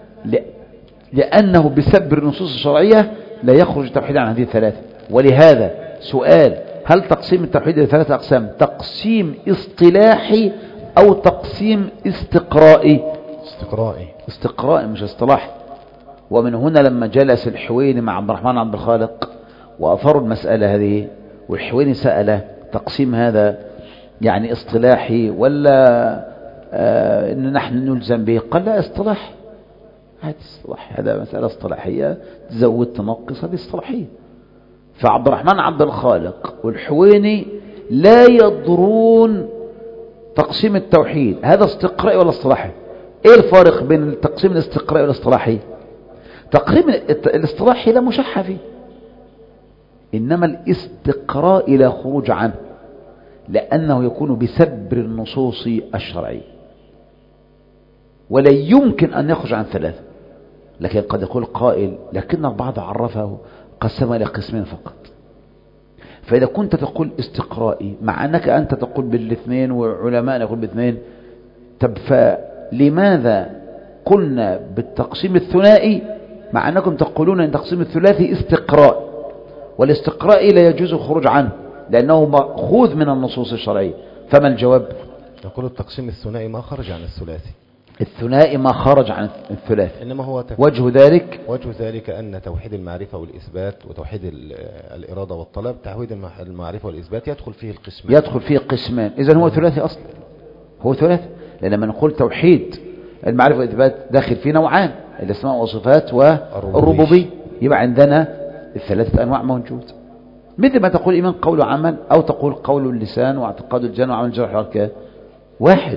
لأنه بسبب النصوص الشرعية لا يخرج التوحيد عن هذه الثلاثة. ولهذا سؤال: هل تقسيم التوحيد إلى ثلاثة أقسام تقسيم اصطلاحي أو تقسيم استقرائي؟ استقرائي. استقرائي مش اصطلاحي. ومن هنا لما جلس الحويني مع عبد الرحمن عبد الخالق وأثروا المسألة هذه، والحويني سأله: تقسيم هذا يعني اصطلاحي ولا آه إن نحن نلزم به؟ قال: لا، اصطلاحي. هذا اصطلاح، هذا مسألة اصطلاحية، تزود تنقص، هذه اصطلاحية. فعبد الرحمن عبد الخالق والحويني لا يضرون تقسيم التوحيد هذا استقرائي ولا اصطلاحي. ايه الفارق بين التقسيم الاستقرائي والاصطلاحي؟ تقسيم الاصطلاحي لا مشح فيه، انما الاستقراء لا خروج عنه، لانه يكون بسبر النصوص الشرعية، ولا يمكن ان يخرج عن ثلاثة. لكن قد يقول قائل: لكن البعض عرفه قسم إلى قسمين فقط. فإذا كنت تقول استقرائي مع أنك أنت تقول بالاثنين وعلماء يقول بالاثنين، طب فلماذا قلنا بالتقسيم الثنائي مع أنكم تقولون أن تقسيم الثلاثي استقراء، والاستقرائي لا يجوز الخروج عنه لأنه مأخوذ من النصوص الشرعية؟ فما الجواب؟ نقول التقسيم الثنائي ما خرج عن الثلاثي. الثنائي ما خرج عن الثلاثي. إنما هو وجه ذلك وجه ذلك أن توحيد المعرفة والإثبات وتوحيد الإرادة والطلب، توحيد المعرفة والإثبات يدخل فيه القسمان. يدخل فيه قسمان. إذن هو ثلاثي أصلا، هو ثلاثي. لأن لما نقول توحيد المعرفة والإثبات داخل فيه نوعان: الأسماء والصفات والربوبية. يبقى عندنا الثلاثة أنواع موجود. مثل ما تقول إيمان قول وعمل، أو تقول قول اللسان واعتقاد الجنان وعمل الجرح والأركان، واحد.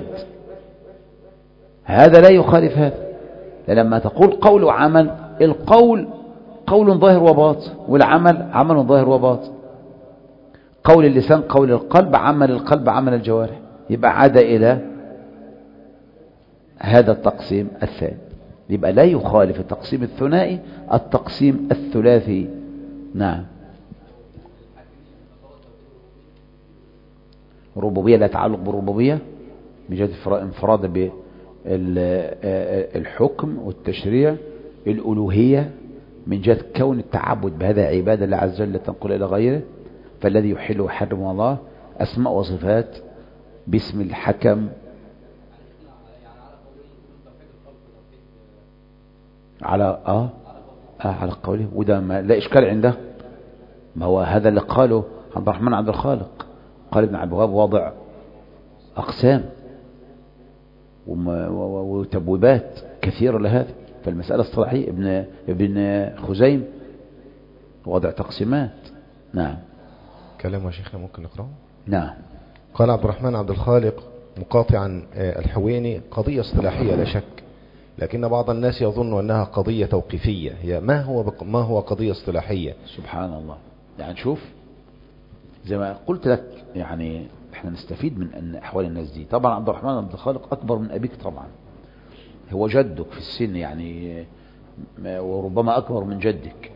هذا لا يخالف هذا. لما تقول قول وعمل، القول قول ظاهر وباطن، والعمل عمل ظاهر وباطن. قول اللسان قول القلب، عمل القلب عمل الجوارح. يبقى عاد إلى هذا التقسيم الثاني. يبقى لا يخالف التقسيم الثنائي التقسيم الثلاثي. نعم. الربوبية لا تعلق بالربوبية من جهة انفراد بالحكم والتشريع. الألوهية من جهة كون التعبد بهذا عبادة الله عز وجل تنقل إلى غيره، فالذي يحل ويحرم الله. أسماء وصفات باسم الحكم على آه, آه على قوله، وده ما لا إشكال عنده. ما هو هذا اللي قاله عبد الرحمن عبد الخالق. قال ابن عبد الوهاب: واضع أقسام وتبويبات كثيرة لهذا. فالمسألة اصطلاحية. ابن ابن خزيم وضع تقسيمات. نعم. كلام شيخنا ممكن نقرأه؟ نعم. قال عبد الرحمن عبد الخالق مقاطعا الحويني: قضية اصطلاحية لا شك، لكن بعض الناس يظن أنها قضية توقيفية. هي ما هو بق... ما هو قضية اصطلاحية؟ سبحان الله. يعني شوف، زي ما قلت لك، يعني احنا نستفيد من أن أحوال الناس دي. طبعا عبد الرحمن عبد الخالق أكبر من أبيك، طبعا هو جدك في السن يعني، وربما أكبر من جدك.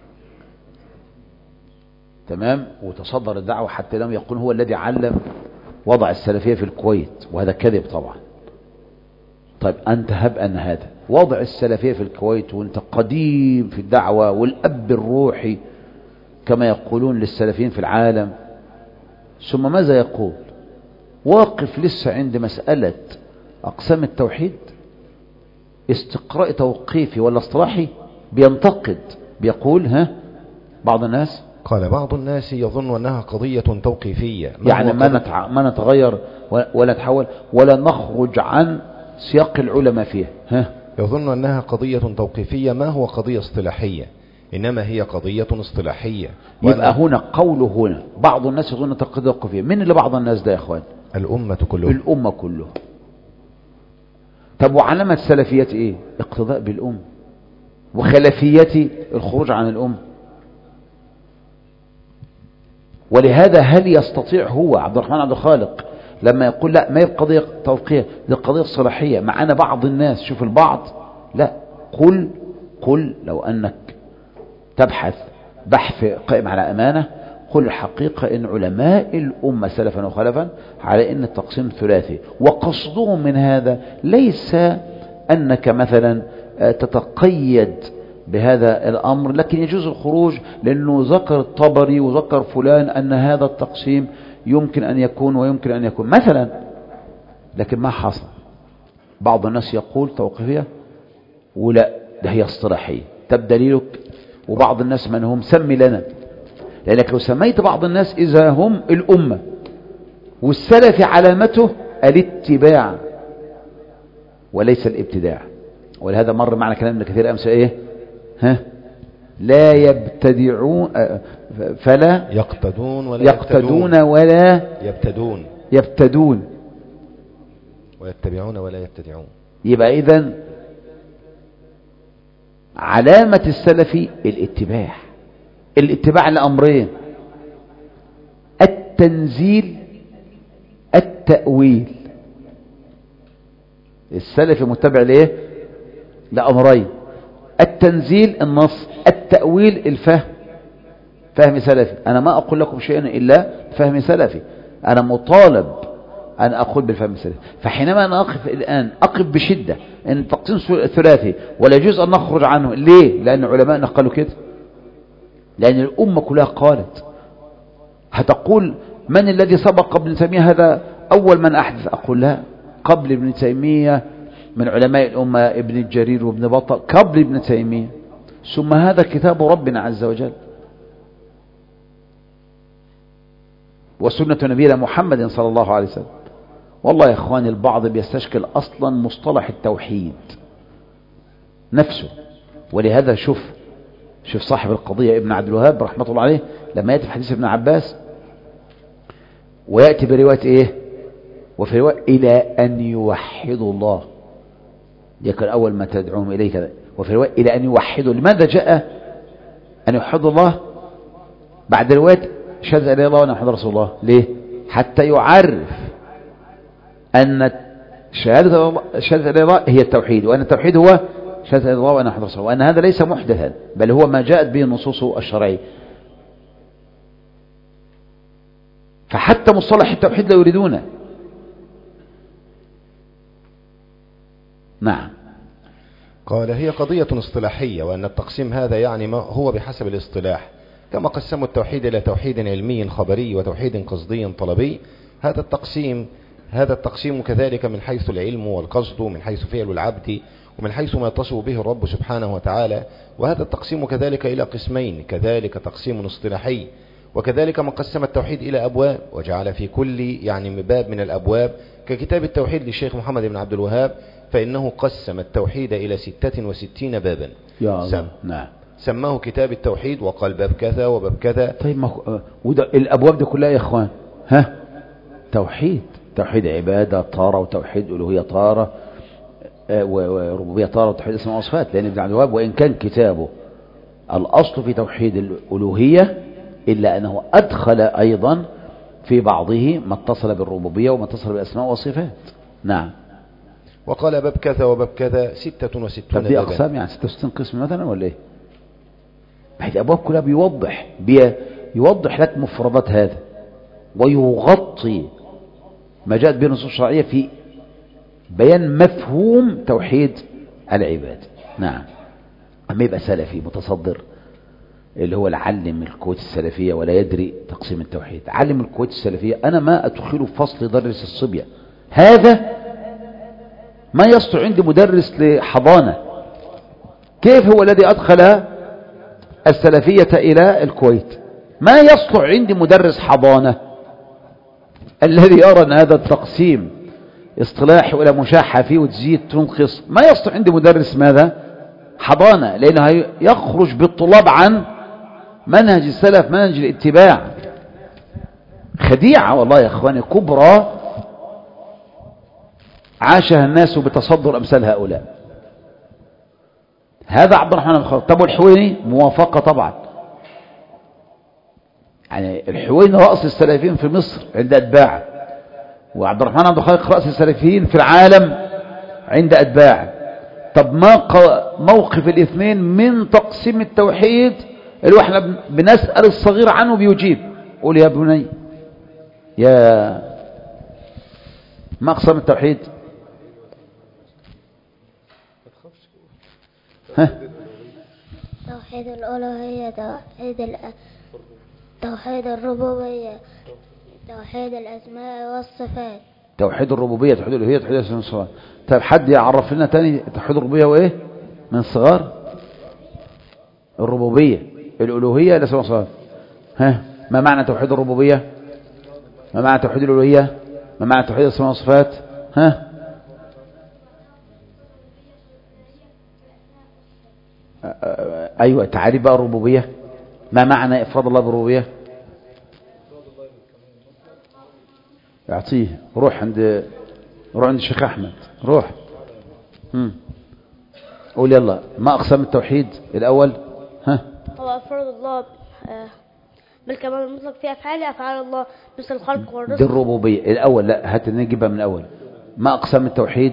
تمام. وتصدر الدعوة حتى لم يكن هو الذي علم وضع السلفية في الكويت، وهذا كذب طبعا. طيب أنت هب أن هذا وضع السلفية في الكويت، وأنت قديم في الدعوة والأب الروحي كما يقولون للسلفيين في العالم، ثم ماذا يقول؟ واقف لسه عند مسألة أقسام التوحيد. استقراء توقيفي ولا اصطلاحي بينتقد، بيقول ها بعض الناس قال بعض الناس يظن أنها قضية توقيفية، يعني ما, نتع... ما نتغير ولا نتحول ولا نخرج عن سياق العلماء فيها. ها يظن أنها قضية توقيفية ما هو قضية اصطلاحية، إنما هي قضية اصطلاحية. يبقى هنا قوله هنا بعض الناس يظن قضية توقيفية، من اللي بعض الناس ده يا اخوان؟ الأمة كلها. الأمة كلها. طب وعلامة السلفية ايه؟ اقتداء بالأمة، وخلفية الخروج عن الأمة. ولهذا هل يستطيع هو عبد الرحمن عبد الخالق لما يقول لا ما هي قضية توقيفية، دي قضية صلاحية معنا بعض الناس، شوف البعض، لا قل قل لو أنك تبحث بحث قائم على أمانة، قل الحقيقة إن علماء الأمة سلفا وخلفا على إن التقسيم ثلاثي، وقصدهم من هذا ليس أنك مثلا تتقيد بهذا الأمر، لكن يجوز الخروج لأنه ذكر الطبري وذكر فلان أن هذا التقسيم يمكن أن يكون ويمكن أن يكون مثلا، لكن ما حصل. بعض الناس يقول توقيفية ولا ده هي اصطلاحية. طب دليلك؟ وبعض الناس من هم سمي لنا، لأنك لو سميت بعض الناس إذا هم الأمة، والسلف علامته الاتباع وليس الابتداع. ولهذا مر معنا كلام ابن كثير أمس إيه؟ ها لا يبتدعون فلا يقتدون ولا يقتدون ولا يبتدون يبتدون ويتبعون ولا يبتدعون. يبقى إذن علامة السلف الاتباع. الاتباع لأمرين: التنزيل التأويل. السلف متبع ليه؟ لأمرين: التنزيل النص، التأويل الفهم، فهم سلفي. أنا ما أقول لكم شيئا إلا فهم سلفي، أنا مطالب أن أقول بالفهم السلفي. فحينما أنا أقف الآن أقف بشدة أن التقسيم ثلاثي ولا يجوز أن نخرج عنه. ليه؟ لأن علماء قالوا كده، لأن الأمة كلها قالت. هتقول من الذي سبق ابن تيمية؟ هذا أول من أحدث. أقول لا، قبل ابن تيمية من علماء الأمة ابن الجرير وابن بطل قبل ابن تيمية، ثم هذا كتاب ربنا عز وجل وسنة نبينا محمد صلى الله عليه وسلم. والله يا إخواني البعض بيستشكل أصلا مصطلح التوحيد نفسه. ولهذا شوف شوف صاحب القضية ابن عبد الوهاب رحمة الله عليه لما يأتي في حديث ابن عباس ويأتي برواية إيه؟ وفي رواية إلى أن يوحدوا الله، يكن أول ما تدعوهم إليه كذا. وفي رواية إلى أن يوحدوا. لماذا جاء أن يوحدوا الله بعد رواية شهادة إلى الله وأن محمد رسول الله؟ ليه؟ حتى يعرف أن شهادة شهادة إلى الله هي التوحيد، وأن التوحيد هو شهادة إلى الله وأن محمد رسول الله، وأن هذا ليس محدثا بل هو ما جاءت به النصوص الشرعية. فحتى مصطلح التوحيد لا يريدونه. نعم. قال هي قضية اصطلاحية، وأن التقسيم هذا يعني ما هو بحسب الاصطلاح، كما قسموا التوحيد إلى توحيد علمي خبري وتوحيد قصدي طلبي. هذا التقسيم هذا التقسيم كذلك من حيث العلم والقصد، ومن حيث فعل العبد، ومن حيث ما يتصف به الرب سبحانه وتعالى. وهذا التقسيم كذلك إلى قسمين، كذلك تقسيم اصطلاحي. وكذلك من قسم التوحيد إلى أبواب وجعل في كل يعني باب من الأبواب ككتاب التوحيد للشيخ محمد بن عبد الوهاب، فإنه قسم التوحيد إلى ستة وستين بابا. يا الله. نعم. سماه كتاب التوحيد وقال باب كذا وباب كذا. طيب ما وده الأبواب دي كلها يا إخوان ها توحيد، توحيد عبادة طارة، وتوحيد ألوهية طارة، وربوبية طارة، وتوحيد اسماء وصفات. لأن ابن عبد الوهاب وإن كان كتابه الأصل في توحيد الألوهية إلا أنه أدخل أيضا في بعضه ما اتصل بالربوبية وما اتصل بالأسماء والصفات. نعم. وقال باب كذا وباب كذا ستة وستون بابا. طب دي أقسام يعني ستة وستين قسم مثلا ولا إيه؟ بحيث الأبواب كلها بيوضح بيوضح لك مفردات هذا، ويغطي ما جاءت به النصوص الشرعية في بيان مفهوم توحيد العباد. نعم. أما يبقى سلفي متصدر اللي هو العلم الكويت السلفية ولا يدري تقسيم التوحيد، علم الكويت السلفية أنا ما أدخله في فصل درس الصبية، هذا ما يصلح عندي مدرس لحضانة. كيف هو الذي أدخل السلفية إلى الكويت؟ ما يصلح عندي مدرس حضانة الذي يرى أن هذا التقسيم اصطلاحي ولا مشاحة فيه وتزيد تنقص. ما يصلح عندي مدرس ماذا؟ حضانة، لأنه يخرج بالطلاب عن منهج السلف، منهج الاتباع. خديعة والله يا أخواني كبرى عاشها الناس بتصدر أمثال هؤلاء. هذا عبد الرحمن بن خالد. طب والحويني موافقة طبعا، يعني الحويني رأس السلفيين في مصر عند أتباعه، وعبد الرحمن عبد الخالق رأس السلفيين في العالم عند أتباعه. طب ما موقف الاثنين من تقسيم التوحيد اللي احنا بنسأل الصغير عنه بيجيب؟ قول يا بني، يا ما أقسم التوحيد؟ ها؟ توحيد الألوهية، توحيد الأ... توحيد الربوبية، توحيد الأسماء والصفات. توحيد الربوبية، توحيد الألوهية، توحيد الأسماء والصفات. طيب حد يعرف لنا تاني توحيد الربوبية وإيه من الصغار؟ الربوبية، الألوهية، الأسماء والصفات. ها، ما معنى توحيد الربوبية؟ ما معنى توحيد الألوهية؟ ما معنى توحيد الأسماء والصفات؟ ها؟ أيوة، تعريف بقى الربوبية. ما معنى إفراد الله بالربوبية؟ اعطيه، روح عند روح عند الشيخ أحمد، روح. امم قول يلا، ما أقسام التوحيد الأول؟ ها؟ هو إفراد الله بالكمال المطلق في أفعاله، أفعال الله مثل الخلق والرزق. دي الربوبية الأول. لا، هات نجيبها من الأول. ما أقسام التوحيد؟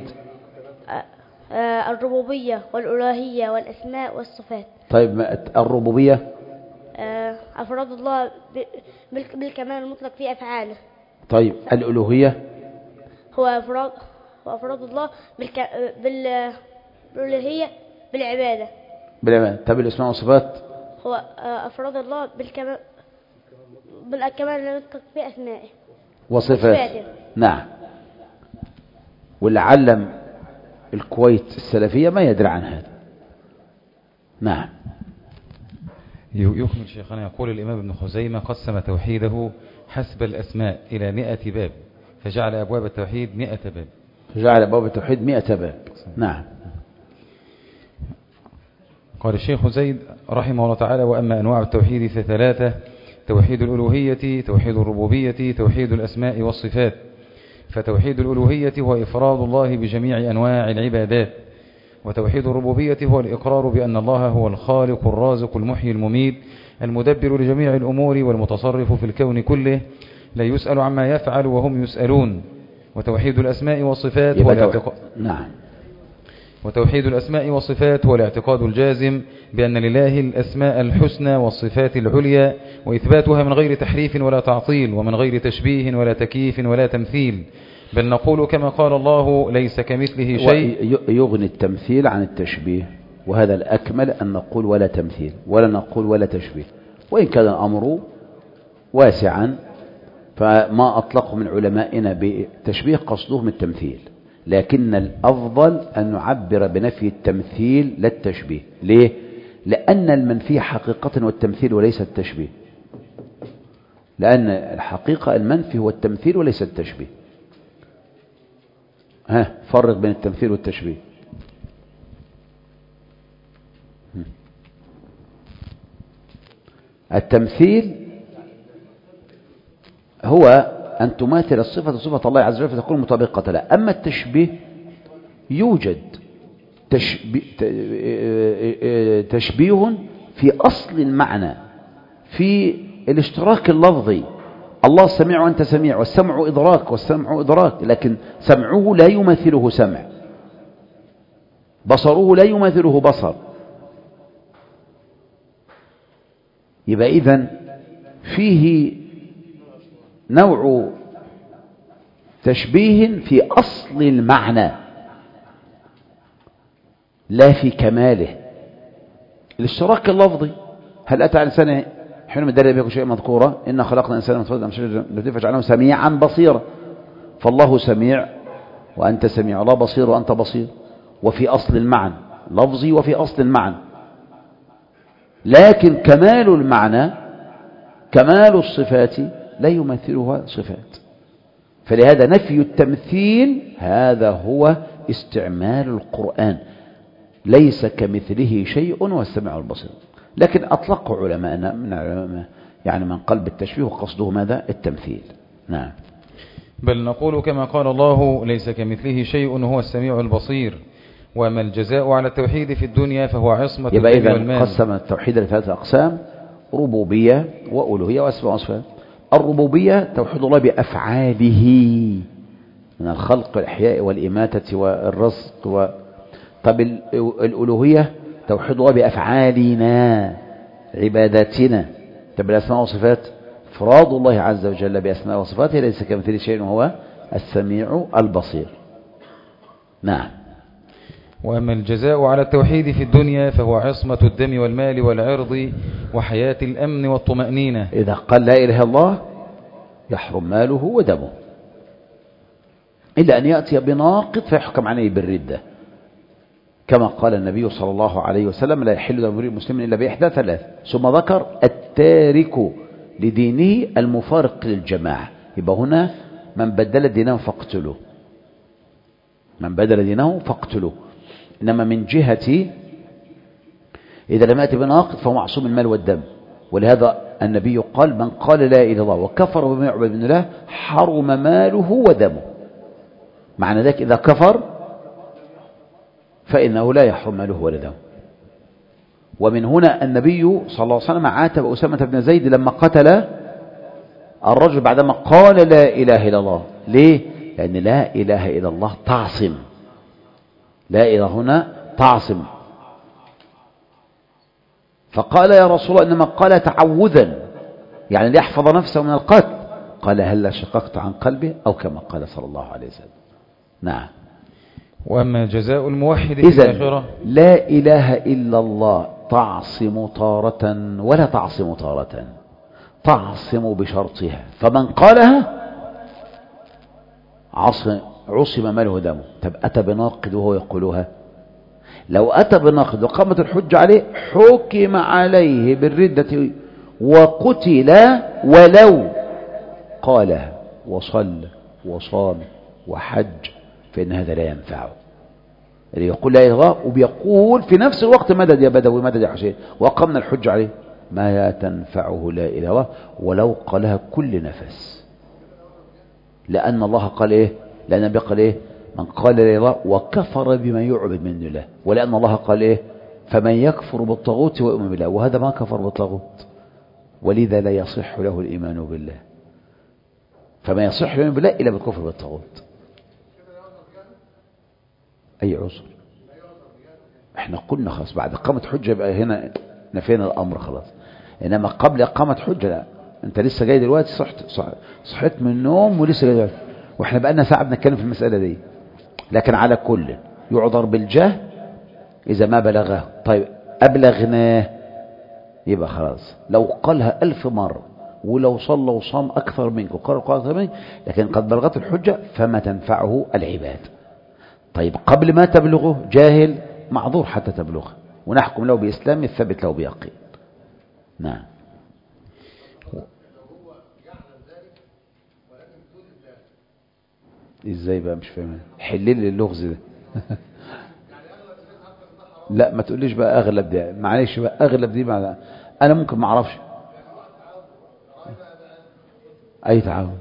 الربوبية والألوهية والأسماء والصفات. طيب الربوبية أفراد الله بالكمال المطلق في أفعاله. طيب الألوهية؟ هو أفراد وأفراد الله بالك... بال... بالألوهية بالعبادة. بالعبادة. طيب الأسماء والصفات؟ هو أفراد الله بالكمال بالكمال المطلق في أسمائه وصفاته. نعم. واللي علم الكويت السلفية ما يدري عن هذا. نعم. يكمل شيخنا. يقول الإمام ابن خزيمة: قسم توحيده حسب الأسماء إلى مئة باب، فجعل أبواب التوحيد مئة باب. فجعل أبواب التوحيد مئة باب. نعم. قال الشيخ زيد رحمه الله تعالى: وأما أنواع التوحيد فثلاثة: توحيد الألوهية، توحيد الربوبية، توحيد الأسماء والصفات. فتوحيد الألوهية هو إفراد الله بجميع أنواع العبادات، وتوحيد الربوبية هو الإقرار بأن الله هو الخالق الرازق المحيي المميت المدبر لجميع الأمور والمتصرف في الكون كله، لا يسأل عما يفعل وهم يسألون. وتوحيد الأسماء والصفات هو الاعتقاد. نعم. وتوحيد الأسماء والصفات هو الاعتقاد الجازم بأن لله الأسماء الحسنى والصفات العليا، وإثباتها من غير تحريف ولا تعطيل، ومن غير تشبيه ولا تكييف ولا تمثيل، بل نقول كما قال الله: ليس كمثله شيء. يغني التمثيل عن التشبيه، وهذا الأكمل أن نقول ولا تمثيل ولا نقول ولا تشبيه، وإن كان الأمر واسعا فما أطلقه من علمائنا بتشبيه قصدهم التمثيل، لكن الأفضل أن نعبر بنفي التمثيل لا التشبيه. ليه؟ لأن المنفي حقيقة والتمثيل وليس التشبيه، لأن الحقيقة المنفي هو التمثيل وليس التشبيه. ها، فرق بين التمثيل والتشبيه. التمثيل هو أن تماثل الصفة صفة الله عز وجل فتكون مطابقة لها. أما التشبيه يوجد تشبيه في أصل المعنى، في الاشتراك اللفظي. الله سميع وأنت سميع، والسمع إدراك والسمع إدراك، لكن سمعه لا يماثله سمع، بصره لا يماثله بصر. يبقى إذن فيه نوع تشبيه في أصل المعنى لا في كماله. الاشتراك اللفظي: هل أتى على الإنسان حينما دل بكم شيء مذكورا إنا خلقنا الإنسان من نطفة أمشاج نبتليه فجعلناه سميعا بصيرا. فالله سميع وأنت سميع الله بصير وأنت بصير، وفي أصل المعنى لفظي وفي أصل المعنى. لكن كمال المعنى كمال الصفات لا يمثلها صفات، فلهذا نفي التمثيل هذا هو استعمال القرآن، ليس كمثله شيء والسميع البصير. لكن أطلقوا علماءنا من علماء يعني من قلب التشبيه وقصده ماذا؟ التمثيل. نعم. بل نقول كما قال الله ليس كمثله شيء هو السميع البصير، وما الجزاء على التوحيد في الدنيا فهو عصمة يبقى الدين إذا والمال. قسم التوحيد لثلاثة أقسام: ربوبية وألوهية وأسماء وصفات. الربوبية توحيد الله بأفعاله من الخلق والإحياء والإماتة والرزق و... طب الألوهية توحيد الله بأفعالنا عباداتنا. طب الأسماء والصفات إفراد الله عز وجل بأسماء وصفاته ليس كمثله شيء وهو السميع البصير. نعم. وأما الجزاء على التوحيد في الدنيا فهو عصمة الدم والمال والعرض وحياة الأمن والطمأنينة. إذا قال لا إله إلا الله يحرم ماله ودمه، إلا أن يأتي بناقض فيحكم عليه بالردة، كما قال النبي صلى الله عليه وسلم: لا يحل دم امرئ مسلم إلا بإحدى ثلاث. ثم ذكر التارك لدينه المفارق للجماعة. يبقى هنا من بدل دينه فاقتلوه، من بدل دينه فاقتلوه. إنما من جهة إذا لم يأتي بناقض فهو معصوم المال والدم. ولهذا النبي قال: من قال لا إله إلا الله وكفر بما يعبد من الله حرم ماله ودمه. معنى ذلك إذا كفر فإنه لا يحرم ماله ولا دمه. ومن هنا النبي صلى الله عليه وسلم عاتب أسامة بن زيد لما قتل الرجل بعدما قال لا إله إلا الله. ليه؟ لأن لا إله إلا الله تعصم، لا إله هنا تعصم. فقال: يا رسول الله إنما قال تعوذا يعني ليحفظ نفسه من القتل. قال: هل شققت عن قلبه؟ أو كما قال صلى الله عليه وسلم. نعم. وأما جزاء الموحد في إذن الآخرة لا إله إلا الله تعصم تارة ولا تعصم تارة، تعصم بشرطها، فمن قالها عصم عصم ماله ودمه. طب أتى بناقض وهو يقولها؟ لو أتى بناقض وقامت الحجة عليه حكم عليه بالردة وقتل ولو قالها وصلى وصام وحج، فإن هذا لا ينفعه. اللي يقول لا إله إلا الله وبيقول في نفس الوقت مدد يا بدوي مدد يا حسين وقمنا الحج عليه، ما تنفعه لا إله إلا الله ولو قالها كل نفس. لأن الله قال إيه؟ لأن النبي قال إيه؟ من قال لا إله إلا الله وكفر بما يعبد من دون الله. ولأن الله قال إيه؟ فمن يكفر بالطاغوت ويؤمن بالله، وهذا ما كفر بالطاغوت، ولذا لا يصح له الإيمان بالله. فما يصح له الإيمان بالله إلا بالكفر بالطاغوت. أي عذر؟ احنا قلنا خلاص بعد إقامة حجة يبقى هنا نفينا الأمر خلاص. إنما قبل إقامة حجة لا، أنت لسه جاي دلوقتي، صحت صحيت من النوم ولسه جاي دلوقتي، وإحنا بقى لنا ساعة بنتكلم في المسألة دي. لكن على كل يعذر بالجهل إذا ما بلغه. طيب أبلغناه يبقى خلاص. لو قالها ألف مرة ولو صلى وصام أكثر منك وقال القرآن أكثر منك، لكن قد بلغت الحجة فما تنفعه العباد. طيب قبل ما تبلغه جاهل معذور حتى تبلغه، ونحكم له بإسلام الثبت له بيقين. نعم. ازاي بقى؟ مش فاهم. حلل لي اللغز ده. لا ما تقوليش بقى اغلب ده، معلش بقى اغلب دي مع... انا ممكن ما اعرفش اي تعود.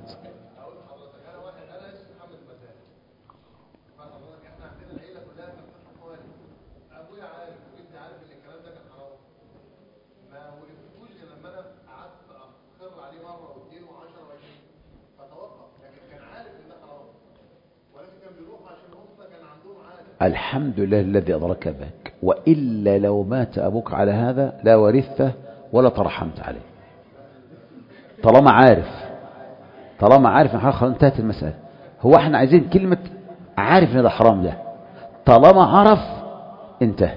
الحمد لله الذي أدرك بك، وإلا لو مات أبوك على هذا لا ورثته ولا ترحمت عليه. طالما عارف طالما عارف ان خلاص انتهت المسألة. هو احنا عايزين كلمة عارف ان ده حرام، ده طالما عرف انتهت.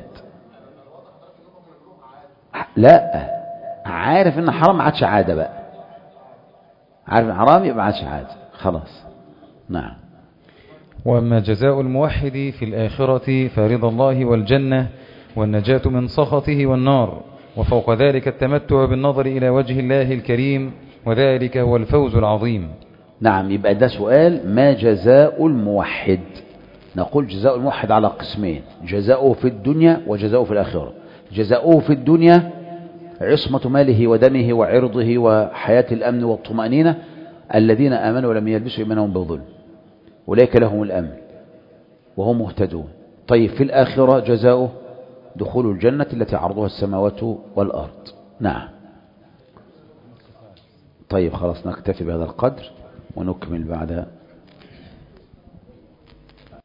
لا عارف ان حرام ما عادش عادة بقى، عارف ان حرام يبقى ما عادش عادة خلاص. نعم. وأما جزاء الموحد في الآخرة فرضا الله والجنة والنجاة من سخطه والنار، وفوق ذلك التمتع بالنظر إلى وجه الله الكريم، وذلك هو الفوز العظيم. نعم، يبقى ده سؤال: ما جزاء الموحد؟ نقول جزاء الموحد على قسمين: جزاؤه في الدنيا وجزاؤه في الآخرة. جزاؤه في الدنيا عصمة ماله ودمه وعرضه وحياة الأمن والطمأنينة، الذين آمنوا ولم يلبسوا إيمانهم بظلم أولئك لهم الأمن وهم مهتدون. طيب في الآخرة جزاؤه دخول الجنة التي عرضها السماوات والأرض. نعم. طيب خلاص نكتفي بهذا القدر ونكمل بعد